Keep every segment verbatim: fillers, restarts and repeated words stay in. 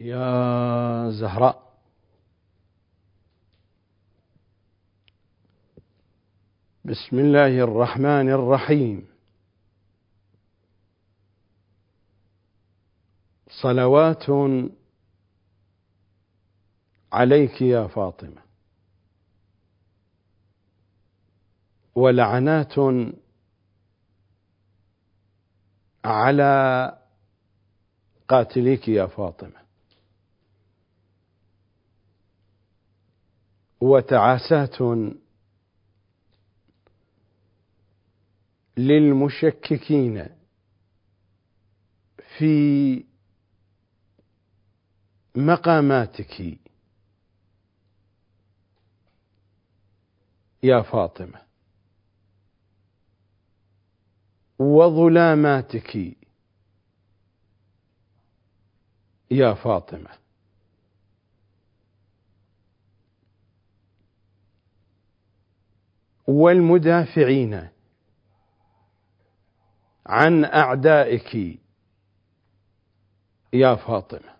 يا زهراء، بسم الله الرحمن الرحيم. صلوات عليك يا فاطمة، ولعنات على قاتليك يا فاطمة، وتعاسات للمشككين في مقاماتك يا فاطمة، وظلاماتك يا فاطمة، والمدافعين عن أعدائك يا فاطمة،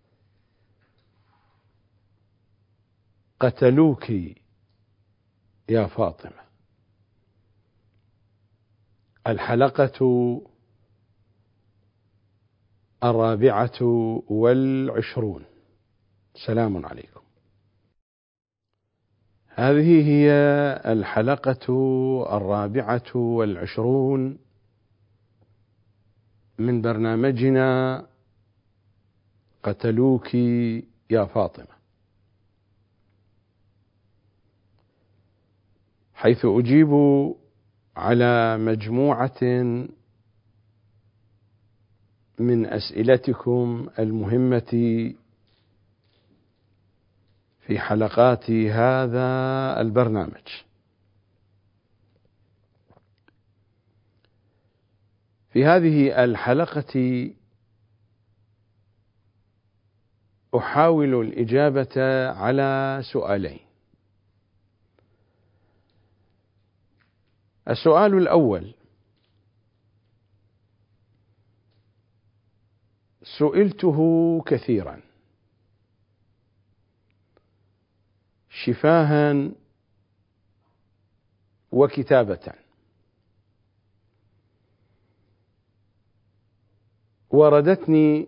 قتلوك يا فاطمة. الحلقة الرابعة والعشرون. سلام عليكم. هذه هي الحلقة الرابعة والعشرون من برنامجنا قتلوك يا فاطمة، حيث أجيب على مجموعة من أسئلتكم المهمة في حلقات هذا البرنامج. في هذه الحلقة أحاول الإجابة على سؤالين. السؤال الأول: سئلته كثيرا شفاها وكتابة، وردتني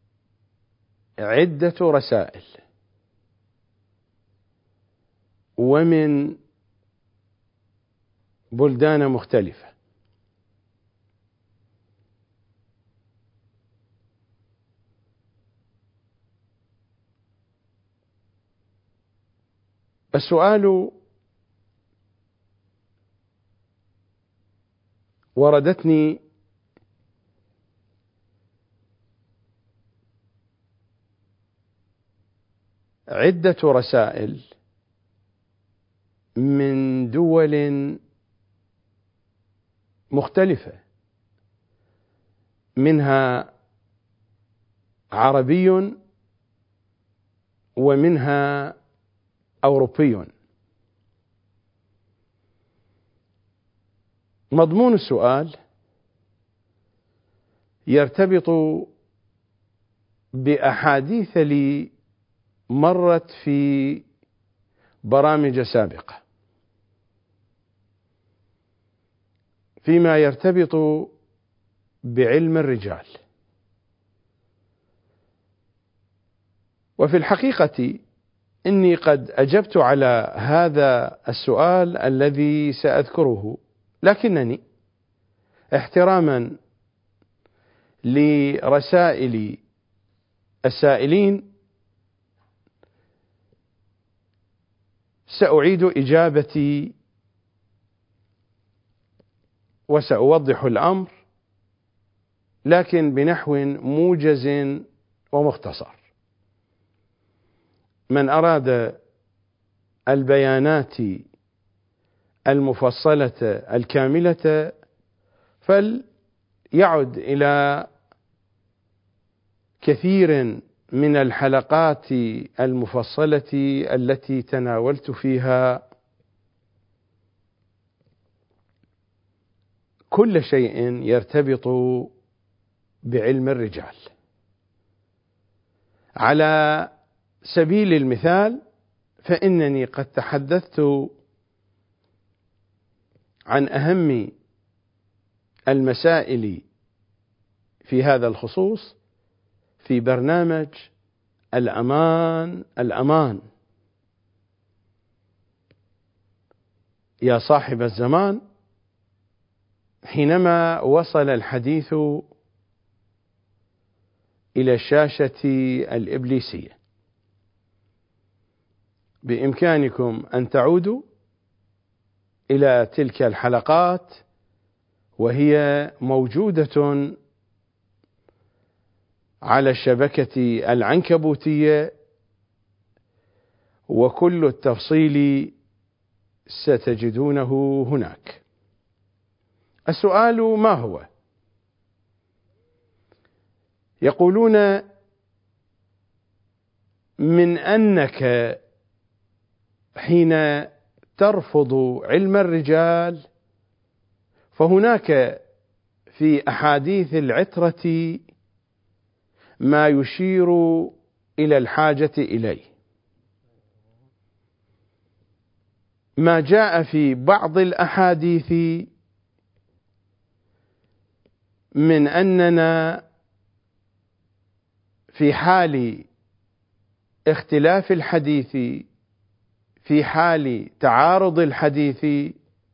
عدة رسائل ومن بلدان مختلفة، السؤال: وردتني عدة رسائل من دول مختلفة، منها عربي ومنها أوروبي. مضمون السؤال يرتبط بأحاديث لي مرت في برامج سابقة فيما يرتبط بعلم الرجال. وفي الحقيقة إني قد أجبت على هذا السؤال الذي سأذكره، لكنني احتراما لرسائل السائلين سأعيد إجابتي وسأوضح الأمر، لكن بنحو موجز ومختصر. من أراد البيانات المفصلة الكاملة فليعد إلى كثير من الحلقات المفصلة التي تناولت فيها كل شيء يرتبط بعلم الرجال. على سبيل المثال، فإنني قد تحدثت عن أهم المسائل في هذا الخصوص في برنامج الأمان الأمان يا صاحب الزمان، حينما وصل الحديث إلى الشاشة الإبليسية. بإمكانكم أن تعودوا إلى تلك الحلقات، وهي موجودة على الشبكة العنكبوتية، وكل التفصيل ستجدونه هناك. السؤال ما هو؟ يقولون من أنك حين ترفض علم الرجال فهناك في أحاديث العترة ما يشير إلى الحاجة إليه، ما جاء في بعض الأحاديث من أننا في حال اختلاف الحديث، في حال تعارض الحديث،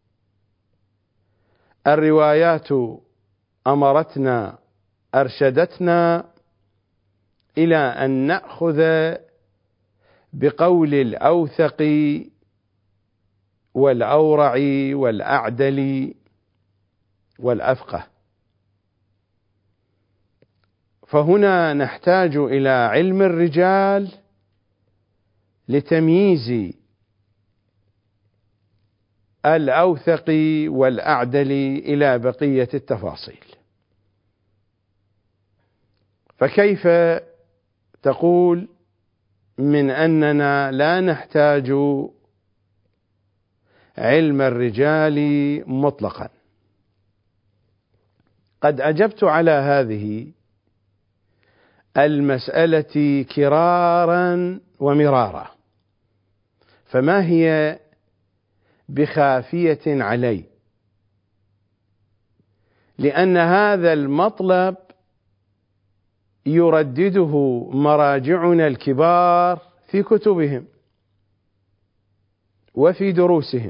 الروايات أمرتنا أرشدتنا إلى أن نأخذ بقول الأوثق والأورع والأعدل والأفقه. فهنا نحتاج إلى علم الرجال لتمييز الأوثق والأعدل إلى بقية التفاصيل. فكيف تقول من أننا لا نحتاج علم الرجال مطلقا؟ قد أجبت على هذه المسألة كرارا ومرارا، فما هي بخافية علي، لأن هذا المطلب يردده مراجعنا الكبار في كتبهم وفي دروسهم.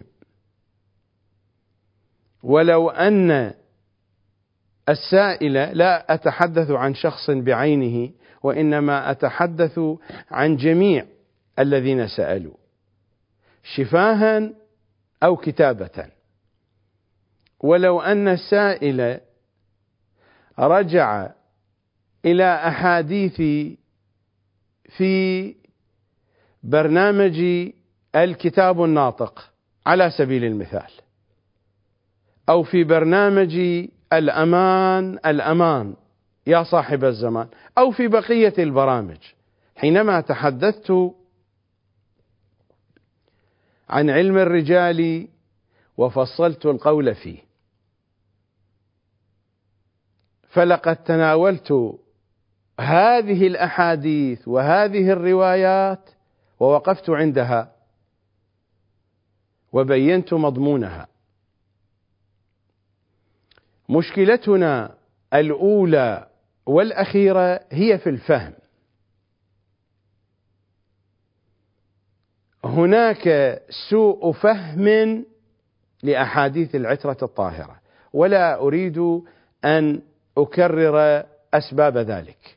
ولو أن السائل، لا أتحدث عن شخص بعينه وإنما أتحدث عن جميع الذين سألوا شفاها أو كتابة، ولو أن السائل رجع إلى أحاديث في برنامج الكتاب الناطق على سبيل المثال، أو في برنامج الأمان الأمان يا صاحب الزمان، أو في بقية البرامج، حينما تحدثت عن علم الرجال وفصلت القول فيه، فلقد تناولت هذه الأحاديث وهذه الروايات ووقفت عندها وبينت مضمونها. مشكلتنا الأولى والأخيرة هي في الفهم. هناك سوء فهم لأحاديث العترة الطاهرة، ولا أريد أن أكرر أسباب ذلك،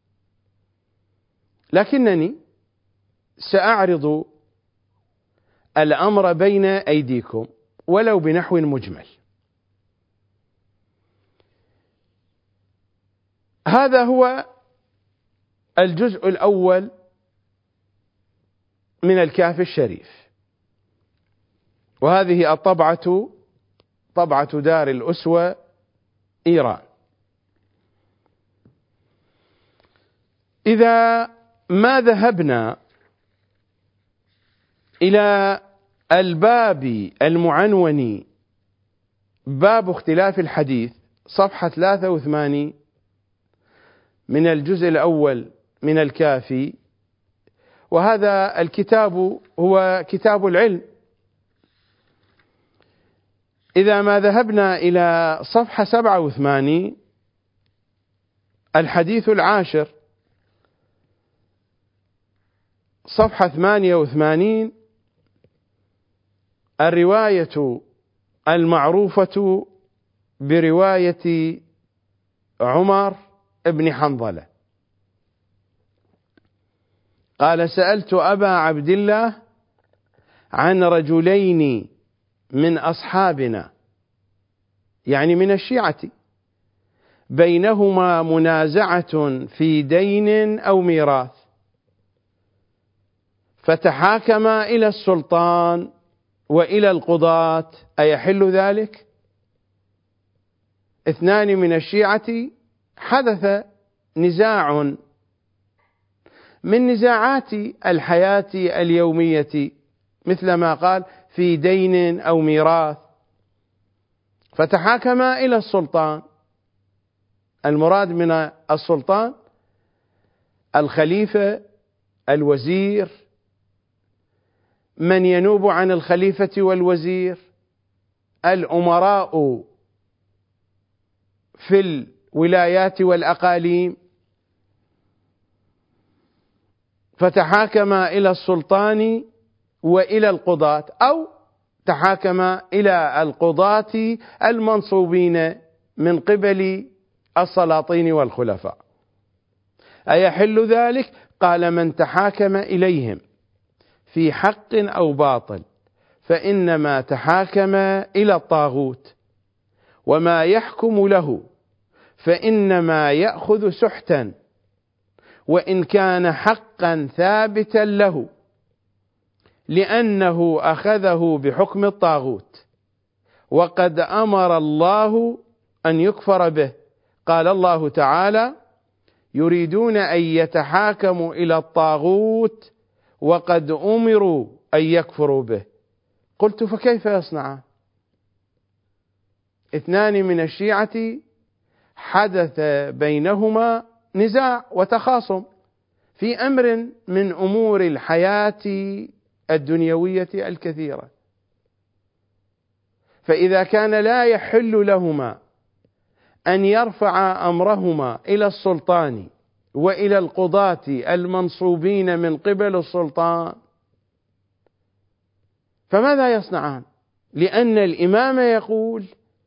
لكنني سأعرض الأمر بين أيديكم ولو بنحو مجمل. هذا هو الجزء الأول من الكهف الشريف، وهذه الطبعة طبعة دار الأسوة إيران. إذا ما ذهبنا إلى الباب المعنون باب اختلاف الحديث، صفحة ثلاثة وثمانين من الجزء الأول من الكافي، وهذا الكتاب هو كتاب العلم. إذا ما ذهبنا إلى صفحة سبعة وثمانين الحديث العاشر، صفحة ثمانية وثمانين، الرواية المعروفة برواية عمر بن حنظلة قال: سألت أبا عبد الله عن رجلين من أصحابنا، يعني من الشيعة، بينهما منازعة في دين أو ميراث، فتحاكما إلى السلطان وإلى القضاة، أيحل ذلك؟ اثنان من الشيعة حدث نزاع من نزاعات الحياة اليومية، مثل ما قال في دين أو ميراث، فتحاكما إلى السلطان. المراد من السلطان الخليفة، الوزير، من ينوب عن الخليفة والوزير، الأمراء في الولايات والأقاليم، فتحاكما إلى السلطان وإلى القضاة، أو تحاكما إلى القضاة المنصوبين من قبل السلاطين والخلفاء، أيحل ذلك؟ قال: من تحاكم إليهم في حق أو باطل فإنما تحاكم إلى الطاغوت، وما يحكم له فإنما يأخذ سحتا، وإن كان حقا ثابتا له، لأنه أخذه بحكم الطاغوت، وقد أمر الله أن يكفر به. قال الله تعالى: يريدون أن يتحاكموا إلى الطاغوت وقد أمروا أن يكفروا به. قلت: فكيف يصنعان؟ اثنان من الشيعة حدث بينهما نزاع وتخاصم في أمر من أمور الحياة الدنيوية الكثيرة، فإذا كان لا يحل لهما أن يرفع أمرهما إلى السلطان وإلى القضاة المنصوبين من قبل السلطان، فماذا يصنعان؟ لأن الإمام يقول: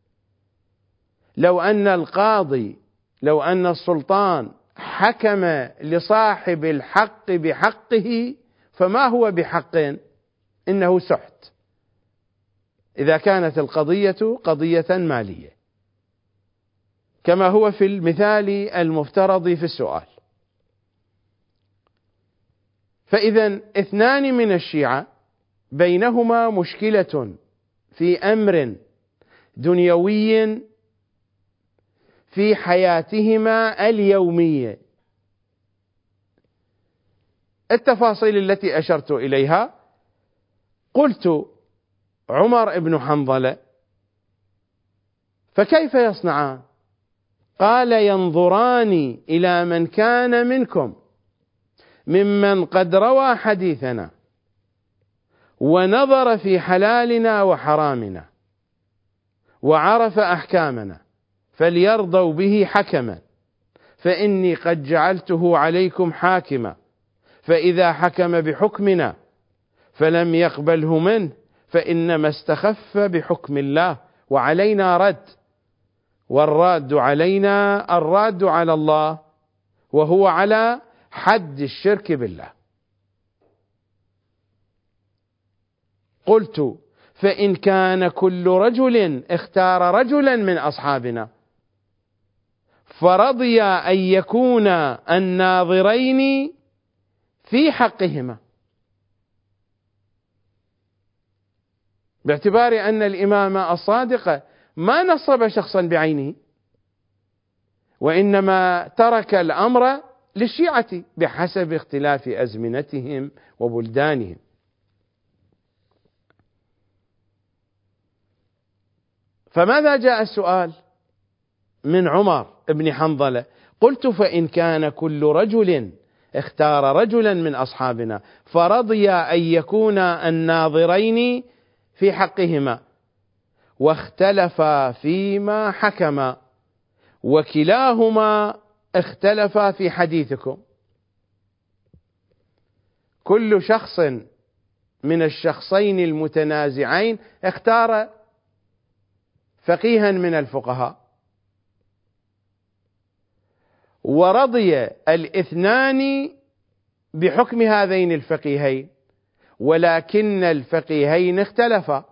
لو أن القاضي لو أن السلطان حكم لصاحب الحق بحقه فما هو بحق؟ إنه سحت، إذا كانت القضية قضية مالية، كما هو في المثال المفترض في السؤال. فإذا اثنان من الشيعة بينهما مشكلة في أمر دنيوي في حياتهما اليومية. التفاصيل التي أشرت إليها، قلت: عمر بن حنظلة، فكيف يصنعان؟ قال: ينظران إلى من كان منكم ممن قد روى حديثنا ونظر في حلالنا وحرامنا وعرف أحكامنا، فليرضوا به حكما، فإني قد جعلته عليكم حاكما، فإذا حكم بحكمنا فلم يقبله منه فإنما استخف بحكم الله، وعلينا رد، والراد علينا الراد على الله، وهو على حد الشرك بالله. قلت: فإن كان كل رجل اختار رجلا من أصحابنا فرضي أن يكون الناظرين في حقهما، باعتبار أن الإمام الصادق ما نصب شخصا بعينه، وإنما ترك الأمر للشيعة بحسب اختلاف أزمنتهم وبلدانهم. فماذا جاء السؤال من عمر بن حنظلة؟ قلت: فإن كان كل رجل اختار رجلا من أصحابنا فرضي أن يكون الناظرين في حقهما واختلفا فيما حكما وكلاهما اختلفا في حديثكم. كل شخص من الشخصين المتنازعين اختار فقيها من الفقهاء، ورضي الاثنان بحكم هذين الفقيهين، ولكن الفقيهين اختلفا،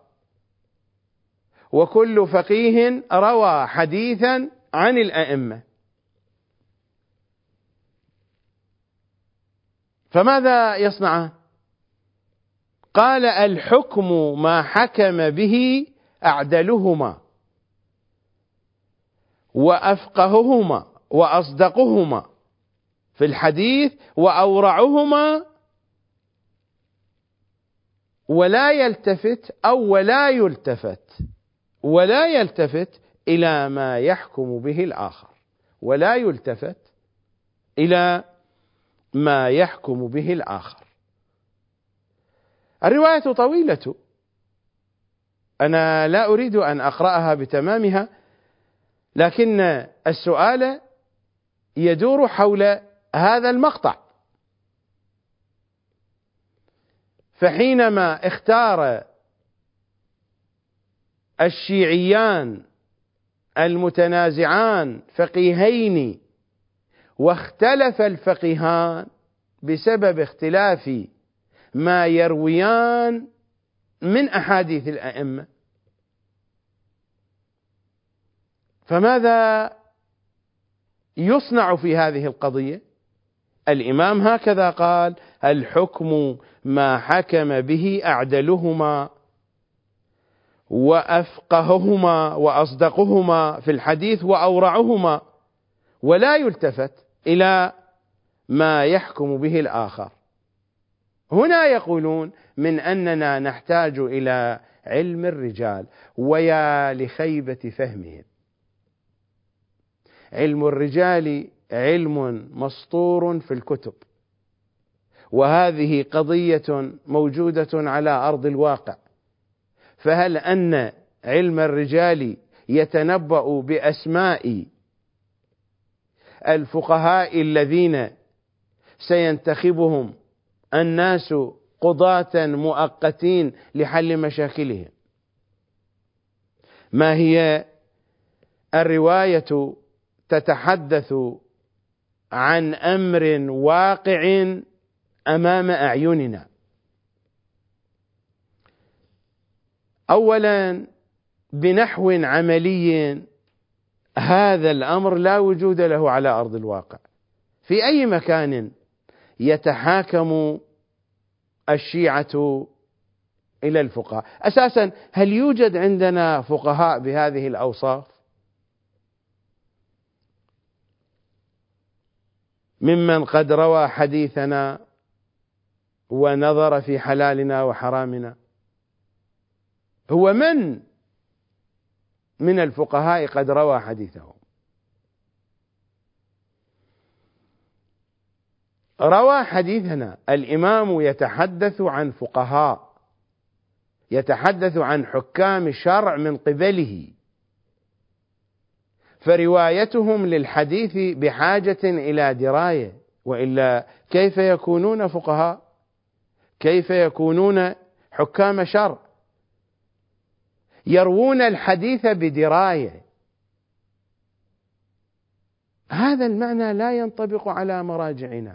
وكل فقيه روى حديثا عن الأئمة. فماذا يصنع؟ قال: الحكم ما حكم به أعدلهما وأفقههما وأصدقهما في الحديث وأورعهما، ولا يلتفت أو ولا يلتفت ولا يلتفت إلى ما يحكم به الآخر، ولا يلتفت إلى ما يحكم به الآخر. الرواية طويلة، أنا لا أريد أن أقرأها بتمامها، لكن السؤال يدور حول هذا المقطع. فحينما اختار الشيعيان المتنازعان فقيهين واختلف الفقيهان بسبب اختلاف ما يرويان من أحاديث الأئمة، فماذا يصنع في هذه القضية؟ الإمام هكذا قال: الحكم ما حكم به أعدلهما وأفقههما وأصدقهما في الحديث وأورعهما، ولا يلتفت إلى ما يحكم به الآخر. هنا يقولون من أننا نحتاج إلى علم الرجال، ويا لخيبة فهمهم. علم الرجال علم مسطور في الكتب، وهذه قضية موجودة على أرض الواقع. فهل أن علم الرجال يتنبأ بأسماء الفقهاء الذين سينتخبهم الناس قضاة مؤقتين لحل مشاكلهم؟ ما هي الرواية تتحدث عن أمر واقع أمام أعيننا. أولا بنحو عملي، هذا الأمر لا وجود له على أرض الواقع. في أي مكان يتحاكم الشيعة إلى الفقهاء؟ أساسا هل يوجد عندنا فقهاء بهذه الأوصاف ممن قد روى حديثنا ونظر في حلالنا وحرامنا؟ هو من من الفقهاء قد روى حديثهم؟ روى حديثنا الإمام يتحدث عن فقهاء، يتحدث عن حكام شرع من قبله، فروايتهم للحديث بحاجة إلى دراية، وإلا كيف يكونون فقهاء؟ كيف يكونون حكام شرع؟ يروون الحديث بدراية. هذا المعنى لا ينطبق على مراجعنا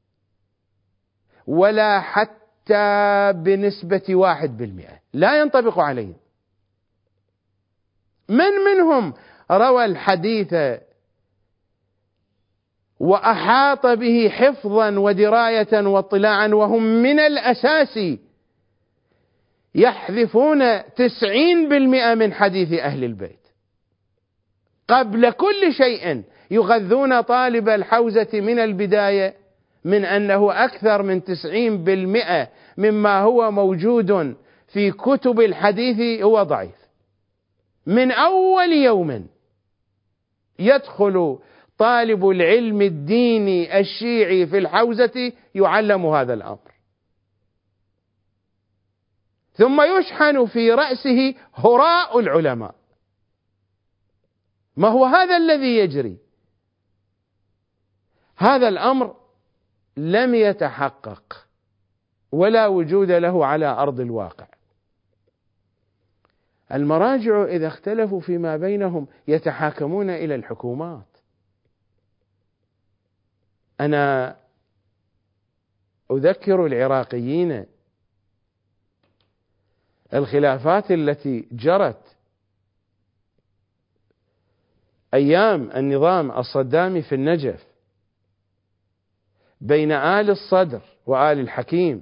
ولا حتى بنسبة واحد بالمئة، لا ينطبق عليهم. من منهم روى الحديث وأحاط به حفظا ودراية واطلاعا، وهم من الأساس يحذفون تسعين بالمئة من حديث أهل البيت؟ قبل كل شيء يغذون طالب الحوزة من البداية من أنه أكثر من تسعين بالمئة مما هو موجود في كتب الحديث هو ضعيف. من أول يوم يدخل طالب العلم الديني الشيعي في الحوزة يعلم هذا الأمر، ثم يشحن في رأسه هراء العلماء. ما هو هذا الذي يجري؟ هذا الأمر لم يتحقق ولا وجود له على أرض الواقع. المراجع إذا اختلفوا فيما بينهم يتحاكمون إلى الحكومات. أنا أذكر العراقيين الخلافات التي جرت أيام النظام الصدامي في النجف بين آل الصدر وآل الحكيم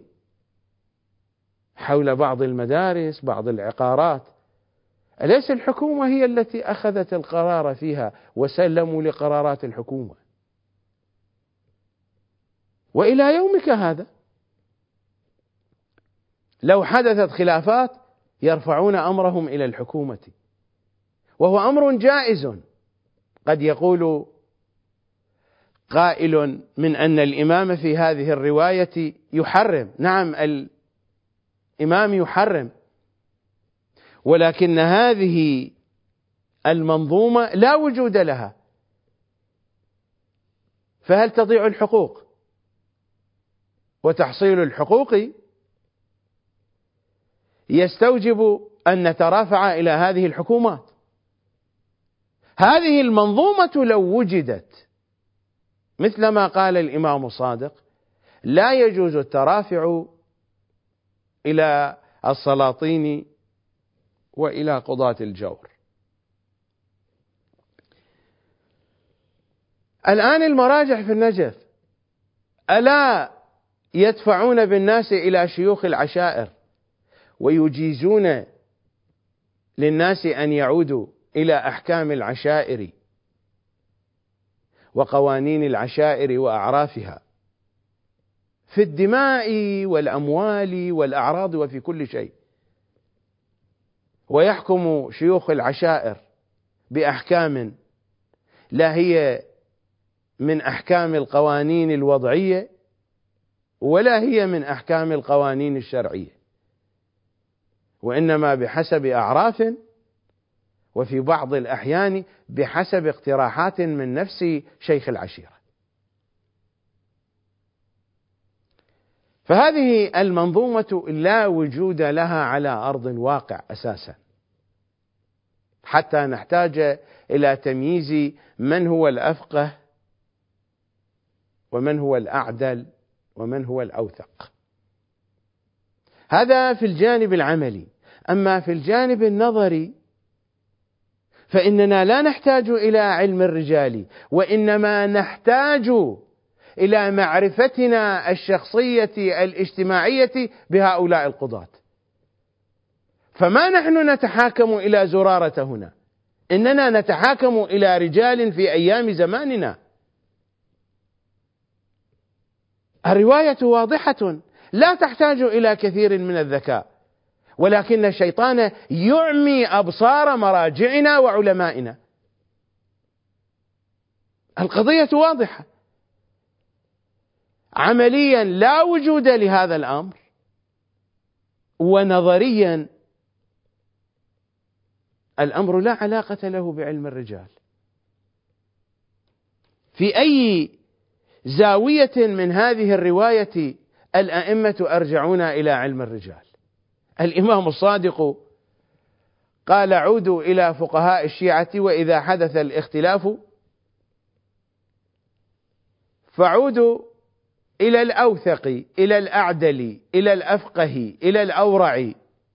حول بعض المدارس، بعض العقارات. أليس الحكومة هي التي أخذت القرار فيها وسلموا لقرارات الحكومة؟ وإلى يومك هذا لو حدثت خلافات يرفعون أمرهم إلى الحكومة، وهو أمر جائز. قد يقول قائل من أن الإمام في هذه الرواية يحرم. نعم، الإمام يحرم، ولكن هذه المنظومة لا وجود لها، فهل تضيع الحقوق؟ وتحصيل الحقوق يستوجب أن نترافع إلى هذه الحكومات. هذه المنظومة لو وجدت مثل ما قال الإمام الصادق لا يجوز الترافع إلى السلاطين وإلى قضاة الجور. الآن المراجع في النجف ألا يدفعون بالناس إلى شيوخ العشائر ويجيزون للناس أن يعودوا إلى أحكام العشائر وقوانين العشائر وأعرافها في الدماء والأموال والأعراض وفي كل شيء، ويحكم شيوخ العشائر بأحكام لا هي من أحكام القوانين الوضعية ولا هي من أحكام القوانين الشرعية، وإنما بحسب أعراف، وفي بعض الأحيان بحسب اقتراحات من نفس شيخ العشيرة. فهذه المنظومة لا وجود لها على أرض الواقع أساسا، حتى نحتاج إلى تمييز من هو الأفقه ومن هو الأعدل ومن هو الأوثق. هذا في الجانب العملي. أما في الجانب النظري فإننا لا نحتاج إلى علم الرجال، وإنما نحتاج إلى معرفتنا الشخصية الاجتماعية بهؤلاء القضاة. فما نحن نتحاكم إلى زرارة هنا، إننا نتحاكم إلى رجال في أيام زماننا. الرواية واضحة لا تحتاج إلى كثير من الذكاء، ولكن الشيطان يعمي أبصار مراجعنا وعلمائنا. القضية واضحة عمليا، لا وجود لهذا الأمر، ونظريا الأمر لا علاقة له بعلم الرجال. في أي زاوية من هذه الرواية الأئمة أرجعون إلى علم الرجال؟ الإمام الصادق قال: عودوا إلى فقهاء الشيعة وإذا حدث الاختلاف فعودوا إلى الأوثق، إلى الأعدل، إلى الأفقه، إلى الأورع.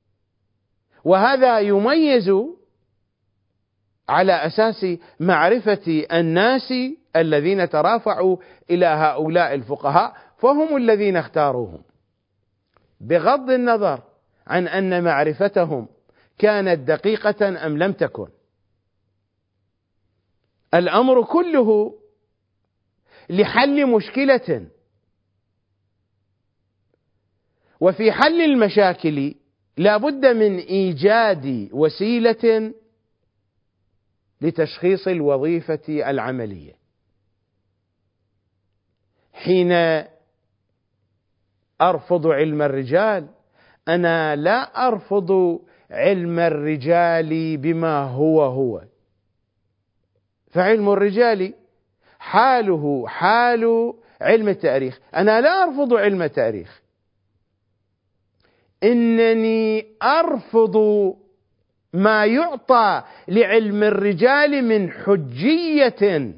وهذا يميز على أساس معرفة الناس الذين ترافعوا إلى هؤلاء الفقهاء، فهم الذين اختاروهم، بغض النظر عن أن معرفتهم كانت دقيقة أم لم تكن. الأمر كله لحل مشكلة، وفي حل المشاكل لا بد من إيجاد وسيلة لتشخيص الوظيفة العملية. حين أرفض علم الرجال أنا لا أرفض علم الرجال بما هو هو، فعلم الرجال حاله حال علم التاريخ، أنا لا أرفض علم التاريخ، إنني أرفض ما يعطى لعلم الرجال من حجية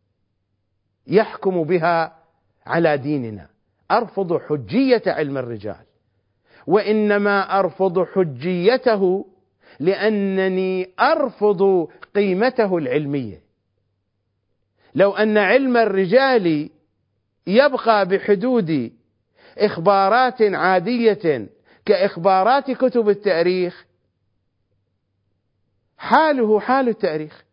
يحكم بها على ديننا، أرفض حجية علم الرجال، وإنما أرفض حجيته لأنني أرفض قيمته العلمية. لو أن علم الرجال يبقى بحدود إخبارات عادية كإخبارات كتب التاريخ حاله حال التاريخ،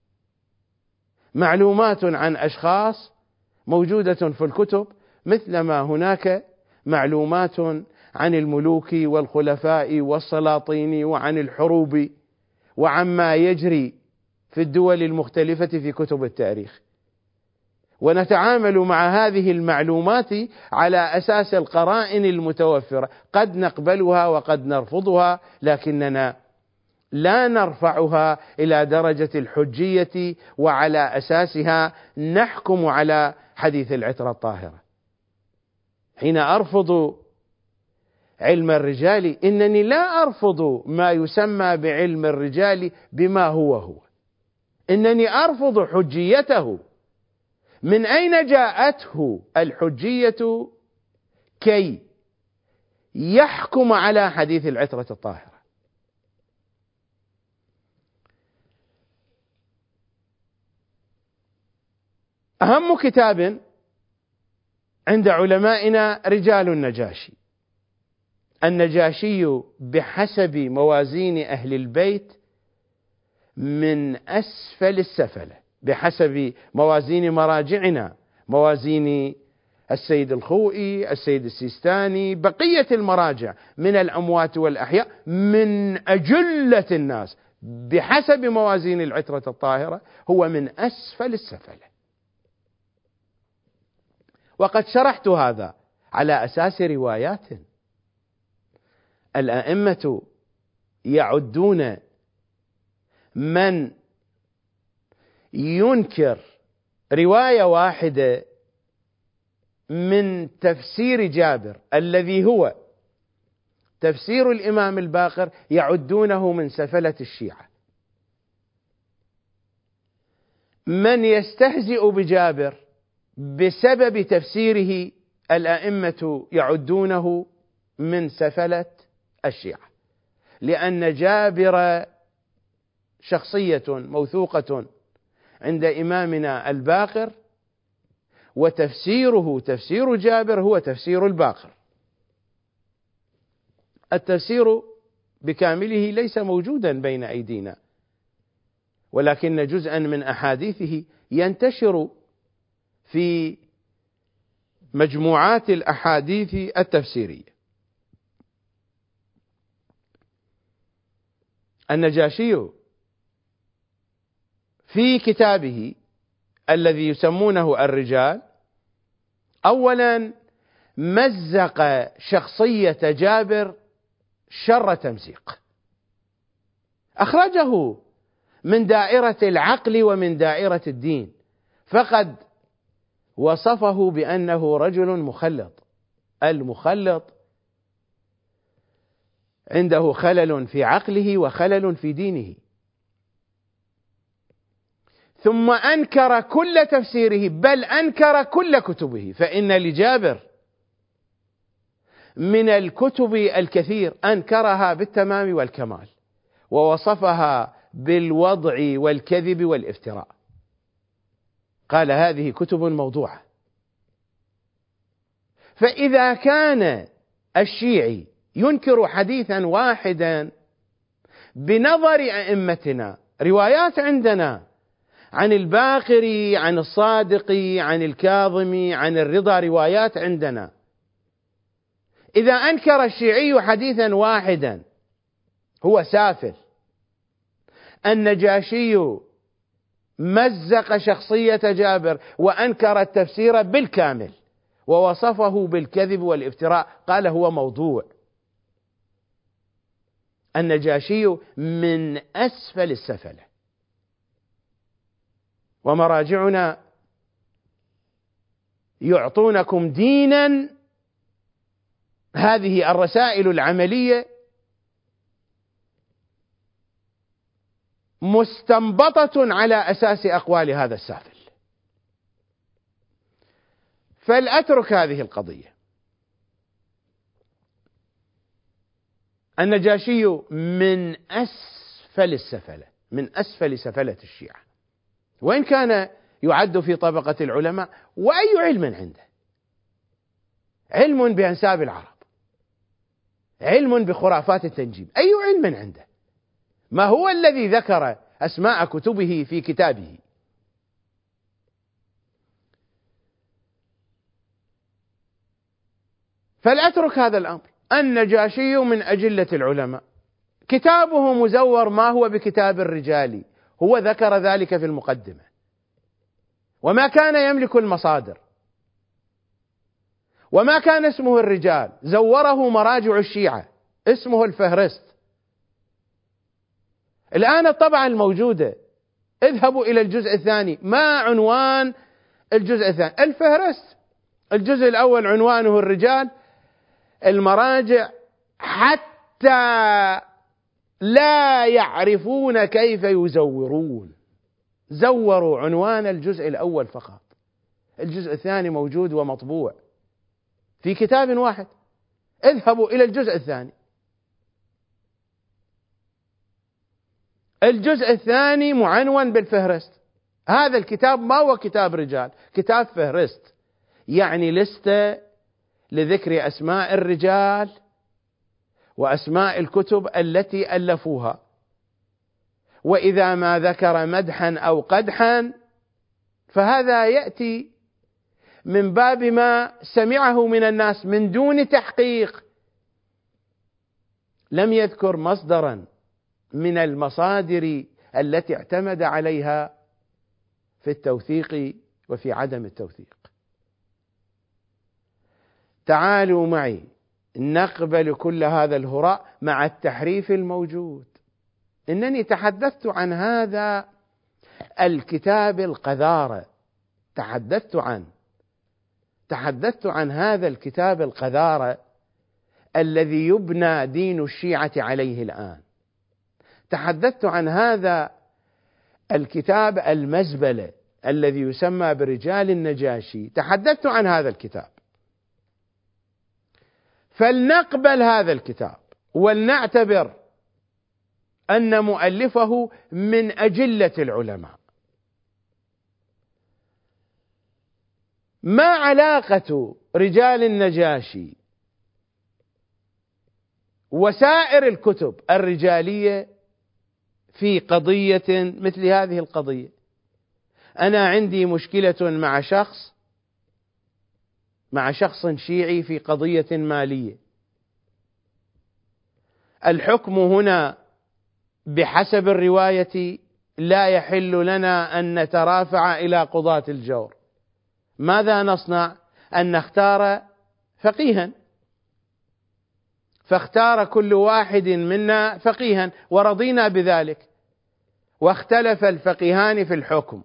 معلومات عن أشخاص موجودة في الكتب مثلما هناك معلومات عن الملوك والخلفاء والسلاطين وعن الحروب وعما يجري في الدول المختلفة في كتب التاريخ، ونتعامل مع هذه المعلومات على أساس القرائن المتوفرة، قد نقبلها وقد نرفضها، لكننا لا نرفعها إلى درجة الحجية وعلى أساسها نحكم على حديث العترة الطاهرة. حين أرفض علم الرجال إنني لا أرفض ما يسمى بعلم الرجال بما هو هو، إنني أرفض حجيته. من أين جاءته الحجية كي يحكم على حديث العترة الطاهرة؟ أهم كتاب عند علمائنا رجال النجاشي. النجاشي بحسب موازين أهل البيت من أسفل السفلة، بحسب موازين مراجعنا، موازين السيد الخوئي، السيد السيستاني، بقية المراجع من الأموات والأحياء، من أجلة الناس بحسب موازين العترة الطاهرة هو من أسفل السفلة. وقد شرحت هذا على أساس روايات. الأئمة يعدون من ينكر رواية واحدة من تفسير جابر الذي هو تفسير الإمام الباقر، يعدونه من سفلة الشيعة. من يستهزئ بجابر بسبب تفسيره الأئمة يعدونه من سفلة الشيعة، لأن جابر شخصية موثوقة عند إمامنا الباقر، وتفسيره تفسير جابر هو تفسير الباقر. التفسير بكامله ليس موجودا بين أيدينا، ولكن جزءا من أحاديثه ينتشر في مجموعات الأحاديث التفسيرية. النجاشي في كتابه الذي يسمونه الرجال أولا مزق شخصية جابر شر تمزيق، أخرجه من دائرة العقل ومن دائرة الدين، فقد وصفه بأنه رجل مخلط. المخلط عنده خلل في عقله وخلل في دينه. ثم أنكر كل تفسيره، بل أنكر كل كتبه، فإن لجابر من الكتب الكثير أنكرها بالتمام والكمال، ووصفها بالوضع والكذب والافتراء، قال هذه كتب موضوعة. فإذا كان الشيعي ينكر حديثا واحدا بنظر أئمتنا، روايات عندنا عن الباقر، عن الصادق، عن الكاظم، عن الرضا، روايات عندنا، إذا أنكر الشيعي حديثا واحدا هو سافل. النجاشي مزق شخصية جابر وأنكر التفسير بالكامل، ووصفه بالكذب والافتراء، قال هو موضوع. النجاشي من أسفل السفلة، ومراجعنا يعطونكم دينا هذه الرسائل العملية مستنبطة على أساس أقوال هذا السافل. فلأترك هذه القضية. النجاشي من أسفل السفلة، من أسفل سفلة الشيعة، وإن كان يعد في طبقة العلماء، وأي علم عنده؟ علم بأنساب العرب، علم بخرافات التنجيم، أي علم عنده؟ ما هو الذي ذكر أسماء كتبه في كتابه؟ فلأترك هذا الأمر. النجاشي من أجلة العلماء، كتابه مزور ما هو بكتاب الرجال، هو ذكر ذلك في المقدمة، وما كان يملك المصادر، وما كان اسمه الرجال، زوره مراجع الشيعة، اسمه الفهرست. الآن الطبعة الموجودة، اذهبوا إلى الجزء الثاني، ما عنوان الجزء الثاني؟ الفهرست. الجزء الأول عنوانه الرجال، المراجع حتى لا يعرفون كيف يزورون، زوروا عنوان الجزء الأول فقط. الجزء الثاني موجود ومطبوع في كتاب واحد، اذهبوا إلى الجزء الثاني. الجزء الثاني معنون بالفهرست. هذا الكتاب ما هو كتاب رجال، كتاب فهرست، يعني لستة لذكر أسماء الرجال وأسماء الكتب التي ألفوها، وإذا ما ذكر مدحا أو قدحا فهذا يأتي من باب ما سمعه من الناس من دون تحقيق. لم يذكر مصدرا من المصادر التي اعتمد عليها في التوثيق وفي عدم التوثيق. تعالوا معي نقبل كل هذا الهراء مع التحريف الموجود. إنني تحدثت عن هذا الكتاب القذارة، تحدثت عن تحدثت عن هذا الكتاب القذارة الذي يبنى دين الشيعة عليه الآن. تحدثت عن هذا الكتاب المزبلة الذي يسمى برجال النجاشي، تحدثت عن هذا الكتاب. فلنقبل هذا الكتاب ولنعتبر أن مؤلفه من أجلة العلماء. ما علاقة رجال النجاشي وسائر الكتب الرجالية في قضية مثل هذه القضية؟ أنا عندي مشكلة مع شخص مع شخص شيعي في قضية مالية، الحكم هنا بحسب الرواية لا يحل لنا أن نترافع إلى قضاة الجور. ماذا نصنع؟ أن نختار فقيها، فاختار كل واحد منا فقيها ورضينا بذلك، واختلف الفقيهان في الحكم.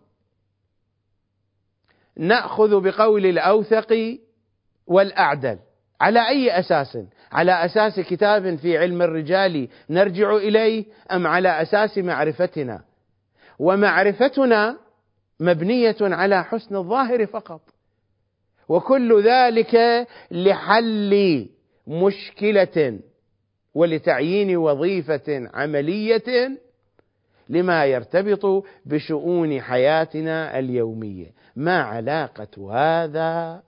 نأخذ بقول الأوثق والأعدل على أي أساس؟ على أساس كتاب في علم الرجال نرجع إليه، أم على أساس معرفتنا؟ ومعرفتنا مبنية على حسن الظاهر فقط، وكل ذلك لحل مشكلة ولتعيين وظيفة عملية لما يرتبط بشؤون حياتنا اليومية. ما علاقة هذا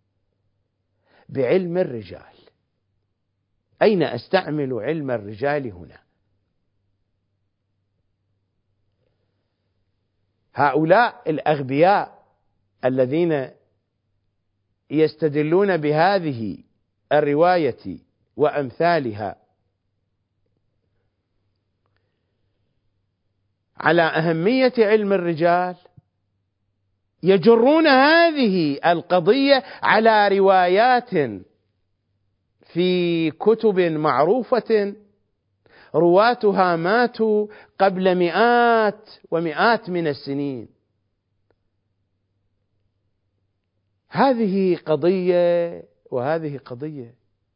بعلم الرجال؟ أين أستعمل علم الرجال هنا؟ هؤلاء الأغبياء الذين يستدلون بهذه الرواية وأمثالها على أهمية علم الرجال يجرون هذه القضية على روايات في كتب معروفة رواتها ماتوا قبل مئات ومئات من السنين. هذه قضية وهذه قضية.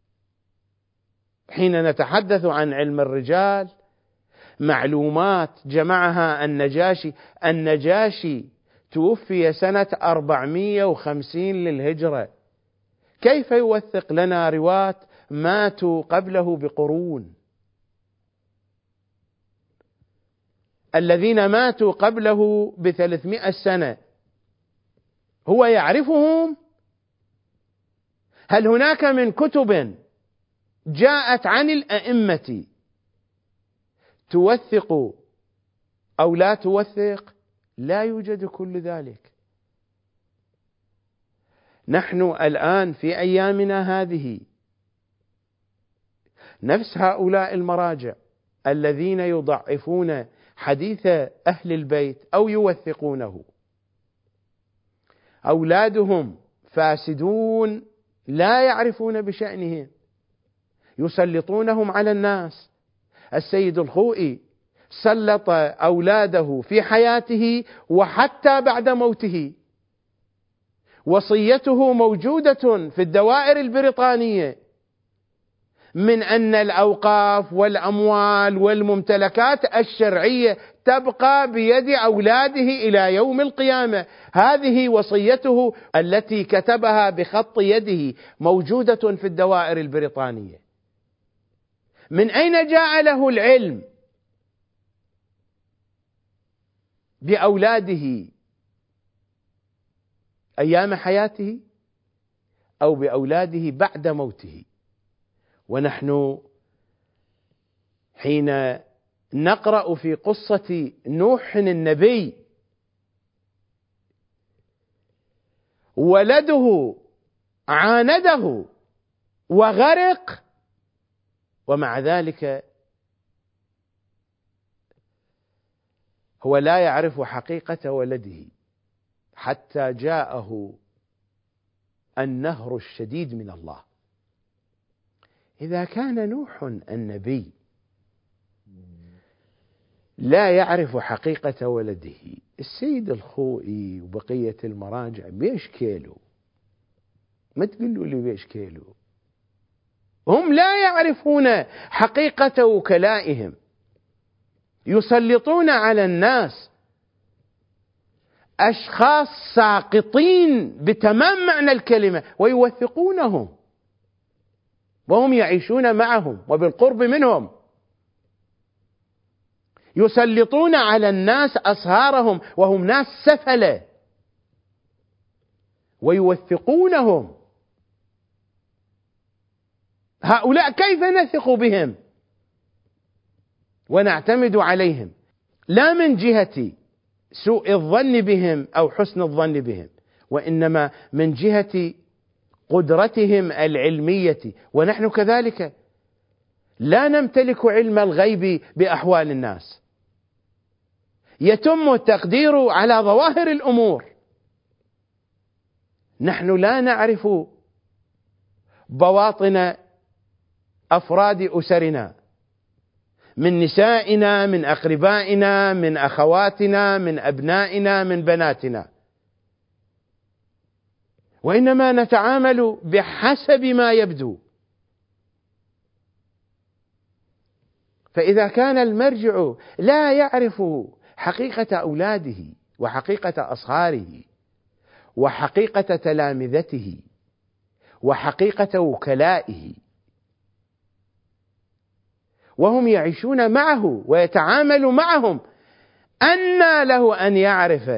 حين نتحدث عن علم الرجال، معلومات جمعها النجاشي النجاشي توفي سنة أربعمئة وخمسين للهجرة، كيف يوثق لنا رواة ماتوا قبله بقرون؟ الذين ماتوا قبله بثلاثمائة سنة هو يعرفهم؟ هل هناك من كتب جاءت عن الأئمة توثق أو لا توثق؟ لا يوجد كل ذلك. نحن الآن في أيامنا هذه نفس هؤلاء المراجع الذين يضعفون حديث أهل البيت أو يوثقونه، أولادهم فاسدون لا يعرفون بشأنهم، يسلطونهم على الناس. السيد الخوئي سلط أولاده في حياته وحتى بعد موته، وصيته موجودة في الدوائر البريطانية من أن الأوقاف والأموال والممتلكات الشرعية تبقى بيد أولاده إلى يوم القيامة. هذه وصيته التي كتبها بخط يده موجودة في الدوائر البريطانية. من أين جاء له العلم بأولاده أيام حياته أو بأولاده بعد موته؟ ونحن حين نقرأ في قصة نوح النبي ولده عانده وغرق، ومع ذلك هو لا يعرف حقيقة ولده حتى جاءه النهر الشديد من الله. إذا كان نوح النبي لا يعرف حقيقة ولده، السيد الخوئي وبقية المراجع بيش كيلو؟ ما تقولوا لي بيش كيلو؟ هم لا يعرفون حقيقة وكلائهم، يسلطون على الناس أشخاص ساقطين بتمام معنى الكلمة ويوثقونهم وهم يعيشون معهم وبالقرب منهم. يسلطون على الناس أصهارهم وهم ناس سفلة ويوثقونهم. هؤلاء كيف نثق بهم ونعتمد عليهم؟ لا من جهة سوء الظن بهم أو حسن الظن بهم، وإنما من جهة قدرتهم العلمية. ونحن كذلك لا نمتلك علم الغيب بأحوال الناس، يتم التقدير على ظواهر الأمور. نحن لا نعرف بواطن أفراد أسرنا، من نسائنا، من أقربائنا، من أخواتنا، من أبنائنا، من بناتنا، وإنما نتعامل بحسب ما يبدو. فإذا كان المرجع لا يعرف حقيقة أولاده وحقيقة أصهاره وحقيقة تلامذته وحقيقة وكلائه، وهم يعيشون معه ويتعامل معهم، أنى له أن يعرف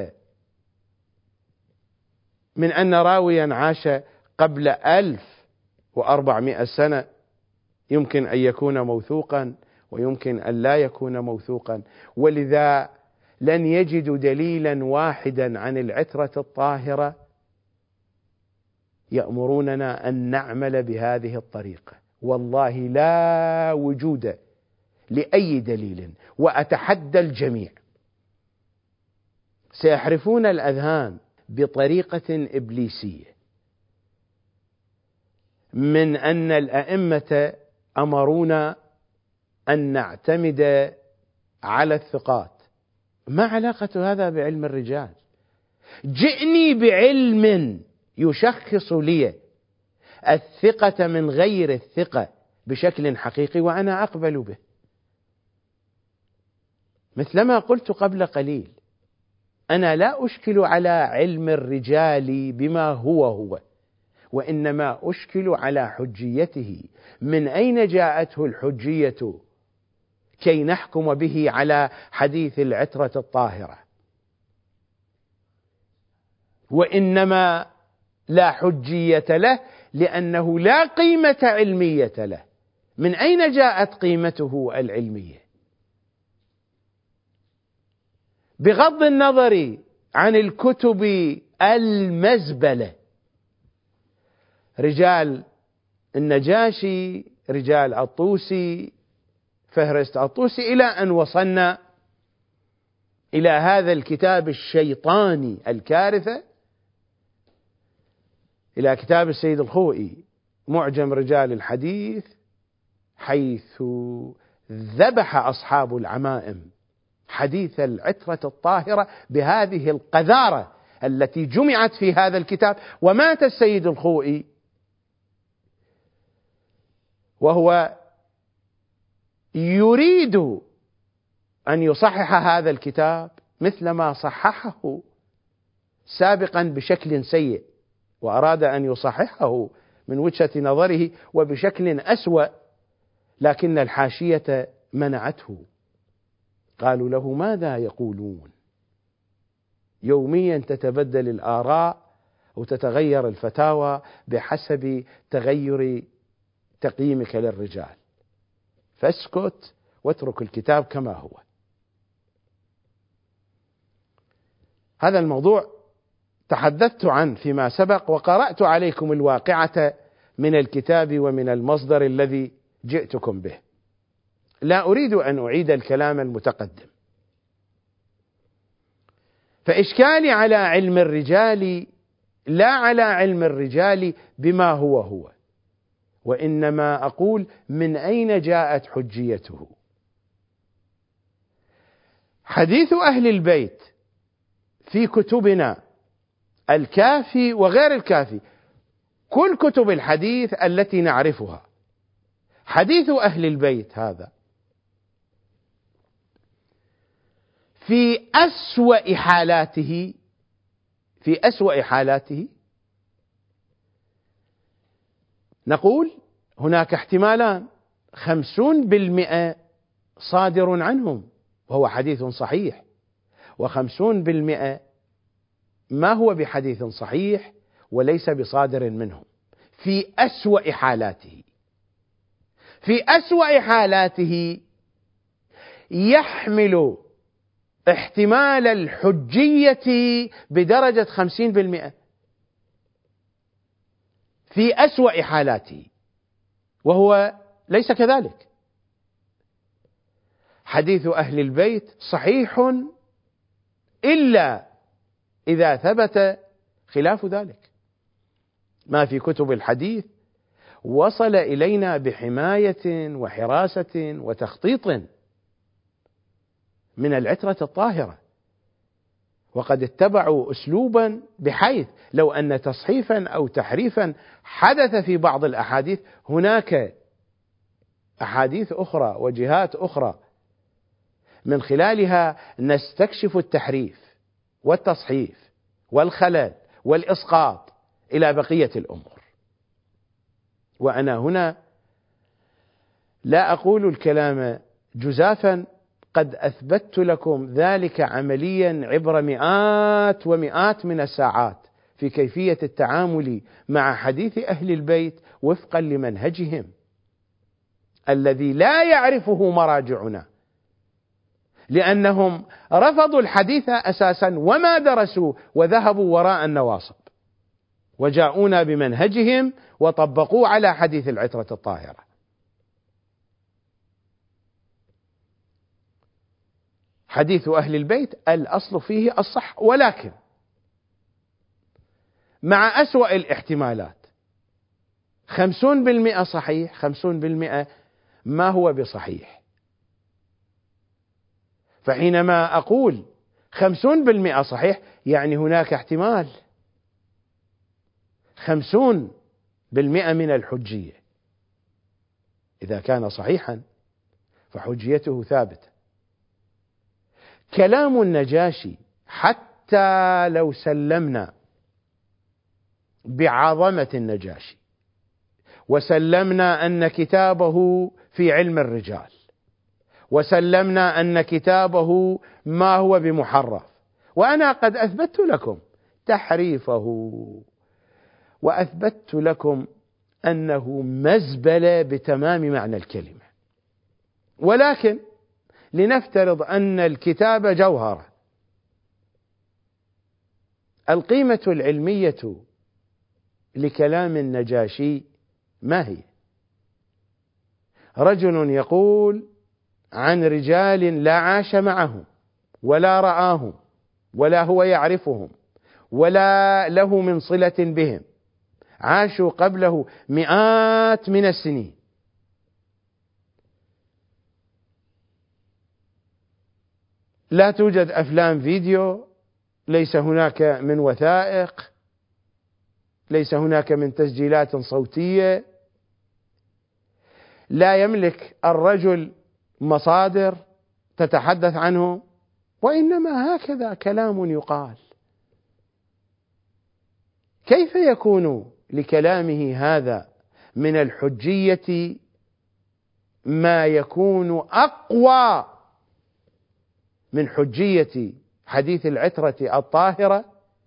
من أن راويا عاش قبل ألف وأربعمائة سنة يمكن أن يكون موثوقا ويمكن أن لا يكون موثوقا؟ ولذا لن يجدوا دليلا واحدا عن العترة الطاهرة يأمروننا أن نعمل بهذه الطريقة. والله لا وجود لأي دليل، وأتحدى الجميع. سيحرفون الأذهان بطريقة إبليسية، من أن الأئمة أمرونا أن نعتمد على الثقات. ما علاقة هذا بعلم الرجال؟ جئني بعلم يشخص لي الثقة من غير الثقة بشكل حقيقي وأنا أقبل به، مثلما قلت قبل قليل، أنا لا أشكل على علم الرجال بما هو هو، وإنما أشكل على حجيته، من أين جاءته الحجية كي نحكم به على حديث العترة الطاهرة؟ وإنما لا حجية له لأنه لا قيمة علمية له. من أين جاءت قيمته العلمية؟ بغض النظر عن الكتب المزبلة، رجال النجاشي، رجال الطوسي، فهرست الطوسي، إلى أن وصلنا إلى هذا الكتاب الشيطاني الكارثة، إلى كتاب السيد الخوئي معجم رجال الحديث، حيث ذبح أصحاب العمائم حديث العترة الطاهرة بهذه القذارة التي جمعت في هذا الكتاب. ومات السيد الخوئي وهو يريد أن يصحح هذا الكتاب مثلما صححه سابقا بشكل سيء، وأراد أن يصححه من وجهة نظره وبشكل أسوأ، لكن الحاشية منعته. قالوا له: ماذا يقولون؟ يوميا تتبدل الآراء وتتغير الفتاوى بحسب تغير تقييمك للرجال، فاسكت واترك الكتاب كما هو. هذا الموضوع تحدثت عنه فيما سبق، وقرأت عليكم الواقعة من الكتاب ومن المصدر الذي جئتكم به، لا أريد أن أعيد الكلام المتقدم. فإشكالي على علم الرجال لا على علم الرجال بما هو هو، وإنما أقول من أين جاءت حجيته. حديث أهل البيت في كتبنا الكافي وغير الكافي، كل كتب الحديث التي نعرفها، حديث أهل البيت هذا في أسوأ حالاته في أسوأ حالاته نقول هناك احتمالان: خمسون بالمئة صادر عنهم وهو حديث صحيح، وخمسون بالمئة ما هو بحديث صحيح وليس بصادر منهم، في أسوأ حالاته. في أسوأ حالاته يحمل احتمال الحجية بدرجة خمسين بالمئة في أسوأ حالاته، وهو ليس كذلك. حديث أهل البيت صحيح إلا إذا ثبت خلاف ذلك. ما في كتب الحديث وصل إلينا بحماية وحراسة وتخطيط من العترة الطاهرة، وقد اتبعوا أسلوبا بحيث لو أن تصحيفا أو تحريفا حدث في بعض الأحاديث، هناك أحاديث أخرى وجهات أخرى من خلالها نستكشف التحريف والتصحيف والخلل والإسقاط إلى بقية الأمور. وأنا هنا لا أقول الكلام جزافا، قد أثبتت لكم ذلك عمليا عبر مئات ومئات من الساعات في كيفية التعامل مع حديث أهل البيت وفقا لمنهجهم الذي لا يعرفه مراجعنا، لأنهم رفضوا الحديث أساسا وما درسوا وذهبوا وراء النواصب، وجاءونا بمنهجهم وطبقوا على حديث العترة الطاهرة. حديث أهل البيت الأصل فيه الصح، ولكن مع أسوأ الاحتمالات، خمسون بالمئة صحيح، خمسون بالمئة ما هو بصحيح. فحينما أقول خمسون بالمئة صحيح يعني هناك احتمال خمسون بالمئة من الحجية. إذا كان صحيحا فحجيته ثابتة. كلام النجاشي حتى لو سلمنا بعظمة النجاشي وسلمنا أن كتابه في علم الرجال وسلمنا أن كتابه ما هو بمحرف، وأنا قد أثبت لكم تحريفه وأثبت لكم أنه مزبلة بتمام معنى الكلمة، ولكن لنفترض أن الكتاب جوهرة، القيمة العلمية لكلام النجاشي ما هي؟ رجل يقول عن رجال لا عاش معهم ولا رآهم ولا هو يعرفهم ولا له من صلة بهم، عاشوا قبله مئات من السنين، لا توجد أفلام فيديو، ليس هناك من وثائق، ليس هناك من تسجيلات صوتية، لا يملك الرجل مصادر تتحدث عنه، وإنما هكذا كلام يقال. كيف يكون لكلامه هذا من الحجية ما يكون أقوى من حجية حديث العترة الطاهرة؟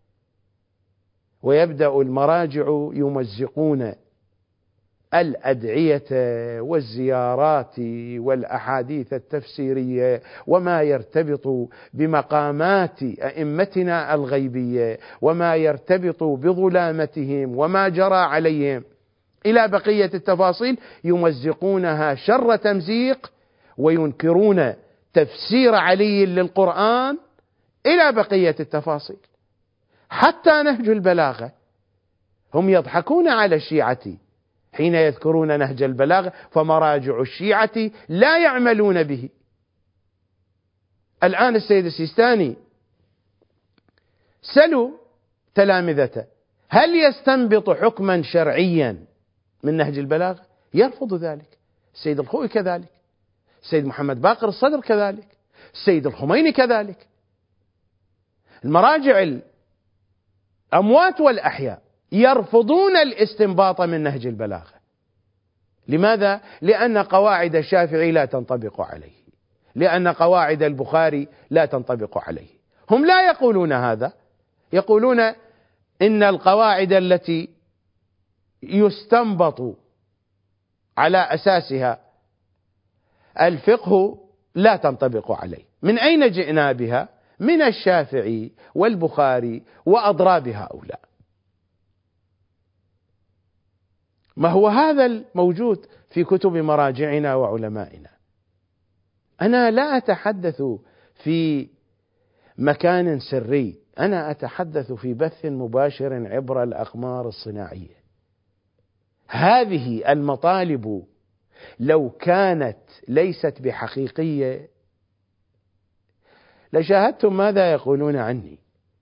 ويبدأ المراجع يمزقون الأدعية والزيارات والأحاديث التفسيرية وما يرتبط بمقامات أئمتنا الغيبية وما يرتبط بظلامتهم وما جرى عليهم إلى بقية التفاصيل، يمزقونها شر تمزيق وينكرون تفسير علي للقرآن إلى بقية التفاصيل. حتى نهج البلاغة هم يضحكون على الشيعة حين يذكرون نهج البلاغة، فمراجع الشيعة لا يعملون به. الآن السيد السيستاني سلوا تلامذته هل يستنبط حكما شرعيا من نهج البلاغة؟ يرفض ذلك. السيد الخوئي كذلك، السيد محمد باقر الصدر كذلك، السيد الخميني كذلك. المراجع الأموات والأحياء يرفضون الاستنباط من نهج البلاغة. لماذا؟ لأن قواعد الشافعي لا تنطبق عليه، لأن قواعد البخاري لا تنطبق عليه. هم لا يقولون هذا، يقولون إن القواعد التي يستنبط على أساسها الفقه لا تنطبق عليه. من أين جئنا بها؟ من الشافعي والبخاري وأضراب هؤلاء. ما هو هذا الموجود في كتب مراجعنا وعلمائنا. أنا لا أتحدث في مكان سري، أنا أتحدث في بث مباشر عبر الأقمار الصناعية. هذه المطالب لو كانت ليست بحقيقية لشاهدتم ماذا يقولون عني.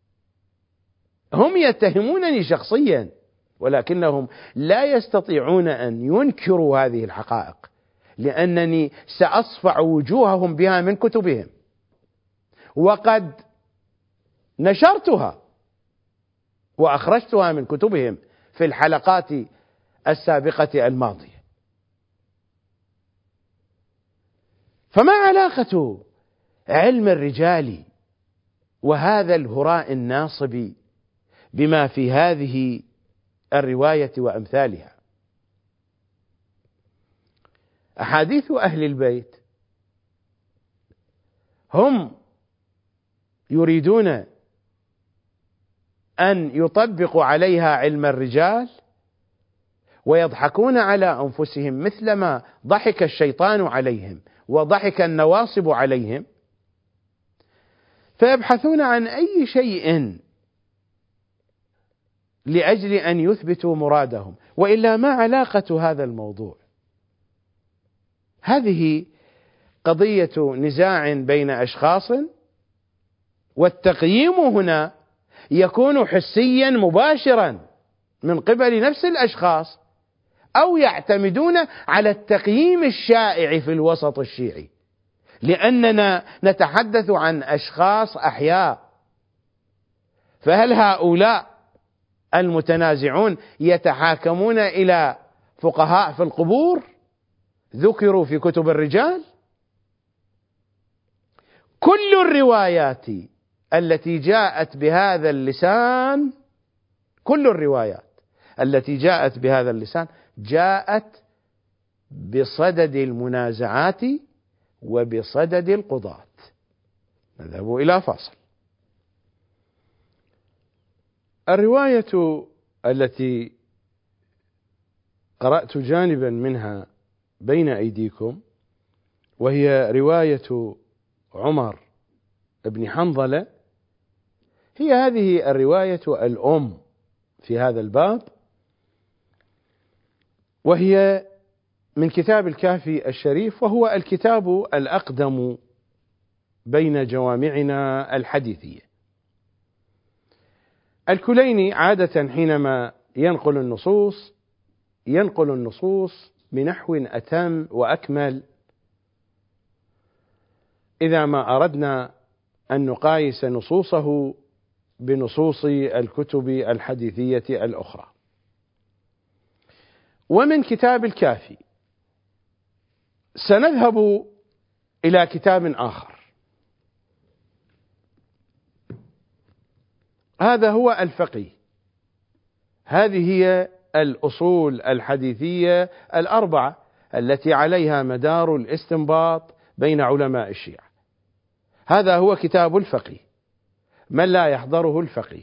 هم يتهمونني شخصيا، ولكنهم لا يستطيعون أن ينكروا هذه الحقائق، لأنني سأصفع وجوههم بها من كتبهم، وقد نشرتها وأخرجتها من كتبهم في الحلقات السابقة الماضية. فما علاقة علم الرجال وهذا الهراء الناصب بما في هذه الرواية وأمثالها؟ أحاديث أهل البيت هم يريدون أن يطبقوا عليها علم الرجال ويضحكون على أنفسهم مثلما ضحك الشيطان عليهم وضحك النواصب عليهم، فيبحثون عن أي شيء لأجل أن يثبتوا مرادهم، وإلا ما علاقة هذا الموضوع؟ هذه قضية نزاع بين أشخاص، والتقييم هنا يكون حسيا مباشرا من قبل نفس الأشخاص، أو يعتمدون على التقييم الشائع في الوسط الشيعي، لأننا نتحدث عن أشخاص أحياء. فهل هؤلاء المتنازعون يتحاكمون إلى فقهاء في القبور ذكروا في كتب الرجال؟ كل الروايات التي جاءت بهذا اللسان كل الروايات التي جاءت بهذا اللسان جاءت بصدد المنازعات وبصدد القضاة. نذهب إلى فاصل. الرواية التي قرأت جانبا منها بين أيديكم، وهي رواية عمر بن حنظلة، هي هذه الرواية الأم في هذا الباب، وهي من كتاب الكافي الشريف، وهو الكتاب الأقدم بين جوامعنا الحديثية. الكليني عادة حينما ينقل النصوص ينقل النصوص بنحو أتم وأكمل إذا ما أردنا أن نقايس نصوصه بنصوص الكتب الحديثية الأخرى. ومن كتاب الكافي سنذهب إلى كتاب آخر، هذا هو الفقيه. هذه هي الأصول الحديثية الأربعة التي عليها مدار الاستنباط بين علماء الشيعة. هذا هو كتاب الفقيه، من لا يحضره الفقيه.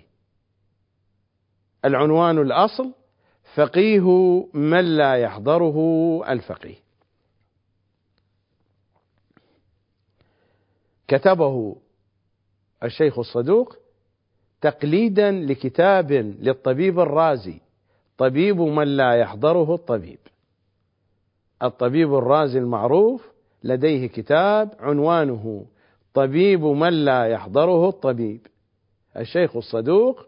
العنوان الأصل: فقيه من لا يحضره الفقيه. كتبه الشيخ الصدوق تقليدا لكتاب للطبيب الرازي، طبيب من لا يحضره الطبيب. الطبيب الرازي المعروف لديه كتاب عنوانه طبيب من لا يحضره الطبيب. الشيخ الصدوق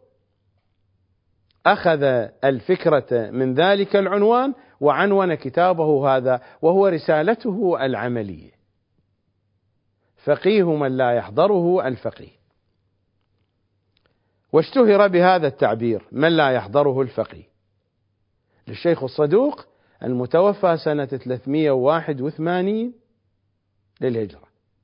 أخذ الفكرة من ذلك العنوان وعنون كتابه هذا، وهو رسالته العملية: فقيه من لا يحضره الفقيه. واشتهر بهذا التعبير من لا يحضره الفقيه للشيخ الصدوق المتوفى سنة ثلاثمئة وواحد وثمانين للهجرة.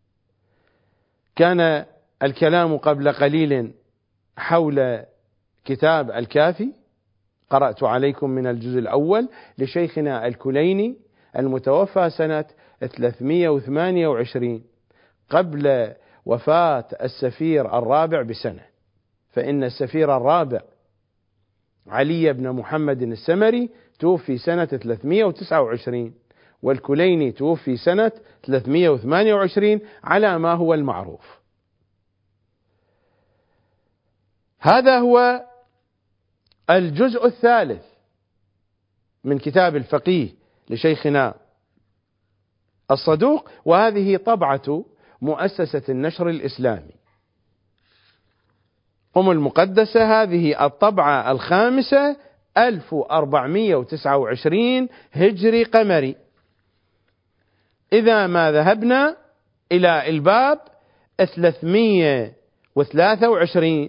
كان الكلام قبل قليل حول كتاب الكافي، قرأت عليكم من الجزء الأول لشيخنا الكليني المتوفى سنة ثلاثمئة وثمانية وعشرين قبل وفاة السفير الرابع بسنة، فإن السفير الرابع علي بن محمد السمري توفي سنة ثلاثمئة وتسعة وعشرين، والكليني توفي سنة ثلاثمئة وثمانية وعشرين على ما هو المعروف. هذا هو الجزء الثالث من كتاب الفقيه لشيخنا الصدوق، وهذه طبعة مؤسسة النشر الإسلامي أم المقدسة. هذه الطبعة الخامسة ألف وأربعمئة وتسعة وعشرين هجري قمري. إذا ما ذهبنا إلى الباب ثلاثمئة وثلاثة وعشرين،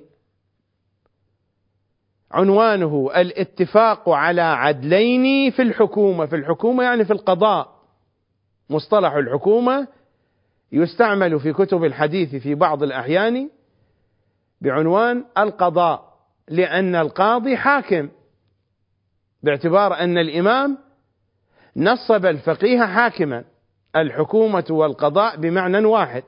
عنوانه الاتفاق على عدلين في الحكومة. في الحكومة يعني في القضاء. مصطلح الحكومة يستعمل في كتب الحديث في بعض الأحيان بعنوان القضاء، لأن القاضي حاكم، باعتبار أن الإمام نصب الفقيه حاكما. الحكومة والقضاء بمعنى واحد.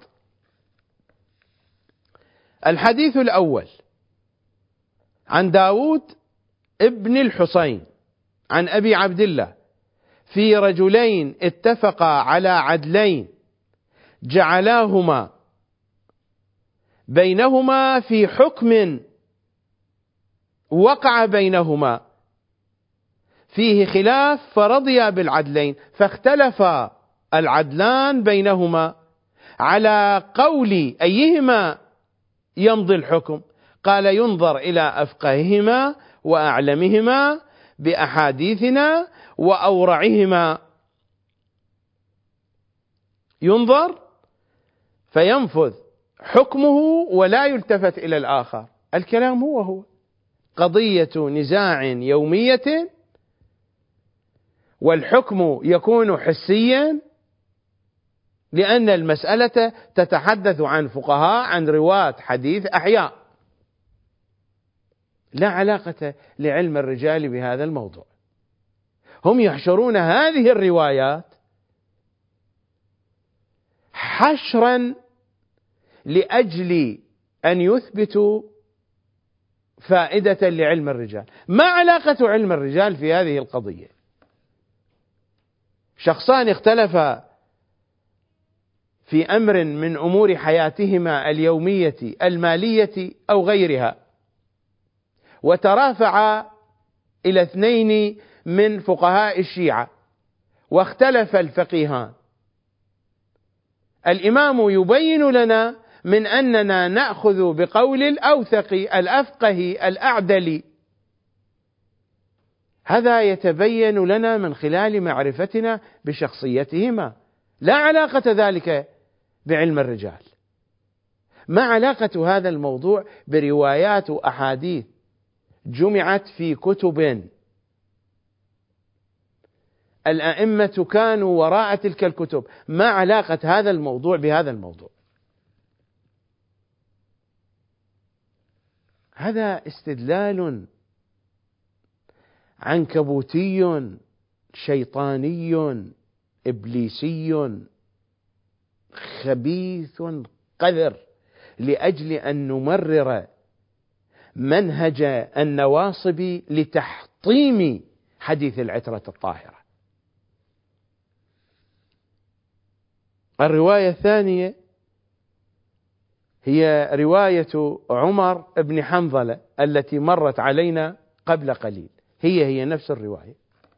الحديث الأول عن داود ابن الحسين عن أبي عبد الله: في رجلين اتفقا على عدلين جعلاهما بينهما في حكم وقع بينهما فيه خلاف فرضيا بالعدلين، فاختلف العدلان بينهما على قول أيهما يمضي الحكم، قال ينظر إلى أفقههما وأعلمهما بأحاديثنا وأورعهما، ينظر فينفذ حكمه ولا يلتفت إلى الآخر. الكلام هو هو قضية نزاع يومية، والحكم يكون حسيا لأن المسألة تتحدث عن فقهاء، عن رواة حديث أحياء، لا علاقة لعلم الرجال بهذا الموضوع. هم يحشرون هذه الروايات حشرا لأجل أن يثبتوا فائدة لعلم الرجال. ما علاقة علم الرجال في هذه القضية؟ شخصان اختلفا في أمر من أمور حياتهما اليومية المالية أو غيرها، وترافعا إلى اثنين من فقهاء الشيعة، واختلف الفقيهان. الإمام يبين لنا من أننا نأخذ بقول الأوثق الأفقه الأعدل، هذا يتبين لنا من خلال معرفتنا بشخصيتهما، لا علاقة ذلك بعلم الرجال. ما علاقة هذا الموضوع بروايات وأحاديث جمعت في كتب الأئمة كانوا وراء تلك الكتب؟ ما علاقة هذا الموضوع بهذا الموضوع؟ هذا استدلال عنكبوتي شيطاني إبليسي خبيث قذر، لأجل أن نمرر منهج النواصب لتحطيم حديث العترة الطاهرة. الرواية الثانية هي رواية عمر بن حنظلة التي مرت علينا قبل قليل، هي هي نفس الرواية،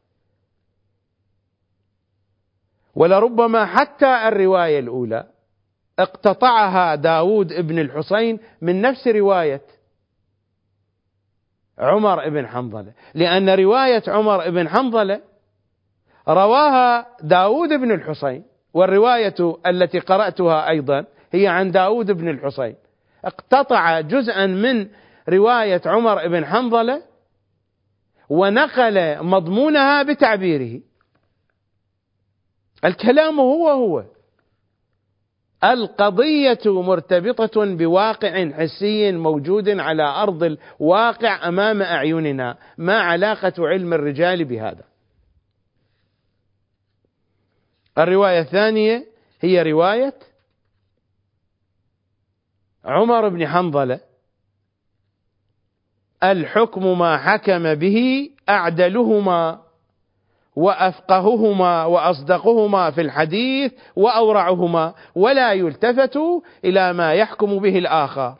ولربما حتى الرواية الأولى اقتطعها داود بن الحسين من نفس رواية عمر بن حنظلة، لأن رواية عمر بن حنظلة رواها داود بن الحسين، والرواية التي قرأتها أيضا هي عن داود بن الحسين، اقتطع جزءا من رواية عمر بن حنظلة ونقل مضمونها بتعبيره. الكلام هو هو، القضية مرتبطة بواقع حسي موجود على أرض الواقع أمام أعيننا، ما علاقة علم الرجال بهذا؟ الرواية الثانية هي رواية عمر بن حنظلة: الحكم ما حكم به أعدلهما وأفقههما وأصدقهما في الحديث وأورعهما، ولا يلتفت إلى ما يحكم به الآخر.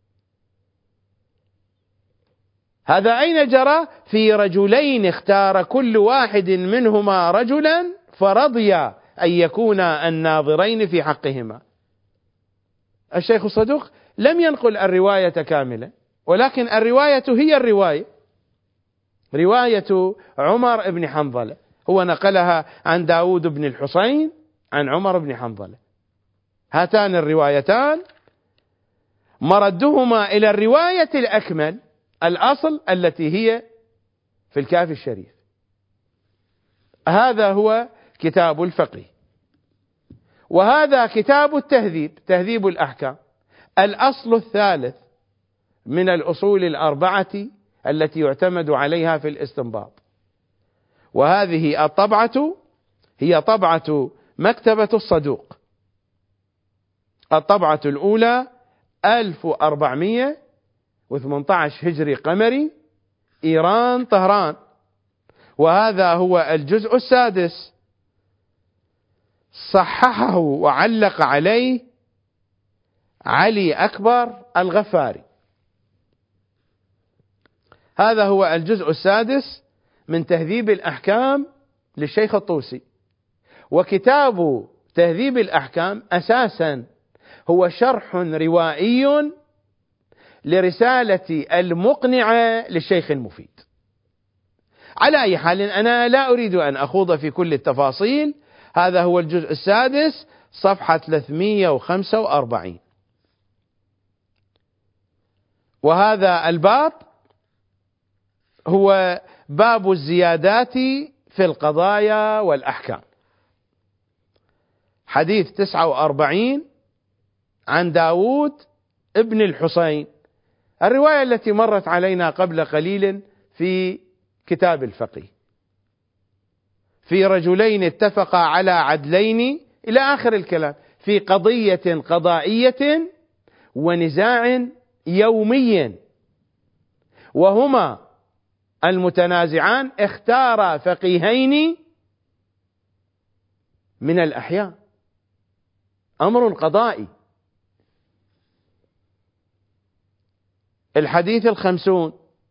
هذا أين جرى؟ في رجلين اختار كل واحد منهما رجلا فرضي أن يكونا الناظرين في حقهما. الشيخ الصدوق لم ينقل الرواية كاملة، ولكن الرواية هي الرواية، رواية عمر بن حنظلة، هو نقلها عن داود بن الحسين عن عمر بن حنظلة. هاتان الروايتان مردهما إلى الرواية الأكمل، الأصل التي هي في الكافي الشريف. هذا هو كتاب الفقه، وهذا كتاب التهذيب، تهذيب الأحكام، الأصل الثالث من الأصول الأربعة التي يعتمد عليها في الاستنباط. وهذه الطبعة هي طبعة مكتبة الصدوق، الطبعة الأولى ألف وأربعمائة وثمانية عشر هجري قمري، إيران، طهران. وهذا هو الجزء السادس، صححه وعلق عليه علي أكبر الغفاري. هذا هو الجزء السادس من تهذيب الأحكام للشيخ الطوسي. وكتاب تهذيب الأحكام أساسا هو شرح روائي لرسالة المقنعة للشيخ المفيد. على أي حال أنا لا أريد أن أخوض في كل التفاصيل. هذا هو الجزء السادس صفحة ثلاثمئة وخمسة وأربعين، وهذا الباب هو باب الزيادات في القضايا والأحكام. حديث تسعة وأربعين عن داود ابن الحسين، الرواية التي مرت علينا قبل قليل في كتاب الفقه، في رجلين اتفقا على عدلين إلى آخر الكلام، في قضية قضائية ونزاع يومي، وهما المتنازعان اختارا فقيهين من الأحياء، أمر قضائي. الحديث الخمسون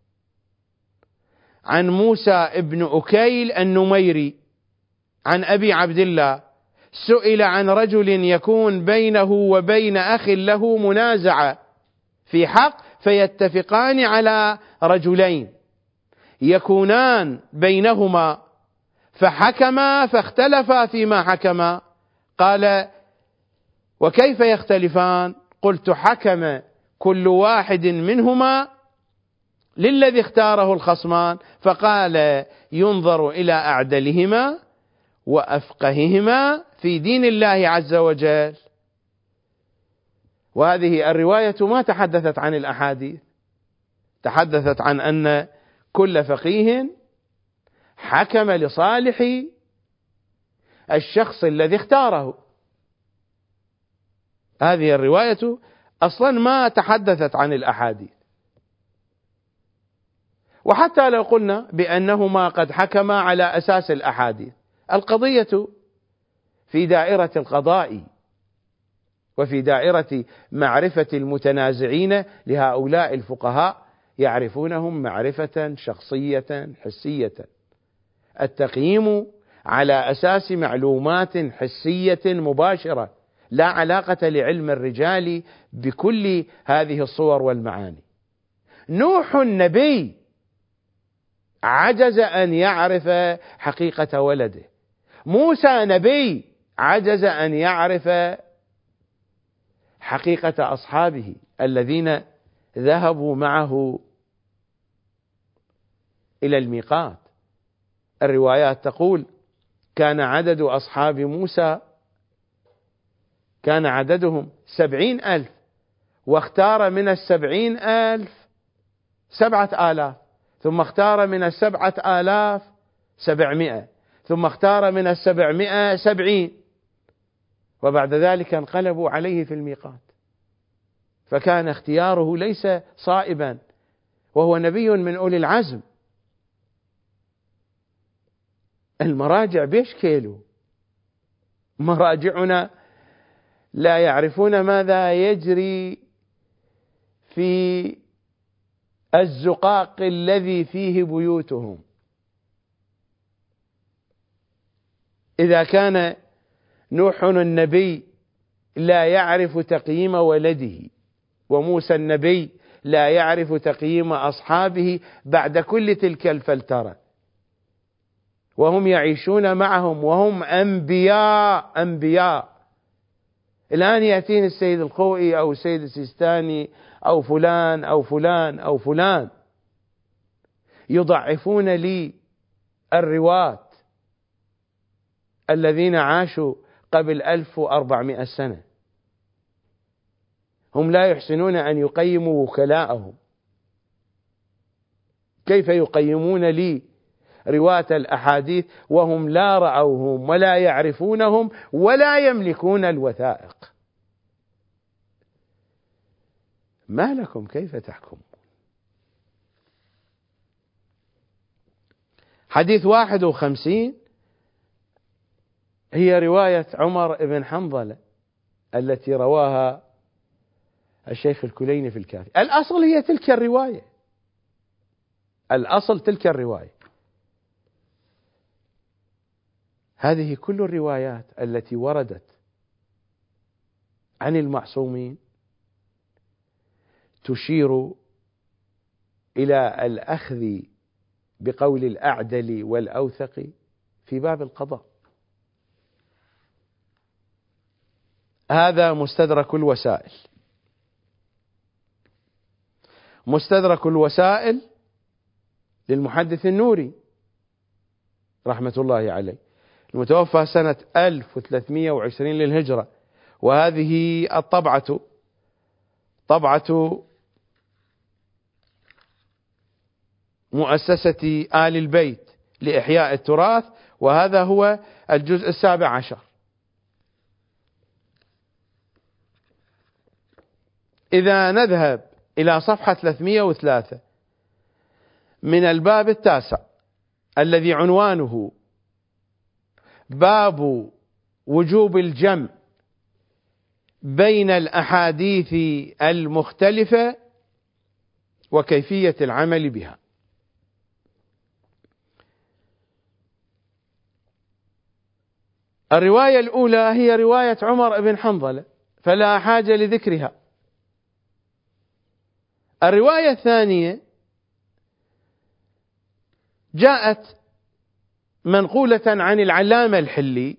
عن موسى ابن أكيل النميري عن أبي عبد الله سئل عن رجل يكون بينه وبين أخ له منازعة في حق، فيتفقان على رجلين يكونان بينهما، فحكما فاختلفا فيما حكما. قال: وكيف يختلفان؟ قلت: حكم كل واحد منهما للذي اختاره الخصمان، فقال: ينظر إلى أعدلهما وأفقههما في دين الله عز وجل. وهذه الرواية ما تحدثت عن الأحاديث، تحدثت عن أن كل فقيه حكم لصالح الشخص الذي اختاره. هذه الرواية أصلا ما تحدثت عن الأحاديث. وحتى لو قلنا بأنهما قد حكما على أساس الأحاديث، القضية في دائرة القضاء وفي دائرة معرفة المتنازعين لهؤلاء الفقهاء، يعرفونهم معرفة شخصية حسية. التقييم على أساس معلومات حسية مباشرة، لا علاقة لعلم الرجال بكل هذه الصور والمعاني. نوح النبي عجز أن يعرف حقيقة ولده، موسى نبي عجز أن يعرف حقيقة أصحابه الذين ذهبوا معه إلى الميقات. الروايات تقول: كان عدد أصحاب موسى كان عددهم سبعين ألف، واختار من السبعين ألف سبعة آلاف، ثم اختار من السبعة آلاف سبعمائة، ثم اختار من السبعمائة سبعين، وبعد ذلك انقلبوا عليه في الميقات. فكان اختياره ليس صائبا، وهو نبي من أولي العزم. المراجع بيشكلوا، مراجعنا لا يعرفون ماذا يجري في الزقاق الذي فيه بيوتهم. إذا كان نوح النبي لا يعرف تقييم ولده، وموسى النبي لا يعرف تقييم أصحابه بعد كل تلك الفلترة، وهم يعيشون معهم وهم أنبياء أنبياء. الآن يأتين السيد الخوئي أو السيد السيستاني أو فلان أو فلان أو فلان يضعفون لي الرواة الذين عاشوا قبل ألف وأربعمائة سنة. هم لا يحسنون أن يقيموا وكلاءهم. كيف يقيمون لي رواة الأحاديث وهم لا رأوهم ولا يعرفونهم ولا يملكون الوثائق؟ ما لكم كيف تحكمون؟ حديث واحد وخمسين هي رواية عمر بن حنظلة التي رواها الشيخ الكليني في الكافي. الأصل هي تلك الرواية، الأصل تلك الرواية. هذه كل الروايات التي وردت عن المعصومين تشير إلى الأخذ بقول الأعدل والأوثق في باب القضاء. هذا مستدرك الوسائل. مستدرك الوسائل للمحدث النوري رحمة الله عليه، المتوفى سنة ألف وثلاثمائة وعشرين للهجرة، وهذه الطبعة طبعة مؤسسة آل البيت لإحياء التراث، وهذا هو الجزء السابع عشر. إذا نذهب إلى صفحة ثلاثمائة وثلاثة من الباب التاسع الذي عنوانه باب وجوب الجمع بين الأحاديث المختلفة وكيفية العمل بها. الرواية الأولى هي رواية عمر بن حنظلة، فلا حاجة لذكرها. الرواية الثانية جاءت منقولة عن العلامة الحلي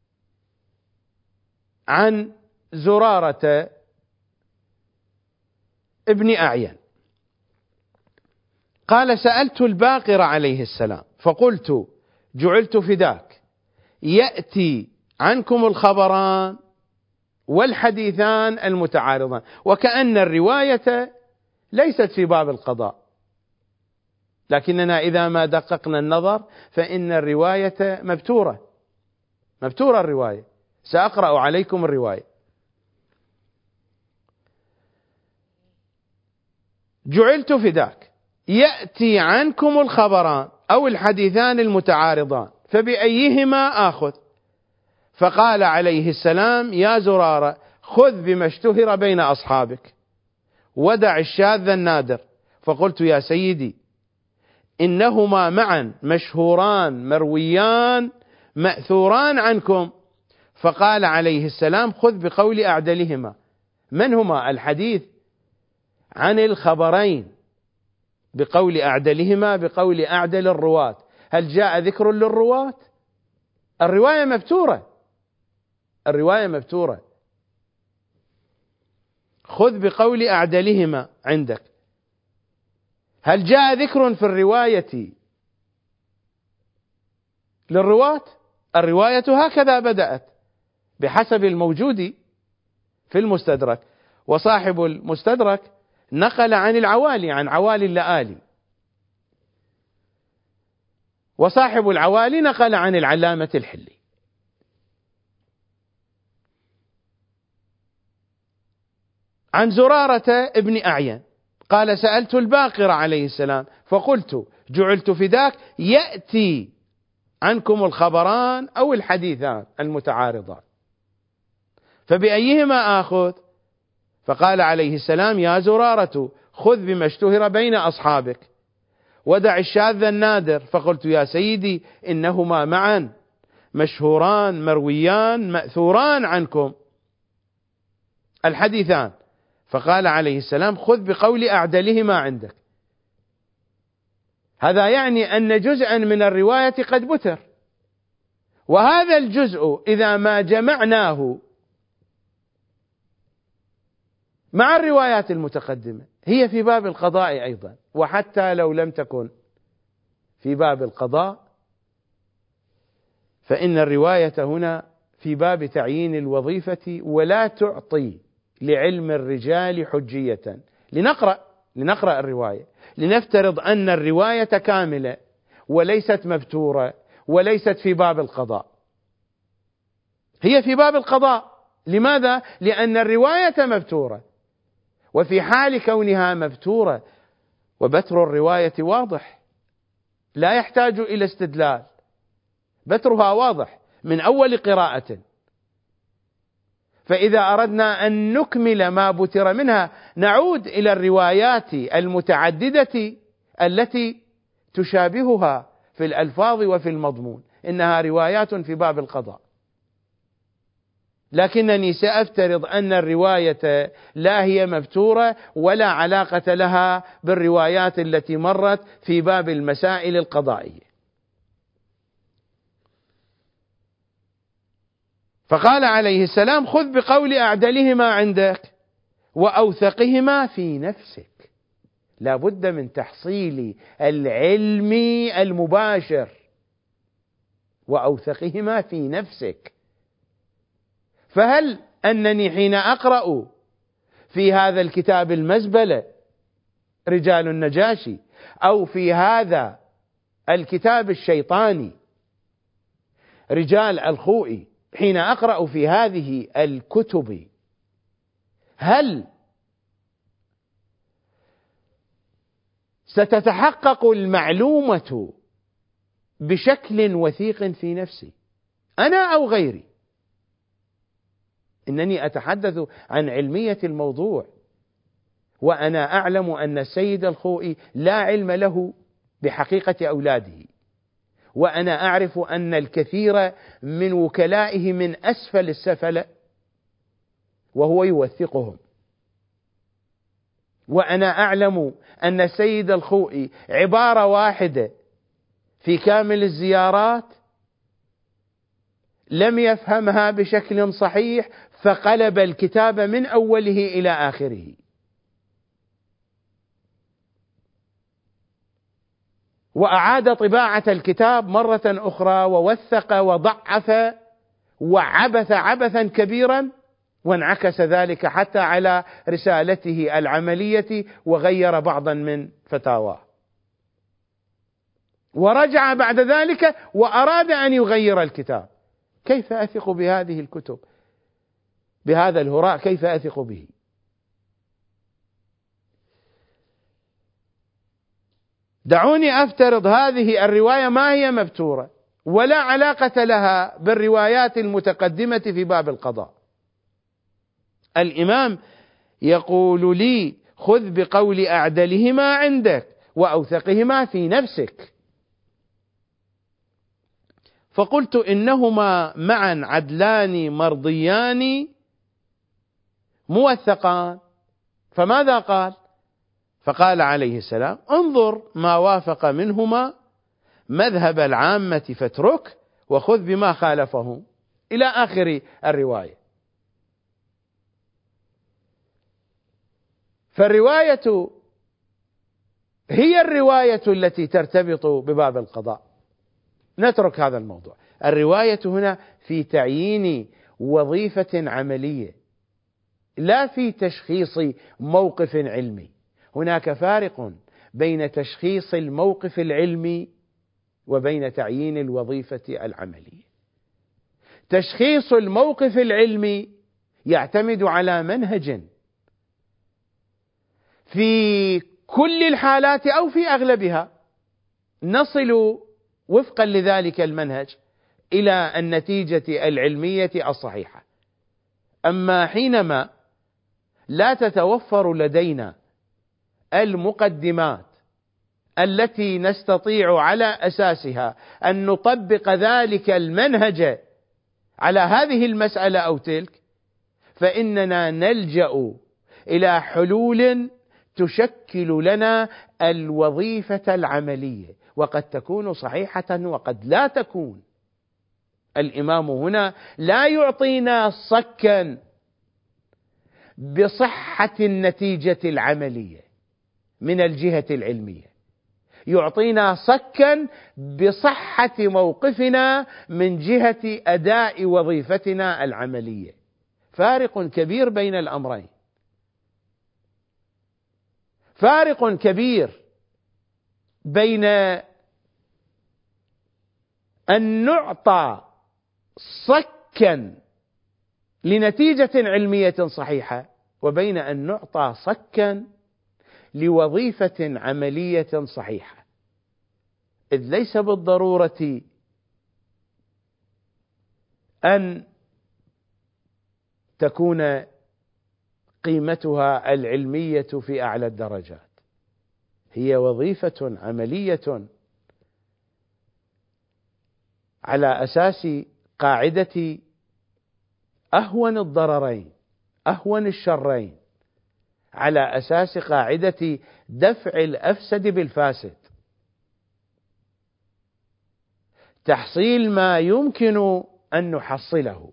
عن زرارة ابن أعين قال: سألت الباقر عليه السلام فقلت: جعلت فداك، يأتي عنكم الخبران والحديثان المتعارضان. وكأن الرواية ليست في باب القضاء، لكننا إذا ما دققنا النظر فإن الرواية مبتورة مبتورة الرواية. سأقرأ عليكم الرواية. جعلت فداك، يأتي عنكم الخبران أو الحديثان المتعارضان فبأيهما آخذ؟ فقال عليه السلام: يا زرارة، خذ بما اشتهر بين أصحابك ودع الشاذ النادر. فقلت: يا سيدي، إنهما معا مشهوران مرويان مأثوران عنكم. فقال عليه السلام: خذ بقول أعدلهما. من هما؟ الحديث عن الخبرين بقول أعدلهما، بقول أعدل الرواة. هل جاء ذكر للرواة؟ الرواية مبتورة الرواية مبتورة خذ بقول أعدلهما عندك. هل جاء ذكر في الرواية للرواة؟ الرواية هكذا بدأت بحسب الموجود في المستدرك، وصاحب المستدرك نقل عن العوالي، عن عوالي اللآلي، وصاحب العوالي نقل عن العلامة الحلي. عن زرارة ابن أعين قال: سألت الباقر عليه السلام فقلت: جعلت فداك، يأتي عنكم الخبران أو الحديثان المتعارضان فبأيهما آخذ؟ فقال عليه السلام: يا زرارة، خذ بما اشتهر بين أصحابك ودع الشاذ النادر. فقلت: يا سيدي، إنهما معا مشهوران مرويان مأثوران عنكم الحديثان. فقال عليه السلام: خذ بقول أعدلهما عندك. هذا يعني أن جزءا من الرواية قد بتر، وهذا الجزء إذا ما جمعناه مع الروايات المتقدمة هي في باب القضاء أيضا. وحتى لو لم تكن في باب القضاء فإن الرواية هنا في باب تعيين الوظيفة ولا تعطي لعلم الرجال حجية. لنقرأ لنقرأ الرواية، لنفترض أن الرواية كاملة وليست مبتورة وليست في باب القضاء. هي في باب القضاء. لماذا؟ لأن الرواية مبتورة، وفي حال كونها مبتورة وبتر الرواية واضح لا يحتاج إلى استدلال، بترها واضح من أول قراءة. فإذا أردنا أن نكمل ما بتر منها نعود إلى الروايات المتعددة التي تشابهها في الألفاظ وفي المضمون، إنها روايات في باب القضاء، لكنني سأفترض أن الرواية لا هي مبتورة ولا علاقة لها بالروايات التي مرت في باب المسائل القضائية. فقال عليه السلام: خذ بقول أعدلهما عندك وأوثقهما في نفسك. لا بد من تحصيل العلم المباشر. وأوثقهما في نفسك، فهل أنني حين أقرأ في هذا الكتاب المزبلة رجال النجاشي، أو في هذا الكتاب الشيطاني رجال الخوئي، حين أقرأ في هذه الكتب، هل ستتحقق المعلومة بشكل وثيق في نفسي أنا أو غيري؟ إنني أتحدث عن علمية الموضوع، وأنا أعلم أن السيد الخوئي لا علم له بحقيقة أولاده، وأنا أعرف أن الكثير من وكلائه من أسفل السفل وهو يوثقهم، وأنا أعلم أن السيد الخوئي عبارة واحدة في كامل الزيارات لم يفهمها بشكل صحيح، فقلب الكتاب من أوله إلى آخره. وأعاد طباعة الكتاب مرة أخرى، ووثق وضعف وعبث عبثا كبيرا، وانعكس ذلك حتى على رسالته العملية، وغير بعضا من فتاواه، ورجع بعد ذلك وأراد أن يغير الكتاب. كيف أثق بهذه الكتب؟ بهذا الهراء كيف أثق به؟ دعوني أفترض هذه الرواية ما هي مبتورة ولا علاقة لها بالروايات المتقدمة في باب القضاء. الإمام يقول لي: خذ بقول أعدلهما عندك وأوثقهما في نفسك. فقلت: إنهما معا عدلان مرضيان موثقان. فماذا قال؟ فقال عليه السلام: انظر ما وافق منهما مذهب العامة فاترك، وخذ بما خالفه، إلى آخر الرواية. فالرواية هي الرواية التي ترتبط بباب القضاء. نترك هذا الموضوع. الرواية هنا في تعيين وظيفة عملية، لا في تشخيص موقف علمي. هناك فارق بين تشخيص الموقف العلمي وبين تعيين الوظيفة العملية. تشخيص الموقف العلمي يعتمد على منهج في كل الحالات أو في أغلبها نصل وفقا لذلك المنهج إلى النتيجة العلمية الصحيحة. أما حينما لا تتوفر لدينا المقدمات التي نستطيع على أساسها أن نطبق ذلك المنهج على هذه المسألة أو تلك، فإننا نلجأ إلى حلول تشكل لنا الوظيفة العملية، وقد تكون صحيحة وقد لا تكون. الإمام هنا لا يعطينا صكا بصحة النتيجة العملية من الجهة العلمية، يعطينا صكا بصحة موقفنا من جهة أداء وظيفتنا العملية. فارق كبير بين الأمرين، فارق كبير بين أن نعطى صكا لنتيجة علمية صحيحة وبين أن نعطى صكا لوظيفة عملية صحيحة، إذ ليس بالضرورة أن تكون قيمتها العلمية في أعلى الدرجات. هي وظيفة عملية على أساس قاعدة أهون الضررين أهون الشرين، على أساس قاعدة دفع الأفسد بالفاسد، تحصيل ما يمكن أن نحصله.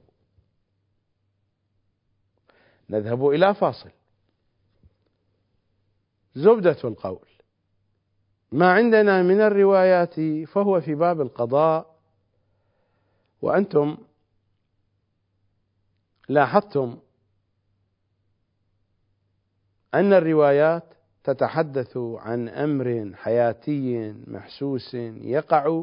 نذهب إلى فاصل. زبدة القول: ما عندنا من الروايات فهو في باب القضاء، وأنتم لاحظتم أن الروايات تتحدث عن أمر حياتي محسوس يقع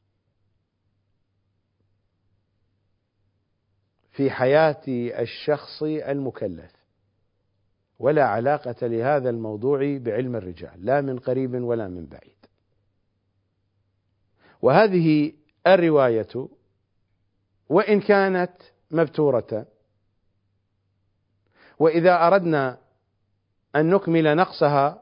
في حياة الشخص المكلف، ولا علاقة لهذا الموضوع بعلم الرجال، لا من قريب ولا من بعيد. وهذه الرواية وإن كانت مبتورة، وإذا أردنا أن نكمل نقصها،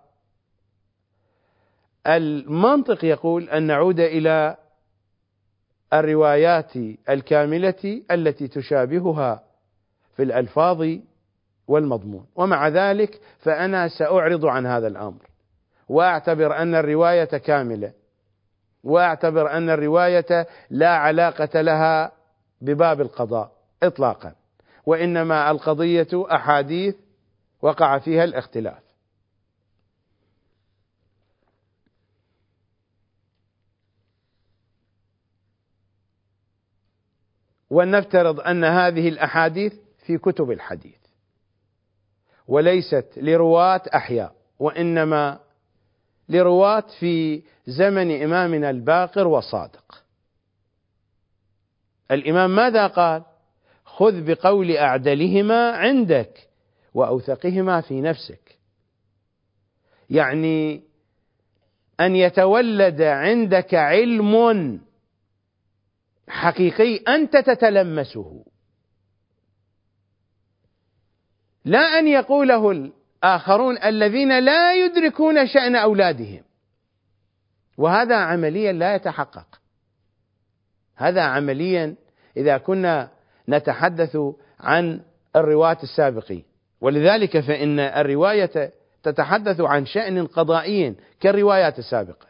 المنطق يقول أن نعود إلى الروايات الكاملة التي تشابهها في الألفاظ والمضمون. ومع ذلك فأنا سأعرض عن هذا الأمر، وأعتبر أن الرواية كاملة، وأعتبر أن الرواية لا علاقة لها بباب القضاء إطلاقا، وإنما القضية أحاديث وقع فيها الاختلاف. ولنفترض أن هذه الأحاديث في كتب الحديث، وليست لرواة أحياء، وإنما لرواة في زمن إمامنا الباقر والصادق. الإمام ماذا قال؟ خذ بقول أعدلهما عندك وأوثقهما في نفسك، يعني أن يتولد عندك علم حقيقي أنت تتلمسه، لا أن يقوله الآخرون الذين لا يدركون شأن أولادهم، وهذا عمليا لا يتحقق. هذا عمليا إذا كنا نتحدث عن الرواة السابقين، ولذلك فإن الرواية تتحدث عن شأن قضائي كالروايات السابقة،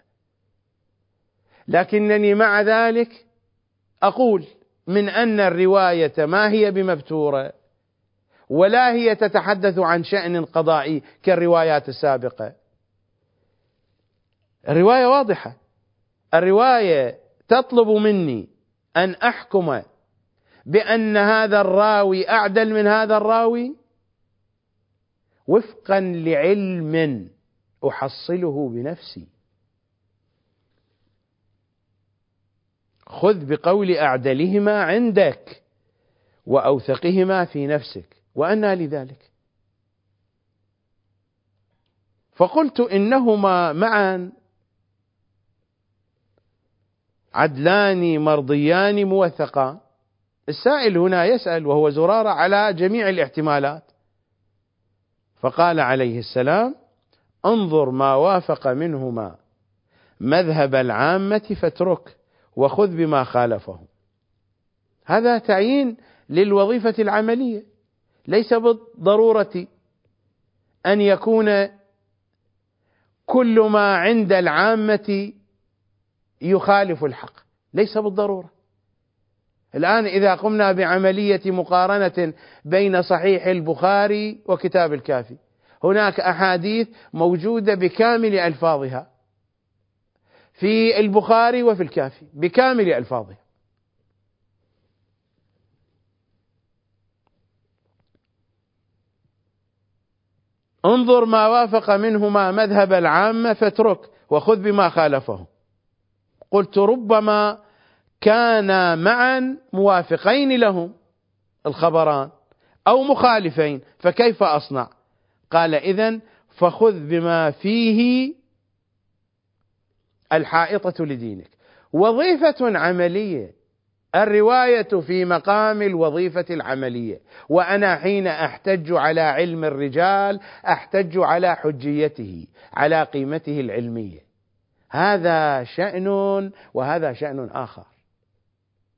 لكنني مع ذلك أقول من أن الرواية ما هي بمبتورة، ولا هي تتحدث عن شأن قضائي كالروايات السابقة. الرواية واضحة، الرواية تطلب مني أن أحكم بأن هذا الراوي أعدل من هذا الراوي وفقا لعلم أحصله بنفسي. خذ بقول أعدلهما عندك وأوثقهما في نفسك، وأنى لذلك. فقلت إنهما معا عدلان مرضيان موثقان. السائل هنا يسأل وهو زرارة على جميع الاحتمالات، فقال عليه السلام: انظر ما وافق منهما مذهب العامة فاترك وخذ بما خالفه. هذا تعيين للوظيفة العملية، ليس بالضرورة أن يكون كل ما عند العامة يخالف الحق، ليس بالضرورة. الآن إذا قمنا بعملية مقارنة بين صحيح البخاري وكتاب الكافي، هناك أحاديث موجودة بكامل ألفاظها في البخاري وفي الكافي بكامل ألفاظها. انظر ما وافق منهما مذهب العامة فاترك وخذ بما خالفه. قلت ربما كانا معا موافقين لهم الخبران أو مخالفين، فكيف أصنع؟ قال: إذن فخذ بما فيه الحائطة لدينك. وظيفة عملية، الرواية في مقام الوظيفة العملية، وأنا حين أحتج على علم الرجال أحتج على حجيته، على قيمته العلمية. هذا شأن وهذا شأن آخر.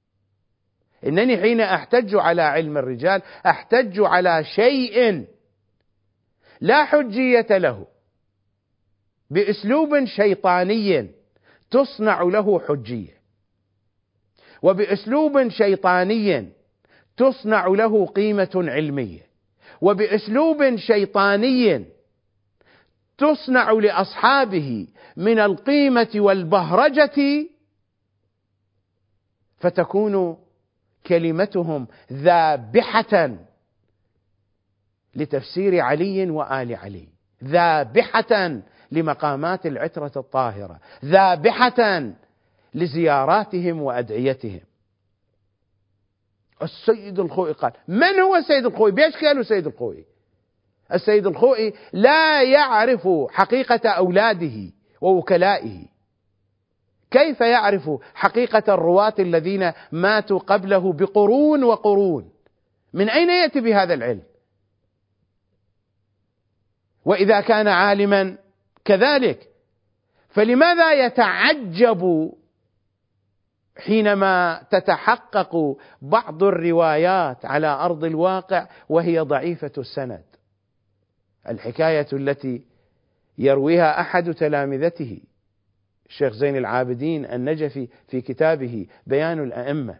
إنني حين أحتج على علم الرجال أحتج على شيء لا حجية له، بأسلوب شيطاني تصنع له حجية، وبأسلوب شيطاني تصنع له قيمة علمية، وبأسلوب شيطاني تصنع لأصحابه من القيمة والبهرجة، فتكون كلمتهم ذابحة لتفسير علي وآل علي، ذابحة لمقامات العترة الطاهرة، ذابحة لزياراتهم وأدعيتهم. السيد الخوئي قال. من هو السيد الخوئي؟ بيش قالوا السيد الخوئي؟ السيد الخوئي لا يعرف حقيقة أولاده ووكلائه. كيف يعرف حقيقة الرواة الذين ماتوا قبله بقرون وقرون؟ من أين يأتي بهذا العلم؟ وإذا كان عالما كذلك فلماذا يتعجب حينما تتحقق بعض الروايات على أرض الواقع وهي ضعيفة السند؟ الحكاية التي يرويها أحد تلامذته الشيخ زين العابدين النجفي في كتابه بيان الأئمة،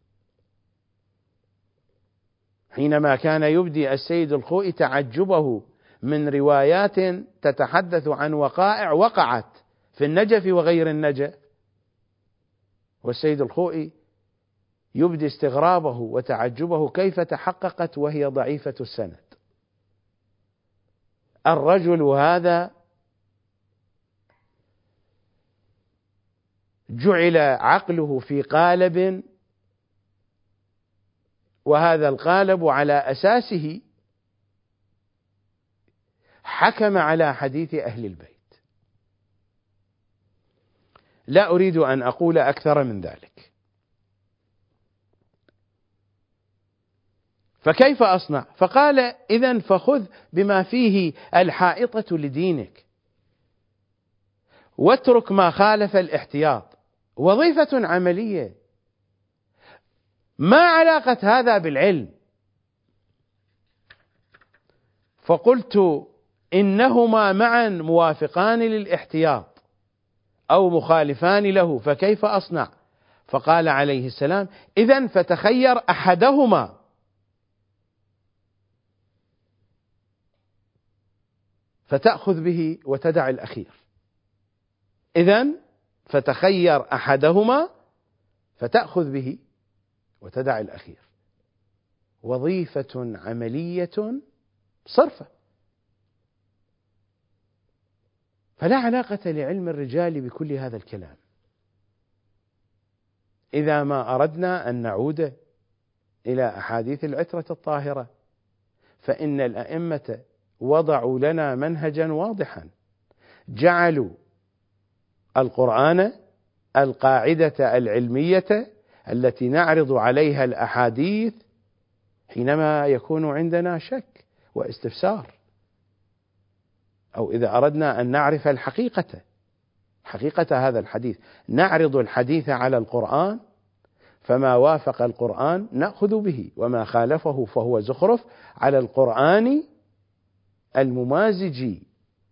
حينما كان يبدي السيد الخوئي تعجبه من روايات تتحدث عن وقائع وقعت في النجف وغير النجف، والسيد الخوئي يبدي استغرابه وتعجبه كيف تحققت وهي ضعيفة السند. الرجل هذا جعل عقله في قالب، وهذا القالب على أساسه حكم على حديث أهل البيت. لا أريد أن أقول أكثر من ذلك. فكيف أصنع؟ فقال: إذن فخذ بما فيه الحائطة لدينك واترك ما خالف الاحتياط. وظيفة عملية. ما علاقة هذا بالعلم؟ فقلت: إنهما معا موافقان للاحتياط أو مخالفان له، فكيف أصنع؟ فقال عليه السلام: إذن فتخير أحدهما، فتأخذ به وتدع الأخير. إذن فتخير أحدهما فتأخذ به وتدع الأخير. وظيفة عملية صرفة. فلا علاقة لعلم الرجال بكل هذا الكلام. إذا ما أردنا أن نعود إلى أحاديث العترة الطاهرة فإن الأئمة وضعوا لنا منهجا واضحا، جعلوا القرآن القاعدة العلمية التي نعرض عليها الأحاديث حينما يكون عندنا شك واستفسار، أو إذا أردنا أن نعرف الحقيقة، حقيقة هذا الحديث، نعرض الحديث على القرآن، فما وافق القرآن نأخذ به، وما خالفه فهو زخرف على القرآن الممازج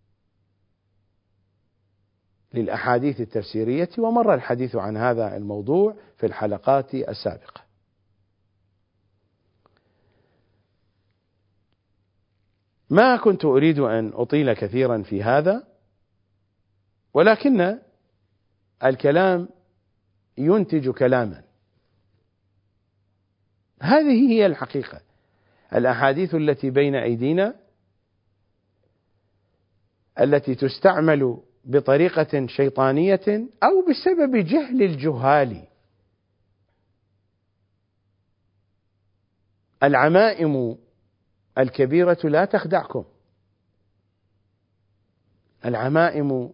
للأحاديث التفسيرية. ومر الحديث عن هذا الموضوع في الحلقات السابقة. ما كنت أريد أن أطيل كثيرا في هذا، ولكن الكلام ينتج كلاما. هذه هي الحقيقة. الأحاديث التي بين أيدينا التي تستعمل بطريقة شيطانية أو بسبب جهل الجهال. العمائم الكبيرة لا تخدعكم. العمائم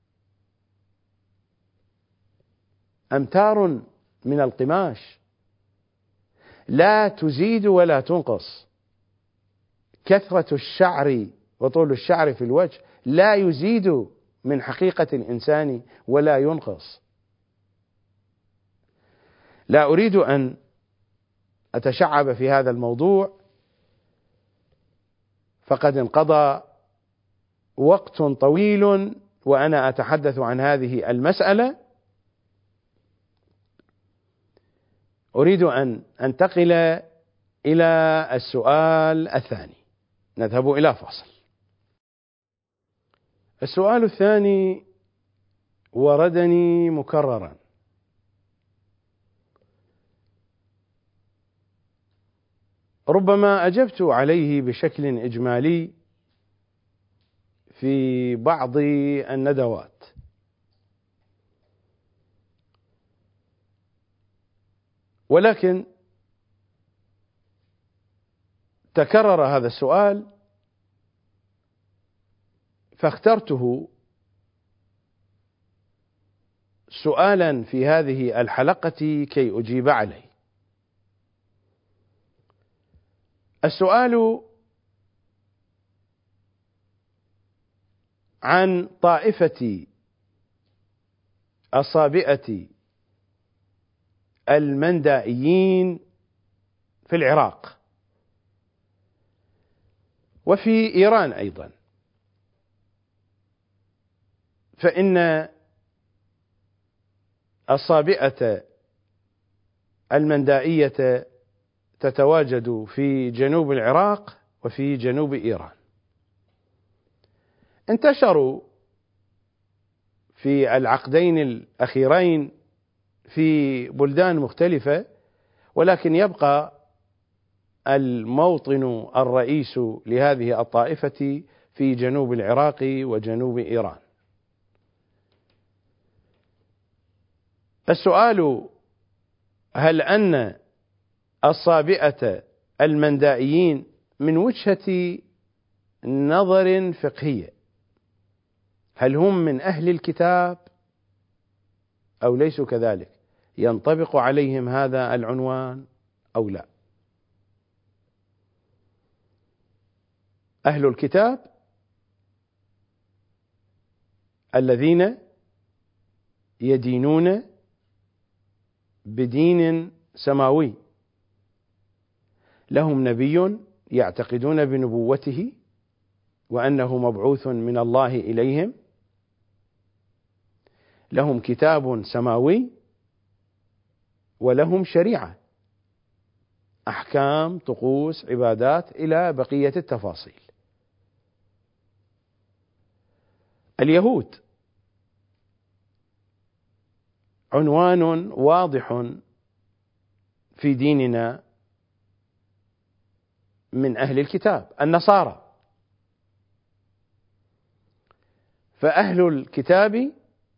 أمتار من القماش لا تزيد ولا تنقص. كثرة الشعر وطول الشعر في الوجه لا يزيد من حقيقة الإنسان ولا ينقص. لا أريد أن أتشعب في هذا الموضوع، فقد انقضى وقت طويل وأنا أتحدث عن هذه المسألة. أريد أن أنتقل إلى السؤال الثاني. نذهب إلى فاصل. السؤال الثاني وردني مكررا: ربما أجبت عليه بشكل إجمالي في بعض الندوات، ولكن تكرر هذا السؤال فاخترته سؤالا في هذه الحلقة كي أجيب عليه. السؤال عن طائفة الصابئة المندائيين في العراق وفي إيران أيضا، فإن الصابئة المندائية تتواجد في جنوب العراق وفي جنوب إيران. انتشروا في العقدين الأخيرين في بلدان مختلفة، ولكن يبقى الموطن الرئيس لهذه الطائفة في جنوب العراق وجنوب إيران. السؤال: هل أن الصابئة المندائيين من وجهة نظر فقهية هل هم من أهل الكتاب أو ليسوا كذلك؟ ينطبق عليهم هذا العنوان أو لا؟ أهل الكتاب الذين يدينون بدين سماوي، لهم نبي يعتقدون بنبوته وأنه مبعوث من الله إليهم، لهم كتاب سماوي، ولهم شريعة، أحكام، طقوس، عبادات، إلى بقية التفاصيل. اليهود عنوان واضح في ديننا من أهل الكتاب. النصارى، فأهل الكتاب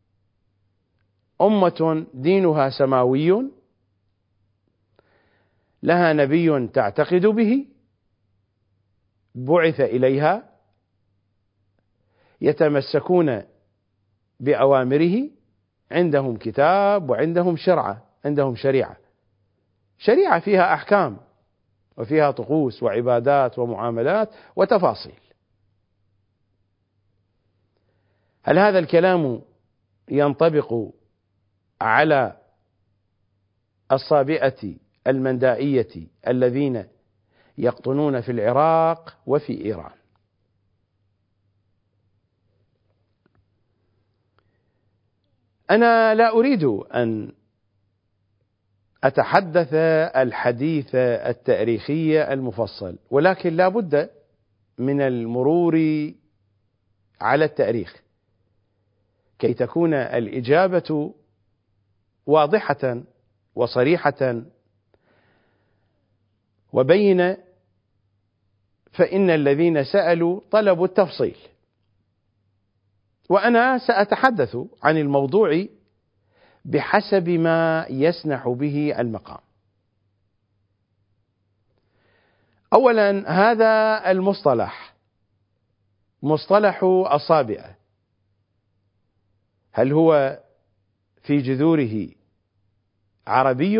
أمة دينها سماوي، لها نبي تعتقد به، بعث إليها، يتمسكون بأوامره، عندهم كتاب وعندهم شرعة، عندهم شريعة، شريعة فيها أحكام وفيها طقوس وعبادات ومعاملات وتفاصيل. هل هذا الكلام ينطبق على الصابئة المندائية الذين يقطنون في العراق وفي إيران؟ أنا لا أريد أن أتحدث الحديث التاريخي المفصل، ولكن لا بد من المرور على التاريخ كي تكون الإجابة واضحة وصريحة وبينة، فإن الذين سألوا طلبوا التفصيل، وأنا سأتحدث عن الموضوع بحسب ما يسنح به المقام. أولا، هذا المصطلح مصطلح الصابئة، هل هو في جذوره عربي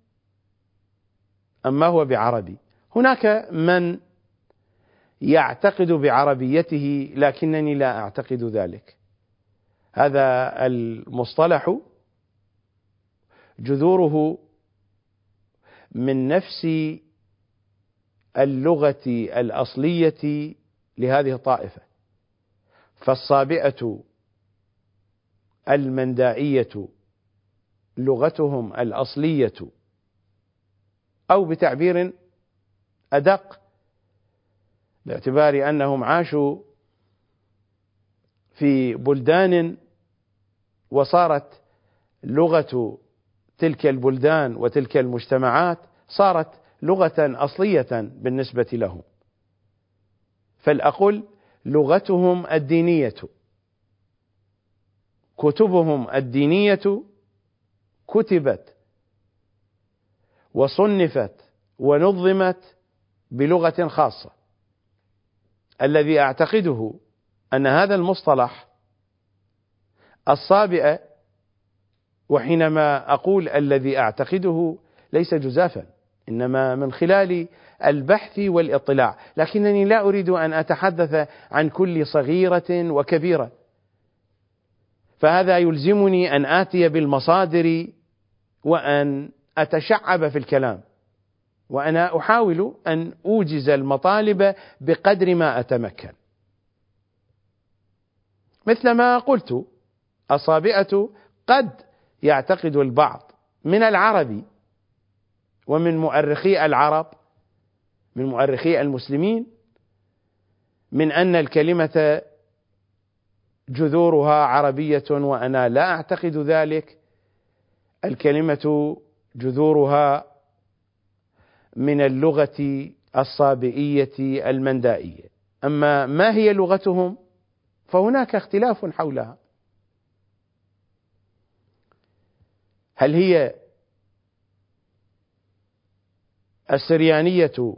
أم ما هو بعربي؟ هناك من يعتقد بعربيته لكنني لا أعتقد ذلك. هذا المصطلح جذوره من نفس اللغة الأصلية لهذه الطائفة. فالصابئة المندائية لغتهم الأصلية، أو بتعبير أدق باعتبار أنهم عاشوا في بلدان وصارت لغة تلك البلدان وتلك المجتمعات صارت لغة أصلية بالنسبة لهم، فلأقل لغتهم الدينية، كتبهم الدينية كتبت وصنفت ونظمت بلغة خاصة. الذي أعتقده أن هذا المصطلح الصابئة، وحينما أقول الذي أعتقده ليس جزافا، إنما من خلال البحث والاطلاع، لكنني لا أريد أن أتحدث عن كل صغيرة وكبيرة، فهذا يلزمني أن آتي بالمصادر وأن أتشعب في الكلام، وأنا أحاول أن أوجز المطالب بقدر ما أتمكن. مثل ما قلت، الصابئة قد يعتقد البعض من العرب ومن مؤرخي العرب، من مؤرخي المسلمين، من أن الكلمة جذورها عربية، وأنا لا أعتقد ذلك. الكلمة جذورها من اللغة الصابئية المندائية. أما ما هي لغتهم فهناك اختلاف حولها. هل هي السريانية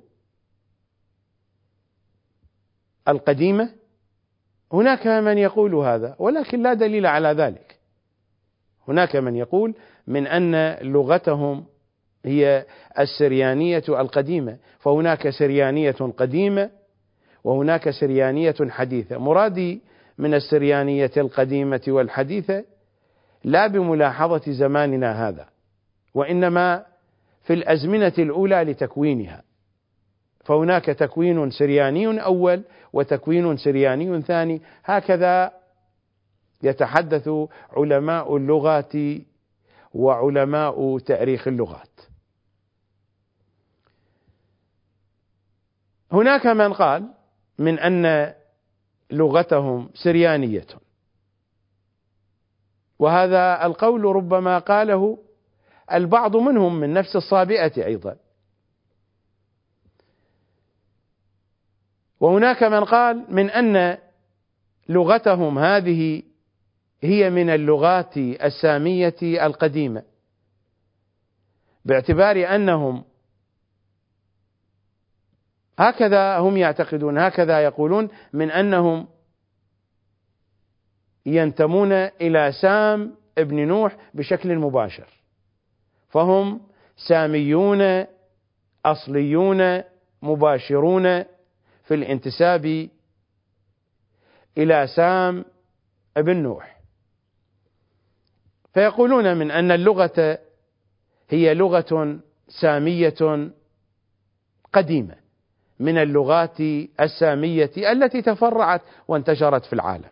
القديمة؟ هناك من يقول هذا، ولكن لا دليل على ذلك. هناك من يقول من أن لغتهم هي السريانية القديمة، فهناك سريانية قديمة وهناك سريانية حديثة. مرادي من السريانية القديمة والحديثة لا بملاحظة زماننا هذا، وإنما في الأزمنة الأولى لتكوينها، فهناك تكوين سرياني أول وتكوين سرياني ثاني، هكذا يتحدث علماء اللغات وعلماء تاريخ اللغات. هناك من قال من أن لغتهم سريانية، وهذا القول ربما قاله البعض منهم من نفس الصابئة أيضا. وهناك من قال من أن لغتهم هذه هي من اللغات السامية القديمة، باعتبار أنهم هكذا هم يعتقدون، هكذا يقولون، من أنهم ينتمون إلى سام ابن نوح بشكل مباشر، فهم ساميون أصليون مباشرون في الانتساب إلى سام ابن نوح. فيقولون من أن اللغة هي لغة سامية قديمة من اللغات السامية التي تفرعت وانتشرت في العالم.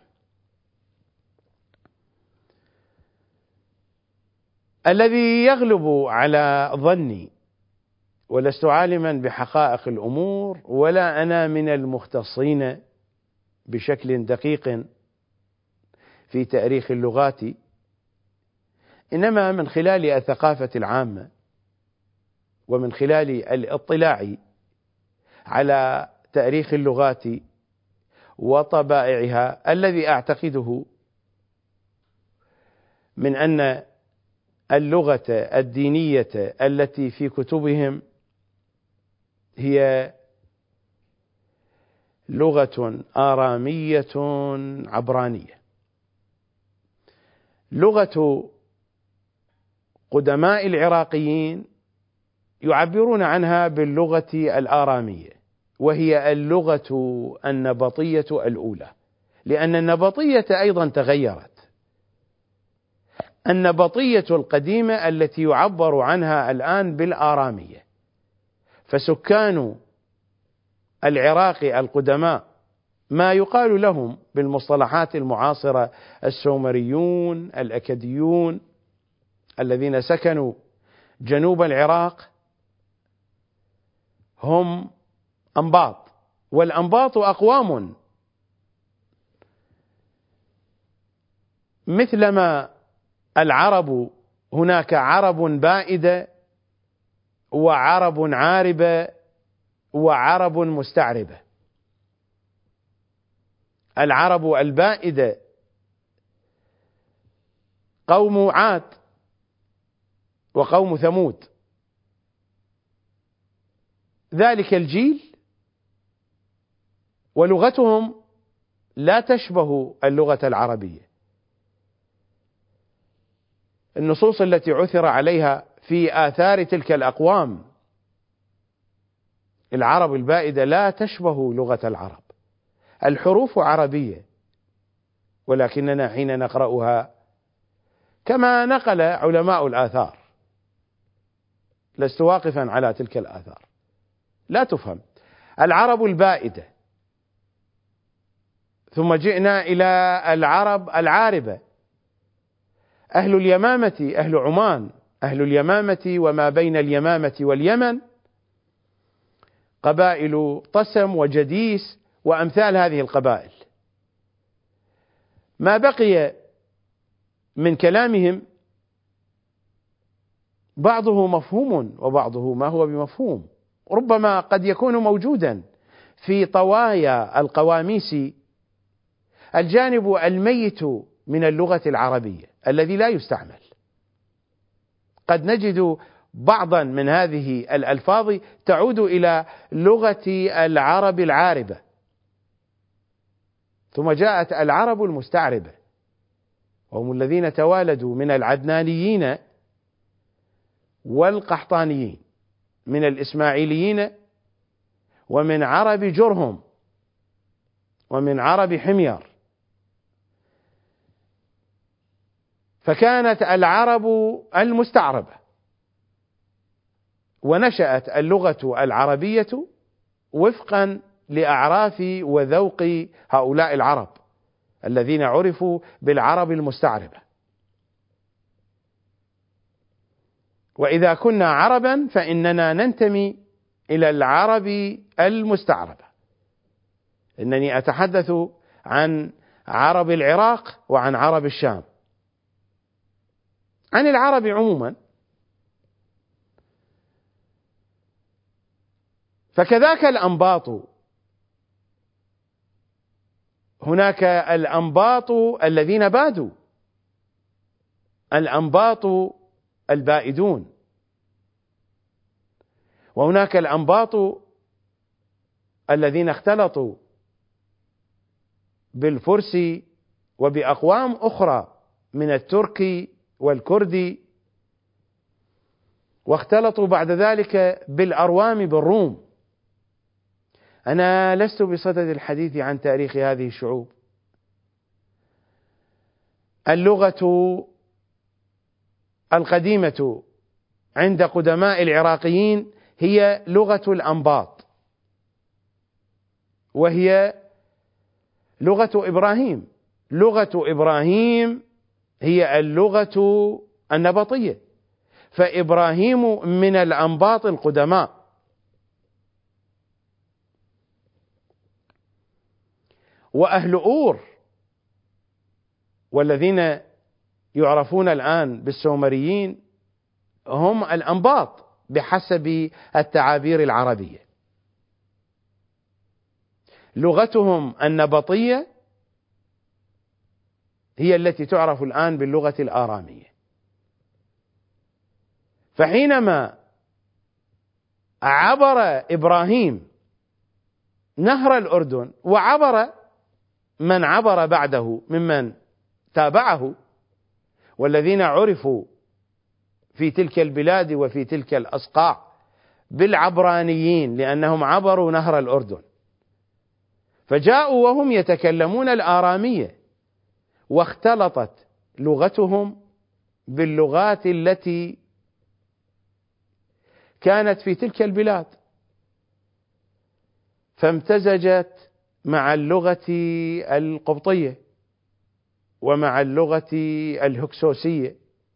الذي يغلب على ظني، ولست عالما بحقائق الأمور ولا أنا من المختصين بشكل دقيق في تاريخ اللغات، إنما من خلال الثقافة العامة ومن خلال الاطلاع على تاريخ اللغات وطبائعها، الذي أعتقده من أن اللغة الدينية التي في كتبهم هي لغة آرامية عبرانية. لغة قدماء العراقيين يعبرون عنها باللغة الآرامية، وهي اللغة النبطية الأولى، لأن النبطية أيضا تغيرت. النبطية القديمة التي يعبر عنها الآن بالآرامية، فسكان العراق القدماء ما يقال لهم بالمصطلحات المعاصرة السومريون الأكديون الذين سكنوا جنوب العراق هم أنباط، والأنباط أقوام مثلما العرب هناك عرب بائدة وعرب عاربة وعرب مستعربة. العرب البائدة قوم عاد وقوم ثمود، ذلك الجيل ولغتهم لا تشبه اللغة العربية. النصوص التي عثر عليها في آثار تلك الأقوام العرب البائدة لا تشبه لغة العرب. الحروف عربية، ولكننا حين نقرأها كما نقل علماء الآثار، لست واقفا على تلك الآثار، لا تفهم. العرب البائدة، ثم جئنا إلى العرب العاربة، أهل اليمامة، أهل عمان، أهل اليمامة وما بين اليمامة واليمن، قبائل طسم وجديس وأمثال هذه القبائل. ما بقي من كلامهم بعضه مفهوم وبعضه ما هو بمفهوم، ربما قد يكون موجودا في طوايا القواميس الجانب الميت من اللغة العربية الذي لا يستعمل. قد نجد بعضا من هذه الألفاظ تعود إلى لغة العرب العاربة، ثم جاءت العرب المستعربة، وهم الذين توالدوا من العدنانيين والقحطانيين، من الإسماعيليين ومن عرب جرهم ومن عرب حمير. فكانت العرب المستعربة، ونشأت اللغة العربية وفقا لأعراف وذوق هؤلاء العرب الذين عرفوا بالعرب المستعربة. وإذا كنا عربا فإننا ننتمي إلى العرب المستعربة. إنني أتحدث عن عرب العراق وعن عرب الشام. عن العرب عموما فكذاك الأنباط، هناك الأنباط الذين بادوا، الأنباط البائدون، وهناك الأنباط الذين اختلطوا بالفرس وبأقوام أخرى من الترك والكردي، واختلطوا بعد ذلك بالأروام بالروم. أنا لست بصدد الحديث عن تاريخ هذه الشعوب. اللغة القديمة عند قدماء العراقيين هي لغة الأنباط، وهي لغة إبراهيم. لغة إبراهيم هي اللغة النبطية، فإبراهيم من الأنباط القدماء. وأهل أور والذين يعرفون الآن بالسومريين هم الأنباط بحسب التعابير العربية. لغتهم النبطية هي التي تعرف الآن باللغة الآرامية. فحينما عبر إبراهيم نهر الأردن وعبر من عبر بعده ممن تابعه والذين عرفوا في تلك البلاد وفي تلك الأصقاع بالعبرانيين لأنهم عبروا نهر الأردن، فجاءوا وهم يتكلمون الآرامية، واختلطت لغتهم باللغات التي كانت في تلك البلاد، فامتزجت مع اللغة القبطية ومع اللغة الهكسوسية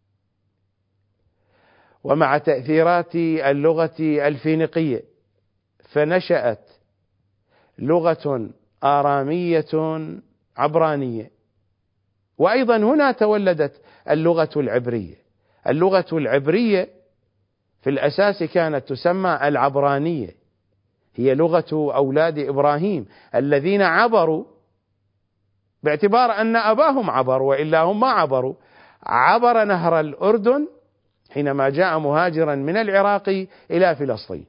ومع تأثيرات اللغة الفينيقية، فنشأت لغة آرامية عبرانية. وأيضا هنا تولدت اللغة العبرية. اللغة العبرية في الأساس كانت تسمى العبرانية، هي لغة أولاد إبراهيم الذين عبروا، باعتبار أن أباهم عبر وإلا هم ما عبروا، عبر نهر الأردن حينما جاء مهاجرا من العراق إلى فلسطين.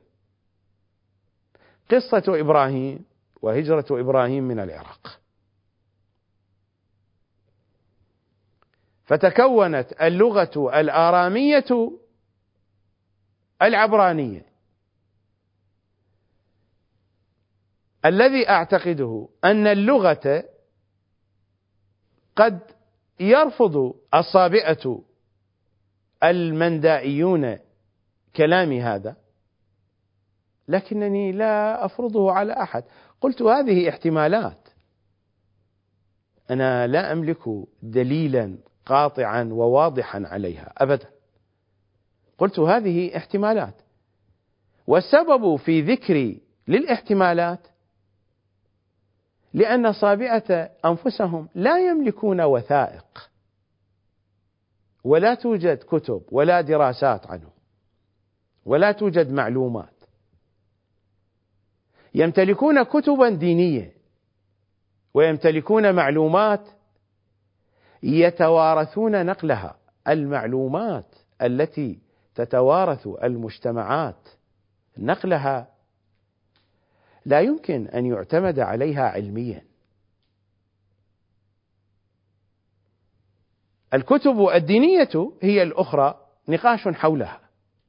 قصة إبراهيم وهجرة إبراهيم من العراق. فتكونت اللغة الآرامية العبرانية. الذي أعتقده أن اللغة قد يرفض الصابئة المندائيون كلامي هذا، لكنني لا أفرضه على أحد. قلت هذه احتمالات، أنا لا أملك دليلا قاطعا وواضحا عليها أبدا. قلت هذه احتمالات، والسبب في ذكري للاحتمالات لأن الصابئة أنفسهم لا يملكون وثائق، ولا توجد كتب ولا دراسات عنه، ولا توجد معلومات. يمتلكون كتبا دينية ويمتلكون معلومات يتوارثون نقلها. المعلومات التي تتوارث المجتمعات نقلها لا يمكن أن يعتمد عليها علميا. الكتب الدينية هي الأخرى نقاش حولها.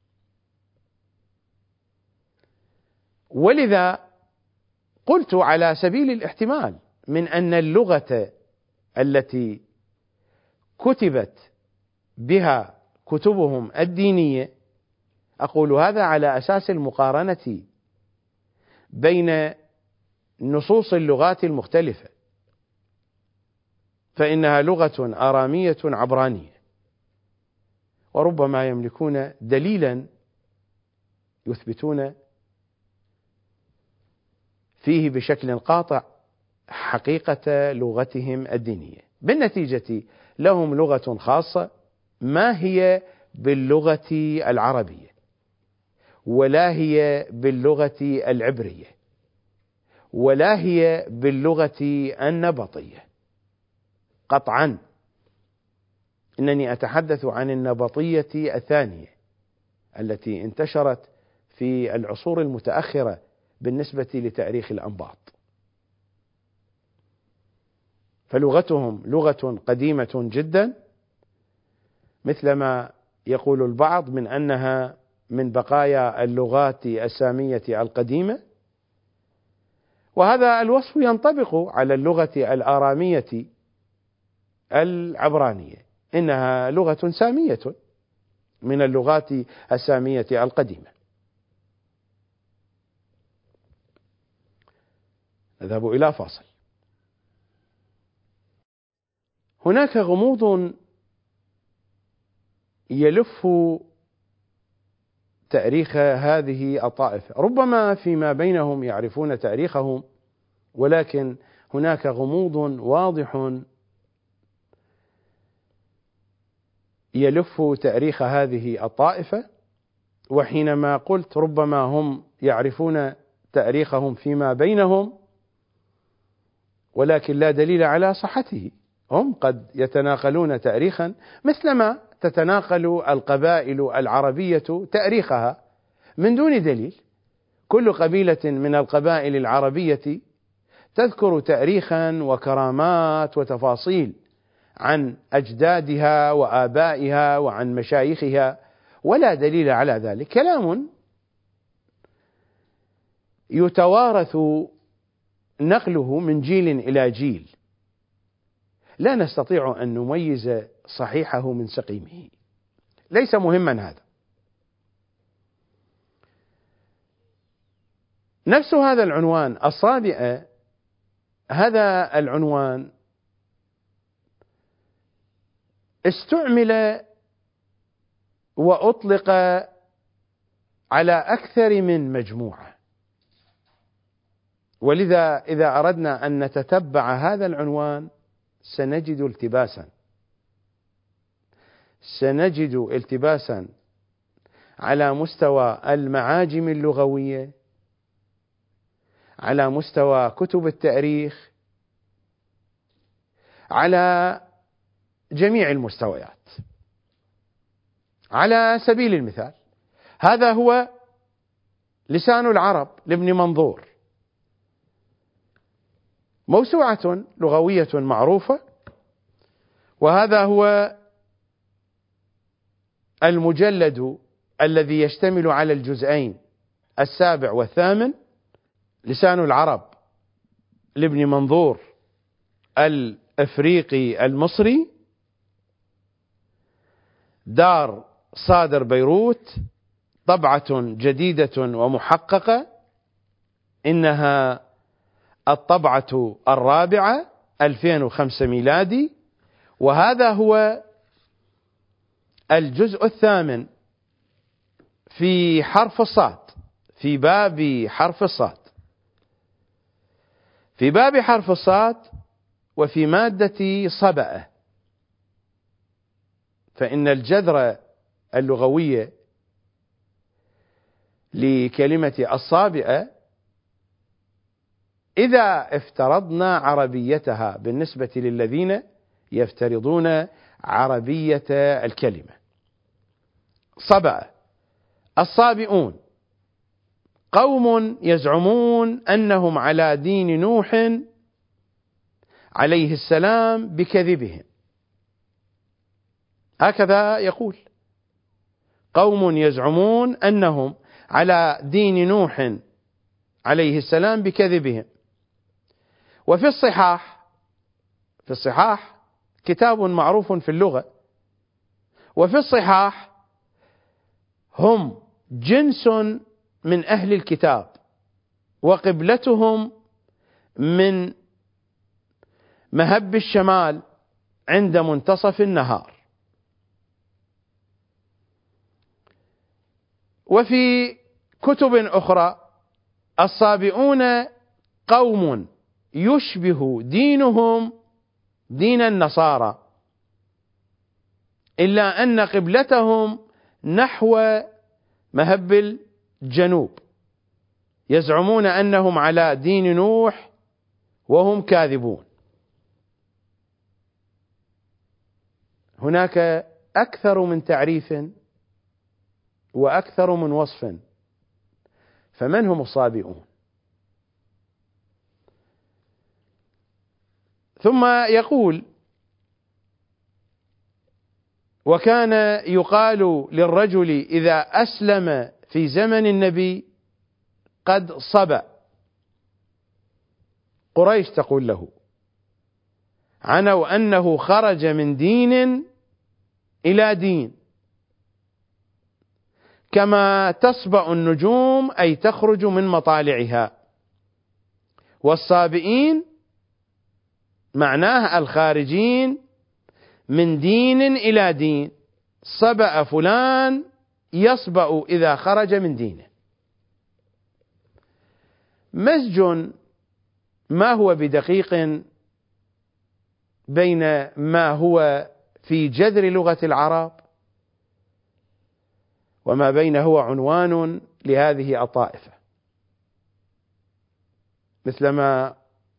ولذا قلت على سبيل الاحتمال من أن اللغة التي كتبت بها كتبهم الدينية، أقول هذا على أساس المقارنة بين نصوص اللغات المختلفة، فإنها لغة آرامية عبرانية، وربما يملكون دليلا يثبتون فيه بشكل قاطع حقيقة لغتهم الدينية. بالنتيجة لهم لغة خاصة ما هي باللغة العربية ولا هي باللغة العبرية ولا هي باللغة النبطية قطعا. إنني أتحدث عن النبطية الثانية التي انتشرت في العصور المتأخرة بالنسبة لتاريخ الأنباط. فلغتهم لغة قديمة جدا، مثلما يقول البعض من أنها من بقايا اللغات السامية القديمة، وهذا الوصف ينطبق على اللغة الآرامية العبرانية، إنها لغة سامية من اللغات السامية القديمة. نذهب إلى فاصل. هناك غموض يلف تاريخ هذه الطائفة، ربما فيما بينهم يعرفون تاريخهم، ولكن هناك غموض واضح يلف تاريخ هذه الطائفة. وحينما قلت ربما هم يعرفون تاريخهم فيما بينهم ولكن لا دليل على صحته، هم قد يتناقلون تاريخا مثلما تتناقل القبائل العربية تاريخها من دون دليل. كل قبيلة من القبائل العربية تذكر تاريخا وكرامات وتفاصيل عن أجدادها وآبائها وعن مشايخها، ولا دليل على ذلك. كلام يتوارث نقله من جيل إلى جيل، لا نستطيع أن نميز صحيحه من سقيمه. ليس مهما هذا. نفس هذا العنوان الصابئة، هذا العنوان استعمل وأطلق على أكثر من مجموعة، ولذا إذا أردنا أن نتتبع هذا العنوان سنجد التباسا سنجد التباسا على مستوى المعاجم اللغوية، على مستوى كتب التاريخ، على جميع المستويات. على سبيل المثال، هذا هو لسان العرب لابن منظور، موسوعة لغوية معروفة، وهذا هو المجلد الذي يشتمل على الجزئين السابع والثامن، لسان العرب لابن منظور الأفريقي المصري، دار صادر بيروت، طبعة جديدة ومحققة، إنها الطبعة الرابعة ألفين وخمسة ميلادي، وهذا هو الجزء الثامن في حرف الصاد، في باب حرف الصاد، في باب حرف الصاد وفي مادة صبأة. فإن الجذر اللغوية لكلمة الصابئة إذا افترضنا عربيتها بالنسبة للذين يفترضون عربية الكلمة، صبأ الصابئون قوم يزعمون أنهم على دين نوح عليه السلام بكذبهم، هكذا يقول، قوم يزعمون أنهم على دين نوح عليه السلام بكذبهم. وفي الصحاح، في الصحاح كتاب معروف في اللغة، وفي الصحاح هم جنس من أهل الكتاب، وقبلتهم من مهب الشمال عند منتصف النهار. وفي كتب أخرى الصابئون قوم يشبه دينهم دين النصارى، إلا أن قبلتهم نحو مهب الجنوب، يزعمون أنهم على دين نوح وهم كاذبون. هناك أكثر من تعريف وأكثر من وصف، فمن هم الصابئون؟ ثم يقول: وكان يقال للرجل إذا أسلم في زمن النبي قد صبأ، قريش تقول له، عنوا أنه خرج من دين إلى دين، كما تصبأ النجوم أي تخرج من مطالعها. والصابئين معناه الخارجين من دين إلى دين، صبأ فلان يصبأ إذا خرج من دينه. مزج ما هو بدقيق بين ما هو في جذر لغة العرب وما بين هو عنوان لهذه الطائفة، مثلما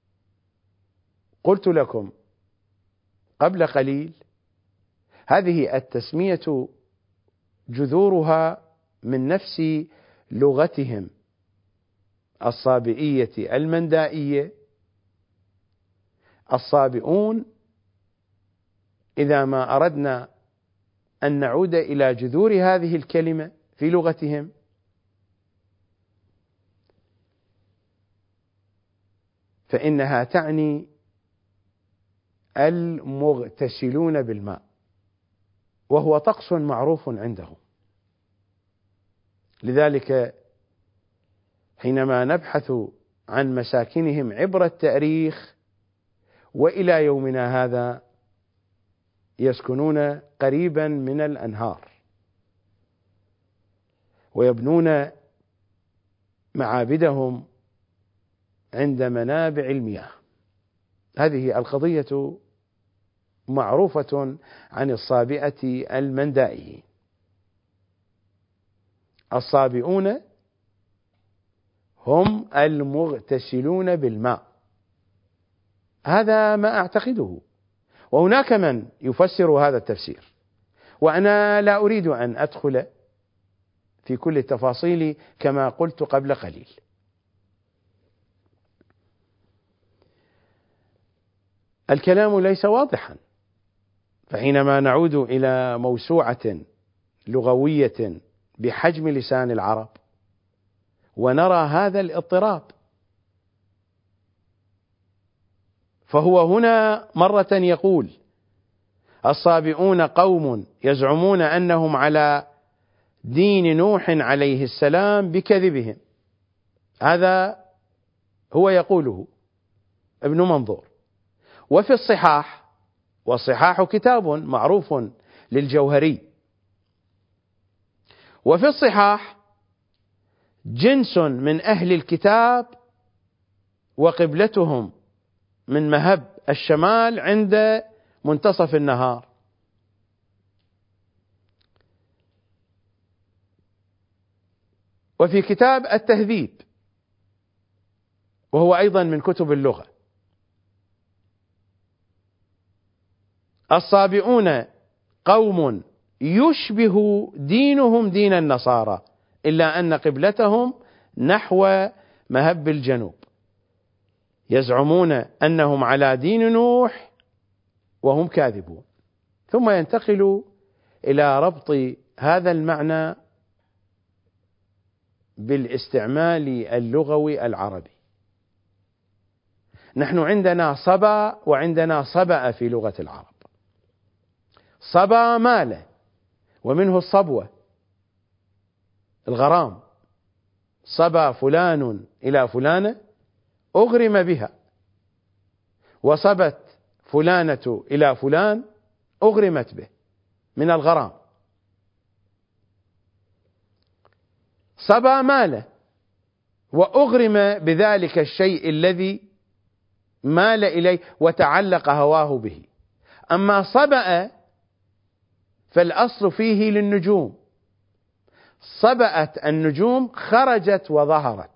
قلت لكم قبل قليل، هذه التسمية جذورها من نفس لغتهم الصابئية المندائية. الصابئون إذا ما أردنا أن نعود إلى جذور هذه الكلمة في لغتهم، فإنها تعني المغتسلون بالماء، وهو طقس معروف عندهم. لذلك حينما نبحث عن مساكنهم عبر التاريخ وإلى يومنا هذا يسكنون قريبا من الأنهار ويبنون معابدهم عند منابع المياه. هذه القضية معروفة عن الصابئة المندائيين. الصابئون هم المغتسلون بالماء، هذا ما أعتقده، وهناك من يفسر هذا التفسير، وأنا لا أريد أن أدخل في كل التفاصيل كما قلت قبل قليل. الكلام ليس واضحا، فحينما نعود إلى موسوعة لغوية بحجم لسان العرب ونرى هذا الاضطراب، فهو هنا مرة يقول الصابئون قوم يزعمون أنهم على دين نوح عليه السلام بكذبهم، هذا هو يقوله ابن منظور. وفي الصحاح، والصحاح كتاب معروف للجوهري، وفي الصحاح جنس من أهل الكتاب وقبلتهم من مهب الشمال عند منتصف النهار. وفي كتاب التهذيب، وهو أيضا من كتب اللغة، الصابئون قوم يشبه دينهم دين النصارى إلا أن قبلتهم نحو مهب الجنوب، يزعمون أنهم على دين نوح وهم كاذبون. ثم ينتقل إلى ربط هذا المعنى بالاستعمال اللغوي العربي. نحن عندنا صبا وعندنا صبأ في لغة العرب. صبا مال، ومنه الصبوة الغرام، صبا فلان إلى فلانة أغرم بها، وصبت فلانة إلى فلان أغرمت به من الغرام. صبا مال وأغرم بذلك الشيء الذي مال إليه وتعلق هواه به. أما صبأ فالأصل فيه للنجوم، صبأت النجوم خرجت وظهرت،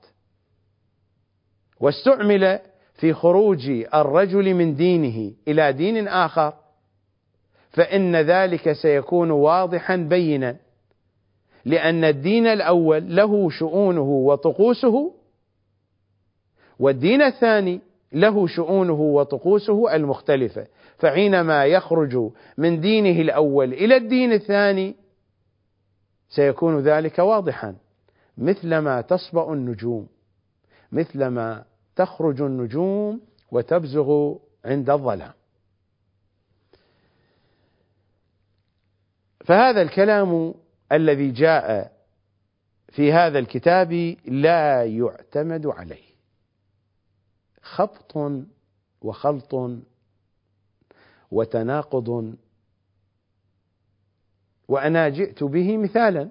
واستعمل في خروج الرجل من دينه إلى دين آخر، فإن ذلك سيكون واضحا بينا، لأن الدين الأول له شؤونه وطقوسه، والدين الثاني له شؤونه وطقوسه المختلفة. فحينما يخرج من دينه الأول إلى الدين الثاني سيكون ذلك واضحا، مثلما تصبأ النجوم، مثلما تخرج النجوم وتبزغ عند الظلام. فهذا الكلام الذي جاء في هذا الكتاب لا يعتمد عليه، خبط وخلط وتناقض. وأنا جئت به مثالا،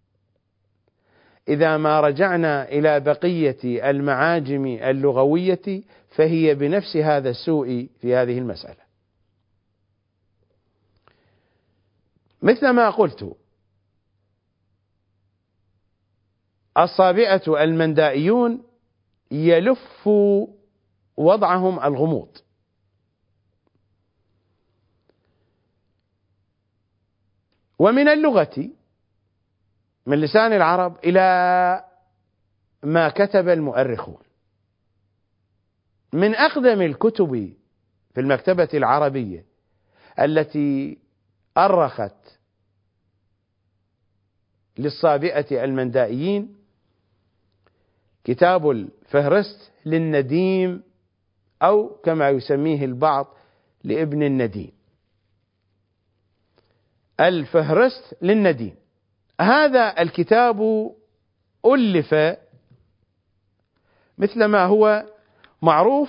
إذا ما رجعنا إلى بقية المعاجم اللغوية فهي بنفس هذا السوء في هذه المسألة. مثل ما قلت، الصابئة المندائيون يلف وضعهم الغموض، ومن اللغة من لسان العرب إلى ما كتب المؤرخون. من أقدم الكتب في المكتبة العربية التي أرخت للصابئة المندائيين كتاب الفهرست للنديم، أو كما يسميه البعض لابن النديم، الفهرست للنديم. هذا الكتاب ألف مثل ما هو معروف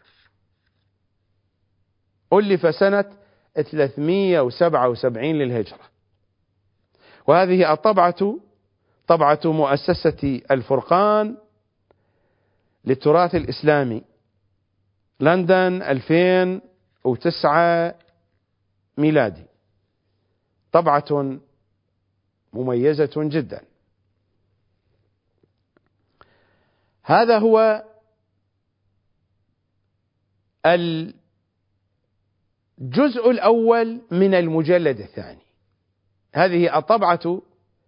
ألف سنة ثلاثمئة وسبعة وسبعين للهجرة، وهذه الطبعة طبعة مؤسسة الفرقان للتراث الإسلامي، لندن ألفين وتسعة ميلادي، طبعة مميزة جدا. هذا هو الجزء الأول من المجلد الثاني. هذه الطبعة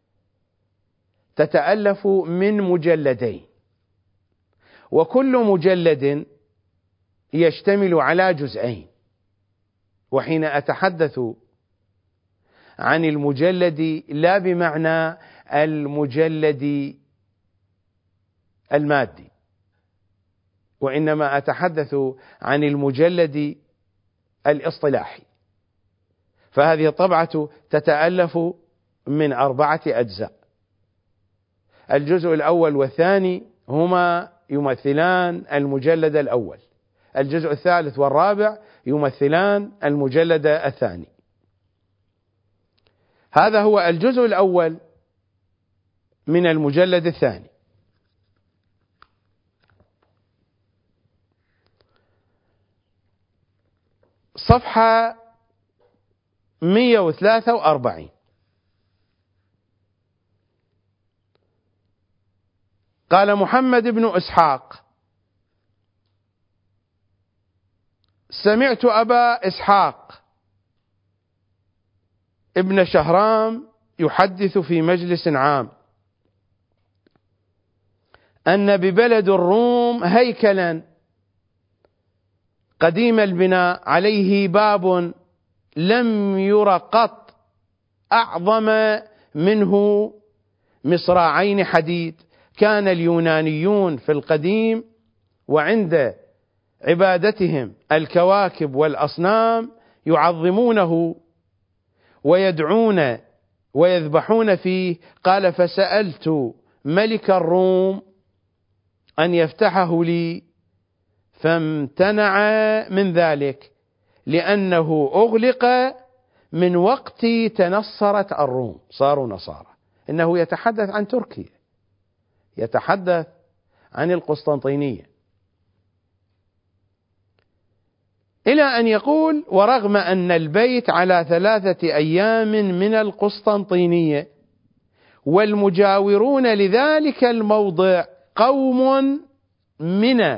تتألف من مجلدين، وكل مجلد يشتمل على جزئين. وحين أتحدث عن المجلد لا بمعنى المجلد المادي، وإنما أتحدث عن المجلد الاصطلاحي. فهذه الطبعة تتألف من أربعة أجزاء، الجزء الأول والثاني هما يمثلان المجلد الأول، الجزء الثالث والرابع يمثلان المجلد الثاني. هذا هو الجزء الأول من المجلد الثاني. صفحة مئة وثلاثة وأربعين. قال محمد بن إسحاق: سمعت أبا إسحاق ابن شهرام يحدث في مجلس عام أن ببلد الروم هيكلا قديم البناء عليه باب لم ير قط أعظم منه مصراعين حديد. كان اليونانيون في القديم وعند عبادتهم الكواكب والأصنام يعظمونه ويدعون ويذبحون فيه. قال: فسألت ملك الروم أن يفتحه لي فامتنع من ذلك لأنه أغلق من وقت تنصرت الروم، صاروا نصارى. إنه يتحدث عن تركيا، يتحدث عن القسطنطينية، إلى أن يقول: ورغم أن البيت على ثلاثة أيام من القسطنطينية والمجاورون لذلك الموضع قوم من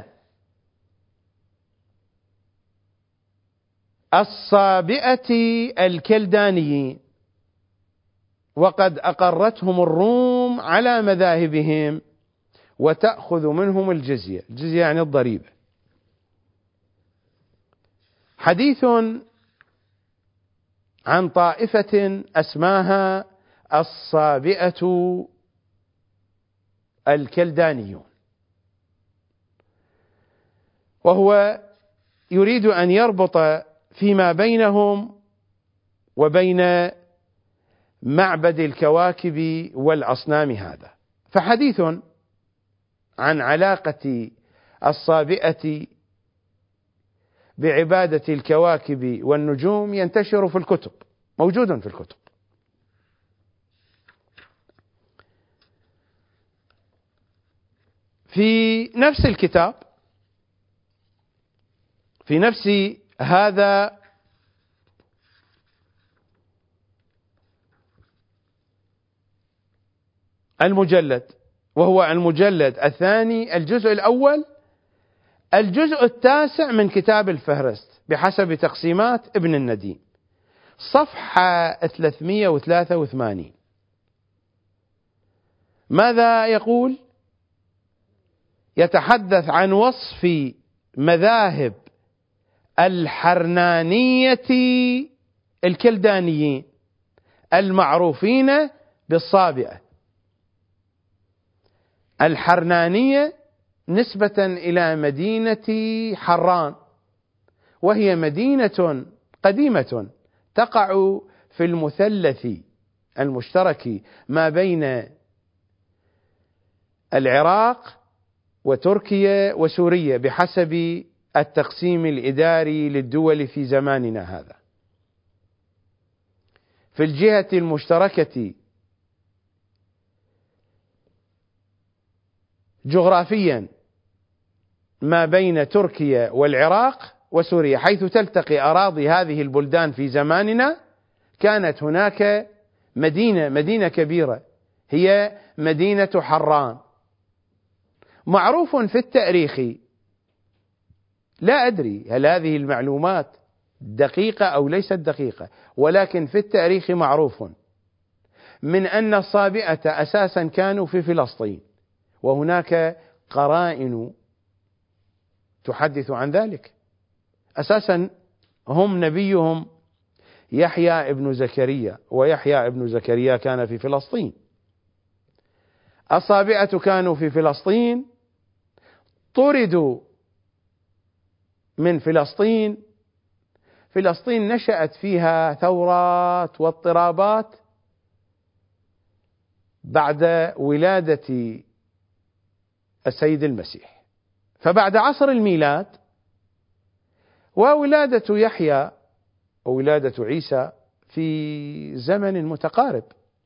الصابئة الكلدانيين، وقد أقرتهم الروم على مذاهبهم وتأخذ منهم الجزية. الجزية يعني الضريبة. حديث عن طائفة أسماها الصابئة الكلدانيون، وهو يريد أن يربط فيما بينهم وبين معبد الكواكب والأصنام هذا. فحديث عن علاقة الصابئة بعبادة الكواكب والنجوم ينتشر في الكتب، موجود في الكتب. في نفس الكتاب، في نفس هذا المجلد، وهو المجلد الثاني الجزء الأول الجزء التاسع من كتاب الفهرست بحسب تقسيمات ابن النديم، صفحة ثلاثمئة وثلاثة وثمانين. ماذا يقول؟ يتحدث عن وصف مذاهب الحرنانية الكلدانيين المعروفين بالصابئة. الحرنانية نسبة إلى مدينة حران، وهي مدينة قديمة تقع في المثلث المشترك ما بين العراق وتركيا وسوريا بحسب التقسيم الإداري للدول في زماننا هذا. في الجهة المشتركة جغرافيا ما بين تركيا والعراق وسوريا، حيث تلتقي أراضي هذه البلدان في زماننا، كانت هناك مدينة مدينة كبيرة هي مدينة حران. معروف في التاريخ، لا أدري هل هذه المعلومات دقيقة أو ليست دقيقة، ولكن في التاريخ معروف من أن الصابئة أساسا كانوا في فلسطين، وهناك قرائن تحدث عن ذلك. أساسا هم نبيهم يحيى ابن زكريا، ويحيى ابن زكريا كان في فلسطين. الصابئة كانوا في فلسطين، طردوا من فلسطين. فلسطين نشأت فيها ثورات واضطرابات بعد ولادة السيد المسيح، فبعد عصر الميلاد وولادة يحيى وولادة عيسى في زمن متقارب،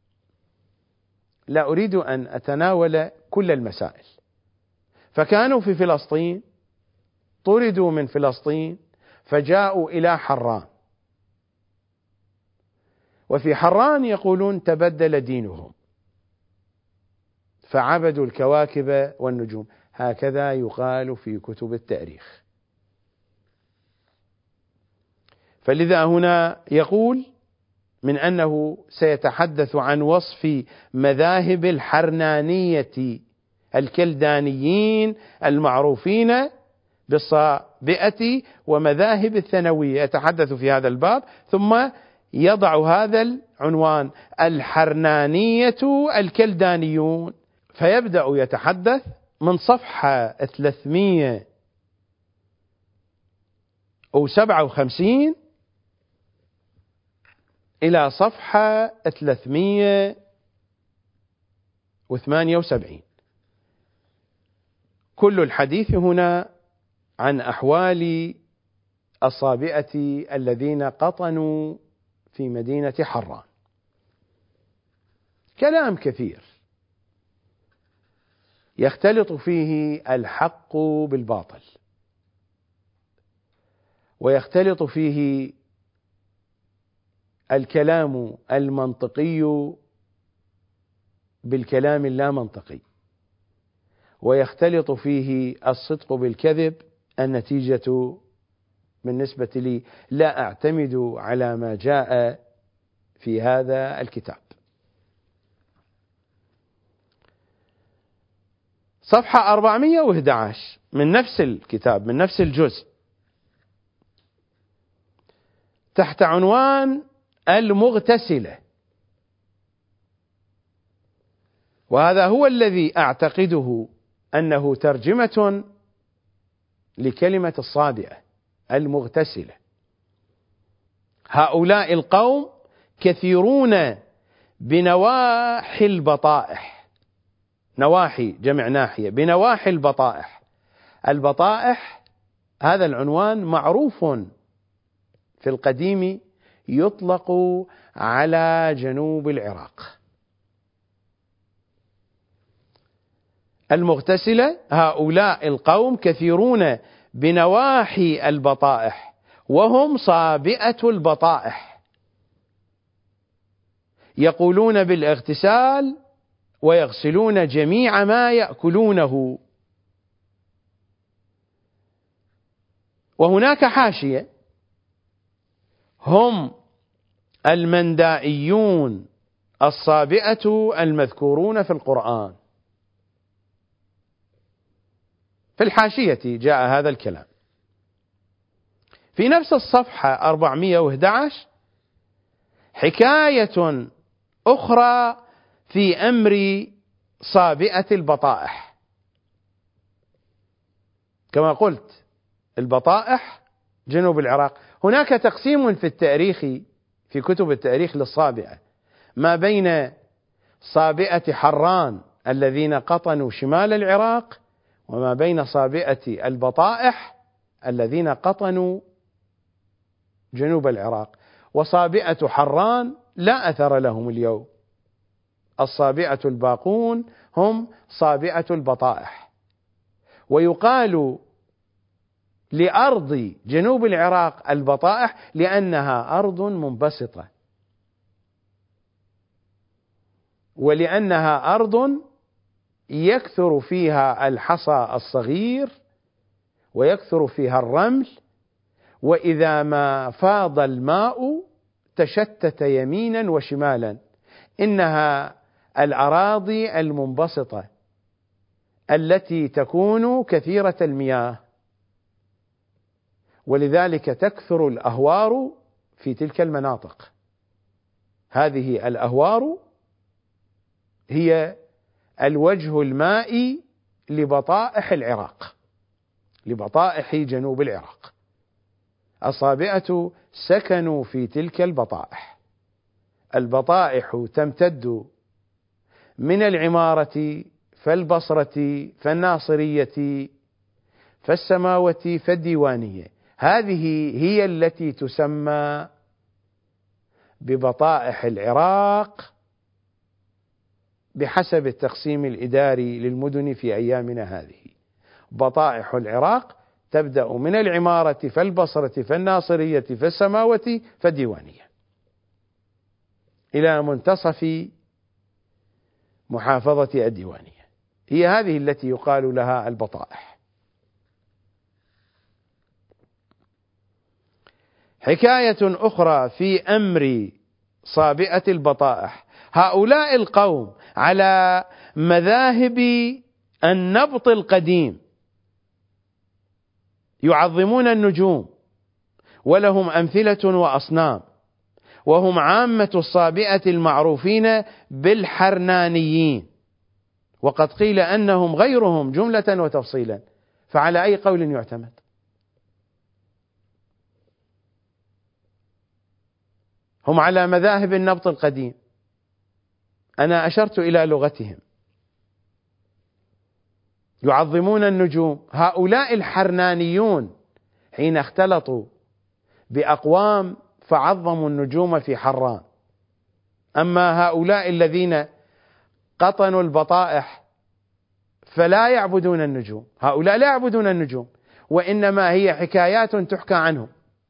لا أريد أن أتناول كل المسائل. فكانوا في فلسطين، طردوا من فلسطين فجاءوا إلى حران، وفي حران يقولون تبدل دينهم فعبدوا الكواكب والنجوم، هكذا يقال في كتب التاريخ. فلذا هنا يقول من أنه سيتحدث عن وصف مذاهب الحرنانية الكلدانيين المعروفين بالصابئة ومذاهب الثانوية، يتحدث في هذا الباب، ثم يضع هذا العنوان الحرنانية الكلدانيون، فيبدأ يتحدث من صفحة ثلاثمئة وسبعة وخمسين إلى صفحة ثلاثمئة وثمانية وسبعين. كل الحديث هنا عن أحوال الصابئة الذين قطنوا في مدينة حران. كلام كثير يختلط فيه الحق بالباطل، ويختلط فيه الكلام المنطقي بالكلام اللامنطقي، ويختلط فيه الصدق بالكذب. النتيجة بالنسبة لي لا أعتمد على ما جاء في هذا الكتاب. صفحة أربعمئة وأحد عشر من نفس الكتاب، من نفس الجزء، تحت عنوان المغتسلة، وهذا هو الذي أعتقده أنه ترجمة لكلمة الصابئة، المغتسلة. هؤلاء القوم كثيرون بنواحي البطائح، نواحي جمع ناحية، بنواحي البطائح. البطائح هذا العنوان معروف في القديم، يطلق على جنوب العراق. المغتسلة هؤلاء القوم كثيرون بنواحي البطائح، وهم صابئة البطائح، يقولون بالاغتسال ويغسلون جميع ما يأكلونه. وهناك حاشية: هم المندائيون الصابئة المذكورون في القرآن. في الحاشية جاء هذا الكلام. في نفس الصفحة أربعمئة وأحد عشر حكاية أخرى في أمر صابئة البطائح. كما قلت البطائح جنوب العراق. هناك تقسيم في التاريخ في كتب التاريخ للصابئة ما بين صابئة حران الذين قطنوا شمال العراق، وما بين صابئة البطائح الذين قطنوا جنوب العراق وصابئة حران لا أثر لهم اليوم. الصابئة الباقون هم صابئة البطائح. ويقال لأرض جنوب العراق البطائح لأنها أرض منبسطة، ولأنها أرض يكثر فيها الحصى الصغير ويكثر فيها الرمل، وإذا ما فاض الماء تشتت يمينا وشمالا. إنها الأراضي المنبسطة التي تكون كثيرة المياه، ولذلك تكثر الأهوار في تلك المناطق. هذه الأهوار هي الوجه المائي لبطائح العراق، لبطائح جنوب العراق. الصابئة سكنوا في تلك البطائح. البطائح تمتد من العمارة فالبصرة فالناصرية فالسماوة فالديوانية. هذه هي التي تسمى ببطائح العراق بحسب التقسيم الإداري للمدن في أيامنا هذه. بطائح العراق تبدأ من العمارة فالبصرة فالناصرية فالسماوة فالديوانية إلى منتصف محافظة الديوانية. هي هذه التي يقال لها البطائح. حكاية أخرى في أمر صابئة البطائح: هؤلاء القوم على مذاهب النبط القديم، يعظمون النجوم ولهم أمثلة وأصنام، وهم عامة الصابئة المعروفين بالحرنانيين، وقد قيل أنهم غيرهم جملة وتفصيلا. فعلى أي قول يعتمد؟ هم على مذاهب النبط القديم، أنا أشرت إلى لغتهم، يعظمون النجوم. هؤلاء الحرنانيون حين اختلطوا بأقوام فعظموا النجوم في حران. أما هؤلاء الذين قطنوا البطائح فلا يعبدون النجوم، هؤلاء لا يعبدون النجوم، وإنما هي حكايات تحكى عنهم.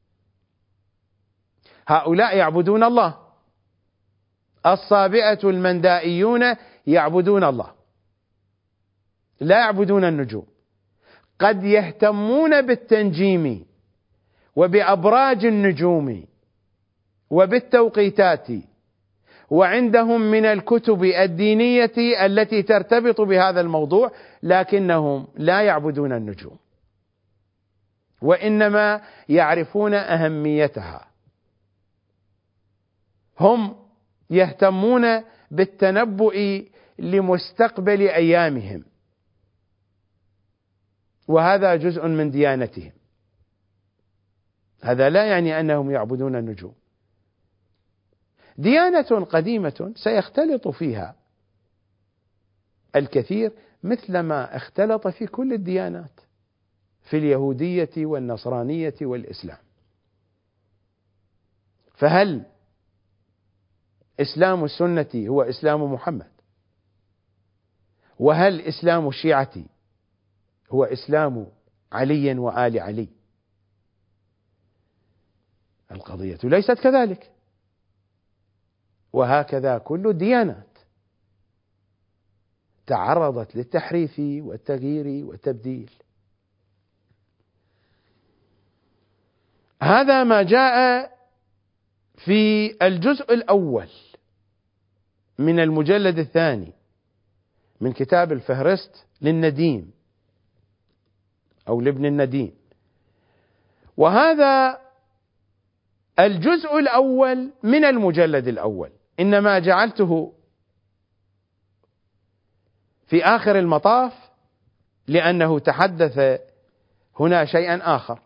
هؤلاء يعبدون الله. الصابئة المندائيون يعبدون الله، لا يعبدون النجوم. قد يهتمون بالتنجيم وبأبراج النجوم وبالتوقيتات، وعندهم من الكتب الدينية التي ترتبط بهذا الموضوع، لكنهم لا يعبدون النجوم، وإنما يعرفون أهميتها. هم يهتمون بالتنبؤ لمستقبل أيامهم، وهذا جزء من ديانتهم. هذا لا يعني أنهم يعبدون النجوم. ديانة قديمة سيختلط فيها الكثير مثلما اختلط في كل الديانات، في اليهودية والنصرانية والإسلام. فهل إسلام السنة هو إسلام محمد؟ وهل إسلام الشيعة هو إسلام علي وآل علي؟ القضية ليست كذلك. وهكذا كل الديانات تعرضت للتحريف والتغيير والتبديل. هذا ما جاء في الجزء الأول من المجلد الثاني من كتاب الفهرست للنديم أو لابن النديم. وهذا الجزء الأول من المجلد الأول، إنما جعلته في آخر المطاف لأنه تحدث هنا شيئا آخر.